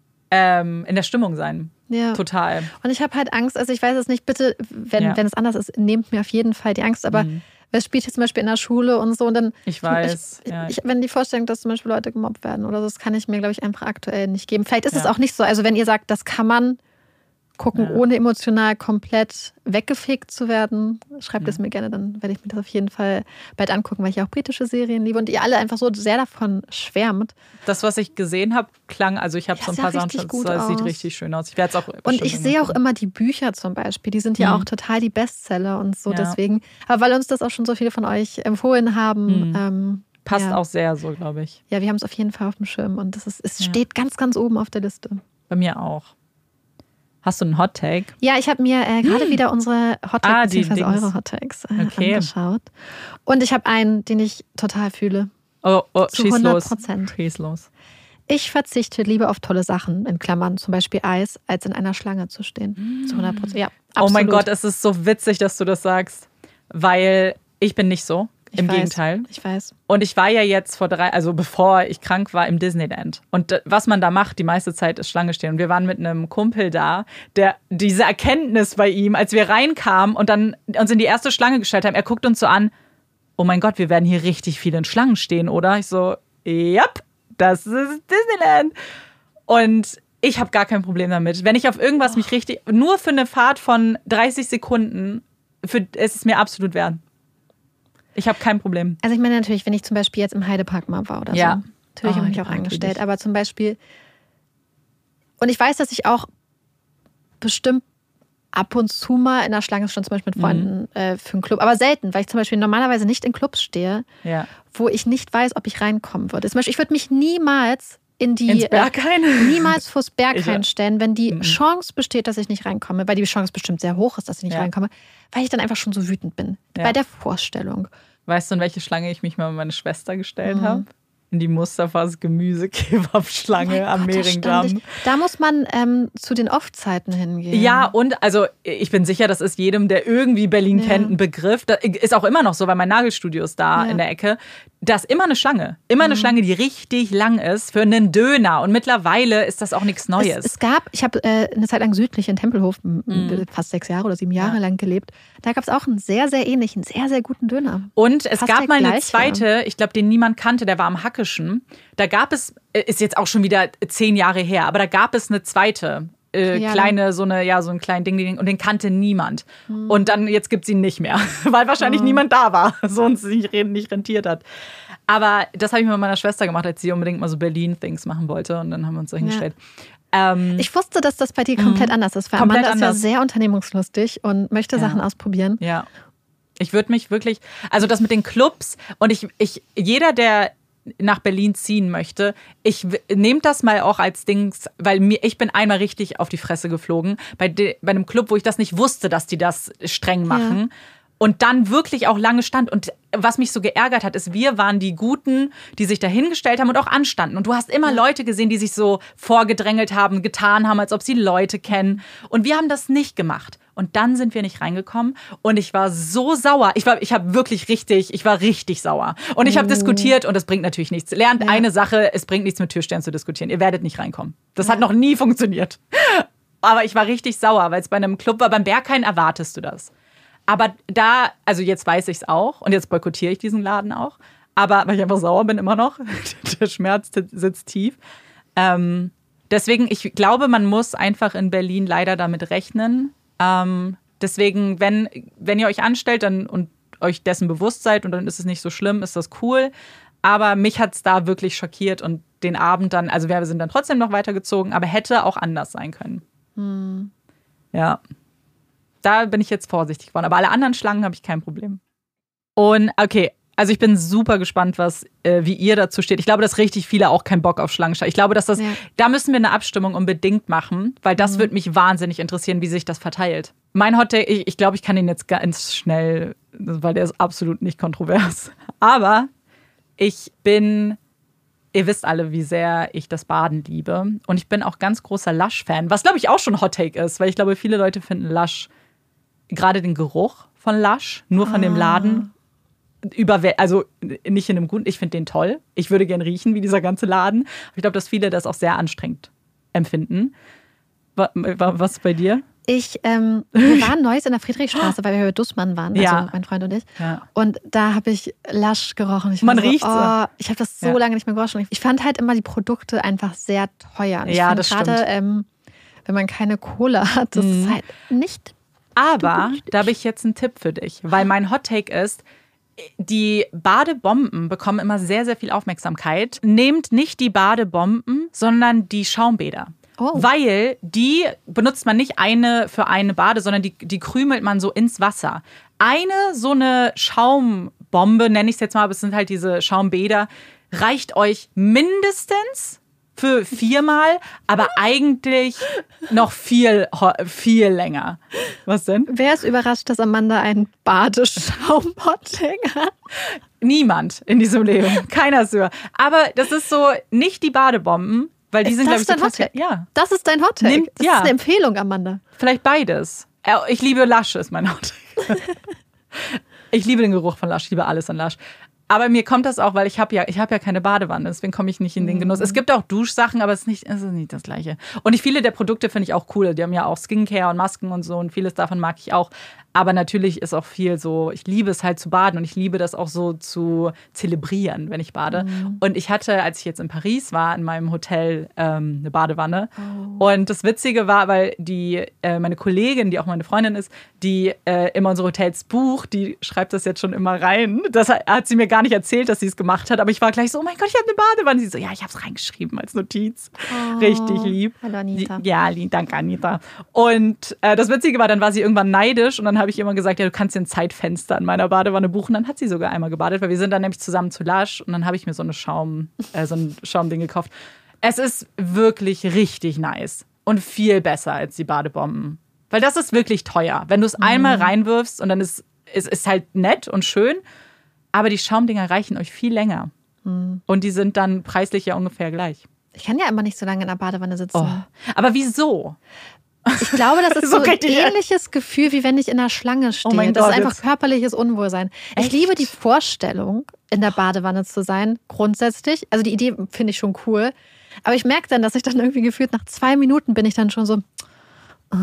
ähm, in der Stimmung sein. Ja. Total. Und ich habe halt Angst, also ich weiß es nicht, bitte, wenn, ja. wenn es anders ist, nehmt mir auf jeden Fall die Angst, aber mhm. es spielt jetzt zum Beispiel in der Schule und so und dann... Ich weiß. Ich, ja. ich, wenn die Vorstellung, dass zum Beispiel Leute gemobbt werden oder so, das kann ich mir, glaube ich, einfach aktuell nicht geben. Vielleicht ist ja. es auch nicht so, also wenn ihr sagt, das kann man gucken, ja. ohne emotional komplett weggefegt zu werden. Schreibt ja. es mir gerne, dann werde ich mir das auf jeden Fall bald angucken, weil ich auch britische Serien liebe und ihr alle einfach so sehr davon schwärmt. Das, was ich gesehen habe, klang, also ich habe ja, so ein paar Sachen schon, es sieht richtig schön aus. Ich werde es auch und ich sehe auch immer die Bücher zum Beispiel, die sind ja mhm. auch total die Bestseller und so, ja. deswegen, aber weil uns das auch schon so viele von euch empfohlen haben, mhm. ähm, passt ja. auch sehr so, glaube ich. Ja, wir haben es auf jeden Fall auf dem Schirm und das ist, es ja. steht ganz, ganz oben auf der Liste. Bei mir auch. Hast du einen Hot Take? Ja, ich habe mir äh, gerade hm. wieder unsere Hot Takes ah, bzw. eure Hot Takes äh, okay. angeschaut. Und ich habe einen, den ich total fühle. Oh, oh zu schieß hundert Prozent. los. Schieß los. Ich verzichte lieber auf tolle Sachen, in Klammern zum Beispiel Eis, als in einer Schlange zu stehen. Mm. Zu hundert Prozent. Ja, absolut. Oh mein Gott, es ist so witzig, dass du das sagst. Weil ich bin nicht so. Ich Im weiß, Gegenteil. Ich weiß. Und ich war ja jetzt vor drei, also bevor ich krank war, im Disneyland. Und was man da macht, die meiste Zeit ist Schlange stehen. Und wir waren mit einem Kumpel da, der diese Erkenntnis bei ihm, als wir reinkamen und dann uns in die erste Schlange gestellt haben, er guckt uns so an, oh mein Gott, wir werden hier richtig viel in Schlangen stehen, oder? Ich so, yep, das ist Disneyland. Und ich habe gar kein Problem damit. Wenn ich auf irgendwas oh. mich richtig, nur für eine Fahrt von dreißig Sekunden, für, ist es mir absolut wert. Ich habe kein Problem. Also ich meine natürlich, wenn ich zum Beispiel jetzt im Heidepark mal war oder ja. so. Natürlich oh, habe ich mich auch angestellt. Aber zum Beispiel, und ich weiß, dass ich auch bestimmt ab und zu mal in der Schlange schon zum Beispiel mit Freunden mhm. äh, für einen Club. Aber selten, weil ich zum Beispiel normalerweise nicht in Clubs stehe, ja. wo ich nicht weiß, ob ich reinkommen würde. Zum Beispiel, ich würde mich niemals in die Ins Berghain? Äh, niemals vors Berghain stellen, wenn die mhm. Chance besteht, dass ich nicht reinkomme, weil die Chance bestimmt sehr hoch ist, dass ich nicht ja. reinkomme, weil ich dann einfach schon so wütend bin ja. bei der Vorstellung. Weißt du, in welche Schlange ich mich mal mit meiner Schwester gestellt mhm. habe? In die Mustafas Gemüse-Kebab-Schlange oh am Mehringdamm. Da muss man ähm, zu den Off-Zeiten hingehen. Ja, und also ich bin sicher, das ist jedem, der irgendwie Berlin ja. kennt, ein Begriff. Das ist auch immer noch so, weil mein Nagelstudio ist da ja. in der Ecke. Da ist immer eine Schlange. Immer eine mhm. Schlange, die richtig lang ist für einen Döner. Und mittlerweile ist das auch nichts Neues. Es, es gab, ich habe äh, eine Zeit lang südlich in Tempelhof, mhm. fast sechs Jahre oder sieben Jahre ja. lang gelebt. Da gab es auch einen sehr, sehr ähnlichen, sehr, sehr guten Döner. Und es fast gab mal eine zweite, ich glaube, den niemand kannte, der war am Hackischen. Da gab es, ist jetzt auch schon wieder zehn Jahre her, aber da gab es eine zweite. Äh, ja, kleine, so eine, ja, so ein kleinen Ding, und den kannte niemand. Mhm. Und dann, jetzt gibt es ihn nicht mehr, weil wahrscheinlich mhm. niemand da war, sonst sich nicht rentiert hat. Aber das habe ich mit meiner Schwester gemacht, als sie unbedingt mal so Berlin-Things machen wollte, und dann haben wir uns da hingestellt. Ja. Ähm, ich wusste, dass das bei dir komplett mhm. anders ist, weil komplett Amanda anders. ist ja sehr unternehmungslustig und möchte ja. Sachen ausprobieren. Ja. Ich würde mich wirklich, also das mit den Clubs, und ich, ich jeder, der nach Berlin ziehen möchte, ich nehme das mal auch als Dings, weil mir, ich bin einmal richtig auf die Fresse geflogen bei, de, bei einem Club, wo ich das nicht wusste, dass die das streng machen. Ja. Und dann wirklich auch lange stand. Und was mich so geärgert hat, ist, wir waren die Guten, die sich da hingestellt haben und auch anstanden. Und du hast immer ja. Leute gesehen, die sich so vorgedrängelt haben, getan haben, als ob sie Leute kennen. Und wir haben das nicht gemacht. Und dann sind wir nicht reingekommen. Und ich war so sauer. Ich war, ich habe wirklich richtig, ich war richtig sauer. Und ich habe oh. diskutiert, und das bringt natürlich nichts. Lernt ja. eine Sache, es bringt nichts, mit Türstern zu diskutieren. Ihr werdet nicht reinkommen. Das ja. hat noch nie funktioniert. Aber ich war richtig sauer, weil es bei einem Club war. Beim Berghain erwartest du das. Aber da, also jetzt weiß ich es auch, und jetzt boykottiere ich diesen Laden auch, aber weil ich einfach sauer bin immer noch, der Schmerz sitzt tief. Ähm, deswegen, ich glaube, man muss einfach in Berlin leider damit rechnen. Ähm, deswegen, wenn, wenn ihr euch anstellt dann, und euch dessen bewusst seid, und dann ist es nicht so schlimm, ist das cool. Aber mich hat es da wirklich schockiert, und den Abend dann, also wir sind dann trotzdem noch weitergezogen, aber hätte auch anders sein können. Ja. Da bin ich jetzt vorsichtig geworden. Aber alle anderen Schlangen habe ich kein Problem. Und okay, also ich bin super gespannt, was, äh, wie ihr dazu steht. Ich glaube, dass richtig viele auch keinen Bock auf Schlangenstall. Ich glaube, dass das, ja. da müssen wir eine Abstimmung unbedingt machen, weil das mhm. würde mich wahnsinnig interessieren, wie sich das verteilt. Mein Hot Take, ich, ich glaube, ich kann ihn jetzt ganz schnell, weil der ist absolut nicht kontrovers. Aber ich bin, ihr wisst alle, wie sehr ich das Baden liebe. Und ich bin auch ganz großer Lush-Fan, was glaube ich auch schon Hot Take ist, weil ich glaube, viele Leute finden Lush, gerade den Geruch von Lush, nur von ah. dem Laden, Überwäl- also nicht in einem guten, ich finde den toll. Ich würde gern riechen wie dieser ganze Laden. Aber ich glaube, dass viele das auch sehr anstrengend empfinden. Was ist bei dir? Ich, ähm, wir waren neues in der Friedrichstraße, weil wir bei Dussmann waren, also ja. mein Freund und ich. Ja. Und da habe ich Lush gerochen. Ich Man so, riecht oh, ich habe das so ja. lange nicht mehr gerochen. Ich fand halt immer die Produkte einfach sehr teuer. Und ich ja, das grade, stimmt. Ähm, wenn man keine Kohle hat, das mhm. ist halt nicht. Aber da habe ich jetzt einen Tipp für dich, weil mein Hot Take ist, die Badebomben bekommen immer sehr, sehr viel Aufmerksamkeit. Nehmt nicht die Badebomben, sondern die Schaumbäder. Oh. Weil die benutzt man nicht eine für eine Bade, sondern die, die krümelt man so ins Wasser. Eine so eine Schaumbombe, nenne ich es jetzt mal, aber es sind halt diese Schaumbäder, reicht euch mindestens für viermal, aber eigentlich noch viel, viel länger. Was denn? Wer ist überrascht, dass Amanda einen Badeschaumhotting hat? Niemand in diesem Leben. Keiner ist über. Aber das ist so, nicht die Badebomben, weil die ist sind, glaube ich, so krass. Ja. Das ist dein Hottake? Nimm, das ja. ist eine Empfehlung, Amanda. Vielleicht beides. Ich liebe Lush, ist mein Hottake. Ich liebe den Geruch von Lush, ich liebe alles an Lush. Aber mir kommt das auch, weil ich habe ja, ich habe ja keine Badewanne, deswegen komme ich nicht in den Genuss. Es gibt auch Duschsachen, aber es ist nicht, es ist nicht das Gleiche. Und viele der Produkte finde ich auch cool. Die haben ja auch Skincare und Masken und so und vieles davon mag ich auch. Aber natürlich ist auch viel so, ich liebe es halt zu baden und ich liebe das auch so zu zelebrieren, wenn ich bade. Mhm. Und ich hatte, als ich jetzt in Paris war, in meinem Hotel ähm, eine Badewanne. Oh. Und das Witzige war, weil die äh, meine Kollegin, die auch meine Freundin ist, die äh, immer unsere Hotels bucht, die schreibt das jetzt schon immer rein. Das hat, hat sie mir gar nicht erzählt, dass sie es gemacht hat. Aber ich war gleich so, oh mein Gott, ich habe eine Badewanne. Sie so, ja, ich habe es reingeschrieben als Notiz. Oh. Richtig lieb. Hallo Anita. Ja, lieb, danke Anita. Und äh, das Witzige war, dann war sie irgendwann neidisch und dann habe ich immer gesagt, ja, du kannst dir ein Zeitfenster in meiner Badewanne buchen. Dann hat sie sogar einmal gebadet, weil wir sind dann nämlich zusammen zu Lush und dann habe ich mir so eine Schaum, äh, so ein Schaumding gekauft. Es ist wirklich richtig nice und viel besser als die Badebomben. Weil das ist wirklich teuer. Wenn du es mhm. einmal reinwirfst und dann ist es ist halt nett und schön, aber die Schaumdinger reichen euch viel länger. Mhm. Und die sind dann preislich ja ungefähr gleich. Ich kann ja immer nicht so lange in der Badewanne sitzen. Oh. Aber wieso? Ich glaube, das ist so, so ein ähnliches Gefühl, wie wenn ich in der Schlange stehe. Oh mein das Gott, ist einfach körperliches Unwohlsein. Echt? Ich liebe die Vorstellung, in der Badewanne zu sein, grundsätzlich. Also die Idee finde ich schon cool. Aber ich merke dann, dass ich dann irgendwie gefühlt nach zwei Minuten bin ich dann schon so, oh,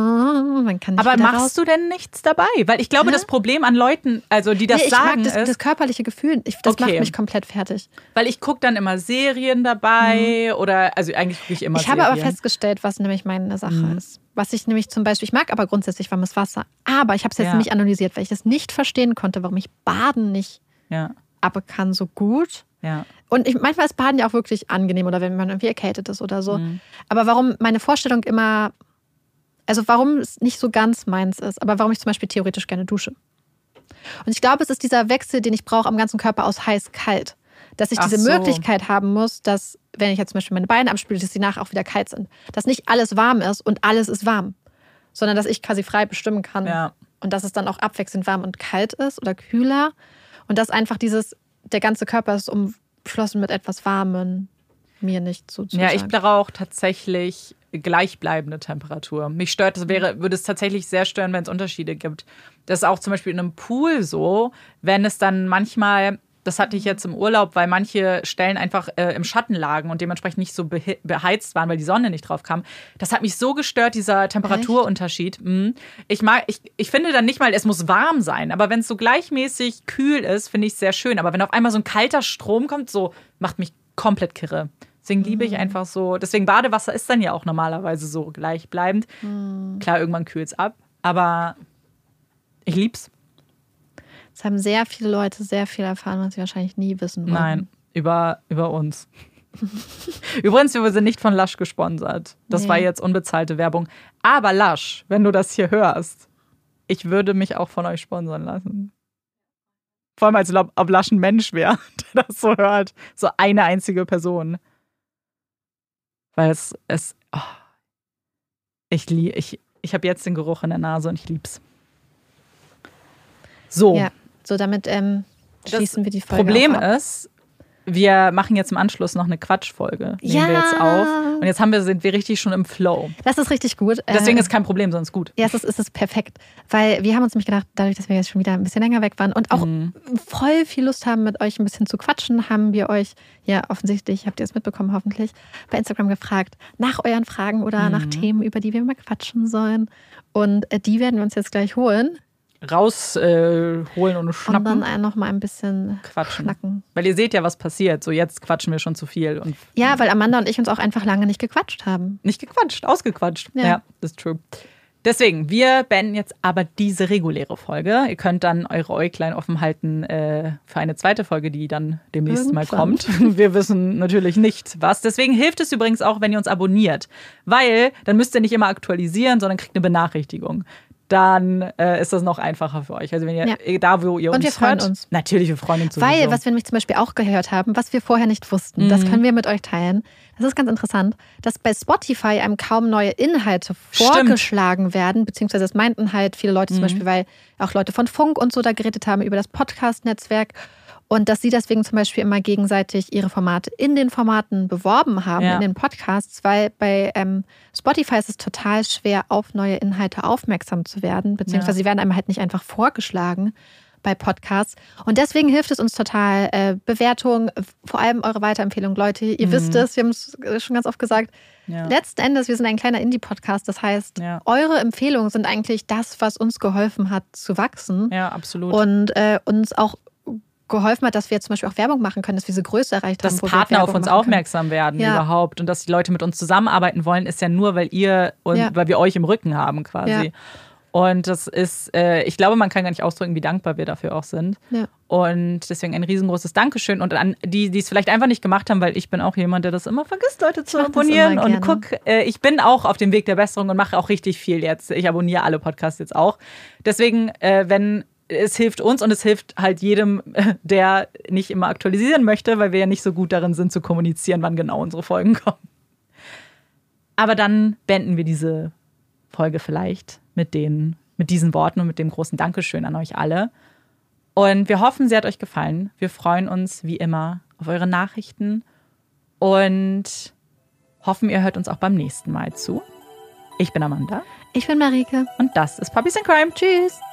man kann nicht Aber machst raus. du denn nichts dabei? Weil ich glaube, ja? das Problem an Leuten, also die das nee, ich sagen, mag das, ist... das körperliche Gefühl, ich, das okay. macht mich komplett fertig. Weil ich gucke dann immer Serien dabei mhm. oder, also eigentlich gucke ich immer ich Serien. Ich habe aber festgestellt, was nämlich meine Sache mhm. ist. Was ich nämlich zum Beispiel, ich mag aber grundsätzlich warmes Wasser, aber ich habe es jetzt ja. nicht analysiert, weil ich das nicht verstehen konnte, warum ich Baden nicht ja. ab kann so gut. Ja. Und ich, manchmal ist Baden ja auch wirklich angenehm oder wenn man irgendwie erkältet ist oder so. Mhm. Aber warum meine Vorstellung immer, also warum es nicht so ganz meins ist, aber warum ich zum Beispiel theoretisch gerne dusche. Und ich glaube, es ist dieser Wechsel, den ich brauche am ganzen Körper aus heiß-kalt. Dass ich Ach diese so. Möglichkeit haben muss, dass, wenn ich jetzt zum Beispiel meine Beine abspüle, dass die nachher auch wieder kalt sind. Dass nicht alles warm ist und alles ist warm. Sondern dass ich quasi frei bestimmen kann. Ja. Und dass es dann auch abwechselnd warm und kalt ist oder kühler. Und dass einfach dieses, der ganze Körper ist umschlossen mit etwas Warmen, mir nicht zuzusagen. Ja, ich brauche tatsächlich gleichbleibende Temperatur. Mich stört, das wäre, würde es tatsächlich sehr stören, wenn es Unterschiede gibt. Das ist auch zum Beispiel in einem Pool so, wenn es dann manchmal, das hatte ich jetzt im Urlaub, weil manche Stellen einfach äh, im Schatten lagen und dementsprechend nicht so behe- beheizt waren, weil die Sonne nicht drauf kam. Das hat mich so gestört, dieser Temperaturunterschied. Mhm. Ich mag, ich, ich finde dann nicht mal, es muss warm sein, aber wenn es so gleichmäßig kühl ist, finde ich es sehr schön. Aber wenn auf einmal so ein kalter Strom kommt, so macht mich komplett kirre. Deswegen liebe ich einfach so, deswegen Badewasser ist dann ja auch normalerweise so gleichbleibend. Mhm. Klar, irgendwann kühlt es ab, aber ich lieb's. Es haben sehr viele Leute sehr viel erfahren, was sie wahrscheinlich nie wissen wollen. Nein, über, über uns. Übrigens, wir sind nicht von Lush gesponsert. Das Nee. war jetzt unbezahlte Werbung. Aber Lush, wenn du das hier hörst, ich würde mich auch von euch sponsern lassen. Vor allem, als ob, ob Lush ein Mensch wäre, der das so hört. So eine einzige Person. Weil es, es oh. ich liebe, ich, ich habe jetzt den Geruch in der Nase und ich lieb's. So. Ja, so damit ähm, schließen wir die Folge. Problem auch ab. ist, wir machen jetzt im Anschluss noch eine Quatschfolge. Nehmen Ja. wir jetzt auf. Und jetzt haben wir, sind wir richtig schon im Flow. Das ist richtig gut. Deswegen Äh, ist kein Problem, sondern ist gut. Ja, es ist, es ist perfekt. Weil wir haben uns nämlich gedacht, dadurch, dass wir jetzt schon wieder ein bisschen länger weg waren und auch Mhm. voll viel Lust haben, mit euch ein bisschen zu quatschen, haben wir euch, ja offensichtlich, habt ihr es mitbekommen hoffentlich, bei Instagram gefragt nach euren Fragen oder Mhm. nach Themen, über die wir mal quatschen sollen. Und äh, die werden wir uns jetzt gleich holen Rausholen äh, holen und und schnappen. dann noch mal ein bisschen Quatschen. schnacken. Weil ihr seht ja, was passiert. So jetzt quatschen wir schon zu viel. Und Ja, weil Amanda und ich uns auch einfach lange nicht gequatscht haben. nicht gequatscht, ausgequatscht. Ja. Ja, das ist true. Deswegen, wir beenden jetzt aber diese reguläre Folge. Ihr könnt dann eure Äuglein offen halten äh, für eine zweite Folge, die dann demnächst mal Irgendwann. kommt. Wir wissen natürlich nicht, was. Deswegen hilft es übrigens auch, wenn ihr uns abonniert. Weil dann müsst ihr nicht immer aktualisieren, sondern kriegt eine Benachrichtigung. Dann äh, ist das noch einfacher für euch. Also wenn ihr Ja. äh, da, wo ihr Und uns wir freuen hört, uns. Natürlich, wir freuen uns sowieso. Weil, was wir nämlich zum Beispiel auch gehört haben, was wir vorher nicht wussten, das Mhm. können wir mit euch teilen. Das ist ganz interessant, dass bei Spotify einem kaum neue Inhalte Stimmt. vorgeschlagen werden, beziehungsweise das meinten halt viele Leute zum Mhm. Beispiel, weil auch Leute von Funk und so da geredet haben über das Podcast-Netzwerk und dass sie deswegen zum Beispiel immer gegenseitig ihre Formate in den Formaten beworben haben, Ja. in den Podcasts, weil bei ähm, Spotify ist es total schwer, auf neue Inhalte aufmerksam zu werden, beziehungsweise Ja. sie werden einem halt nicht einfach vorgeschlagen bei Podcasts. Und deswegen hilft es uns total. Äh, Bewertung, vor allem eure Weiterempfehlung. Leute, ihr Mhm. wisst es, wir haben es schon ganz oft gesagt. Ja. Letzten Endes, wir sind ein kleiner Indie-Podcast. Das heißt, Ja. eure Empfehlungen sind eigentlich das, was uns geholfen hat zu wachsen. ja, absolut. Und äh, uns auch geholfen hat, dass wir jetzt zum Beispiel auch Werbung machen können, dass wir diese Größe erreicht dass haben. wo wir Partner auf Werbung uns machen können. aufmerksam werden Ja. überhaupt und dass die Leute mit uns zusammenarbeiten wollen, ist ja nur, weil ihr und Ja. weil wir euch im Rücken haben quasi. Ja. Und das ist, äh, ich glaube, man kann gar nicht ausdrücken, wie dankbar wir dafür auch sind. Ja. Und deswegen ein riesengroßes Dankeschön. Und an die, die es vielleicht einfach nicht gemacht haben, weil ich bin auch jemand, der das immer vergisst, Leute zu mach das abonnieren. immer Und gerne. guck, äh, ich bin auch auf dem Weg der Besserung und mache auch richtig viel jetzt. Ich abonniere alle Podcasts jetzt auch. Deswegen, äh, wenn es hilft uns und es hilft halt jedem, äh, der nicht immer aktualisieren möchte, weil wir ja nicht so gut darin sind zu kommunizieren, wann genau unsere Folgen kommen. Aber dann beenden wir diese Folge vielleicht mit, den, mit diesen Worten und mit dem großen Dankeschön an euch alle. Und wir hoffen, sie hat euch gefallen. Wir freuen uns wie immer auf eure Nachrichten und hoffen, ihr hört uns auch beim nächsten Mal zu. Ich bin Amanda Ich bin Marike. und das ist Puppies in Crime. Tschüss.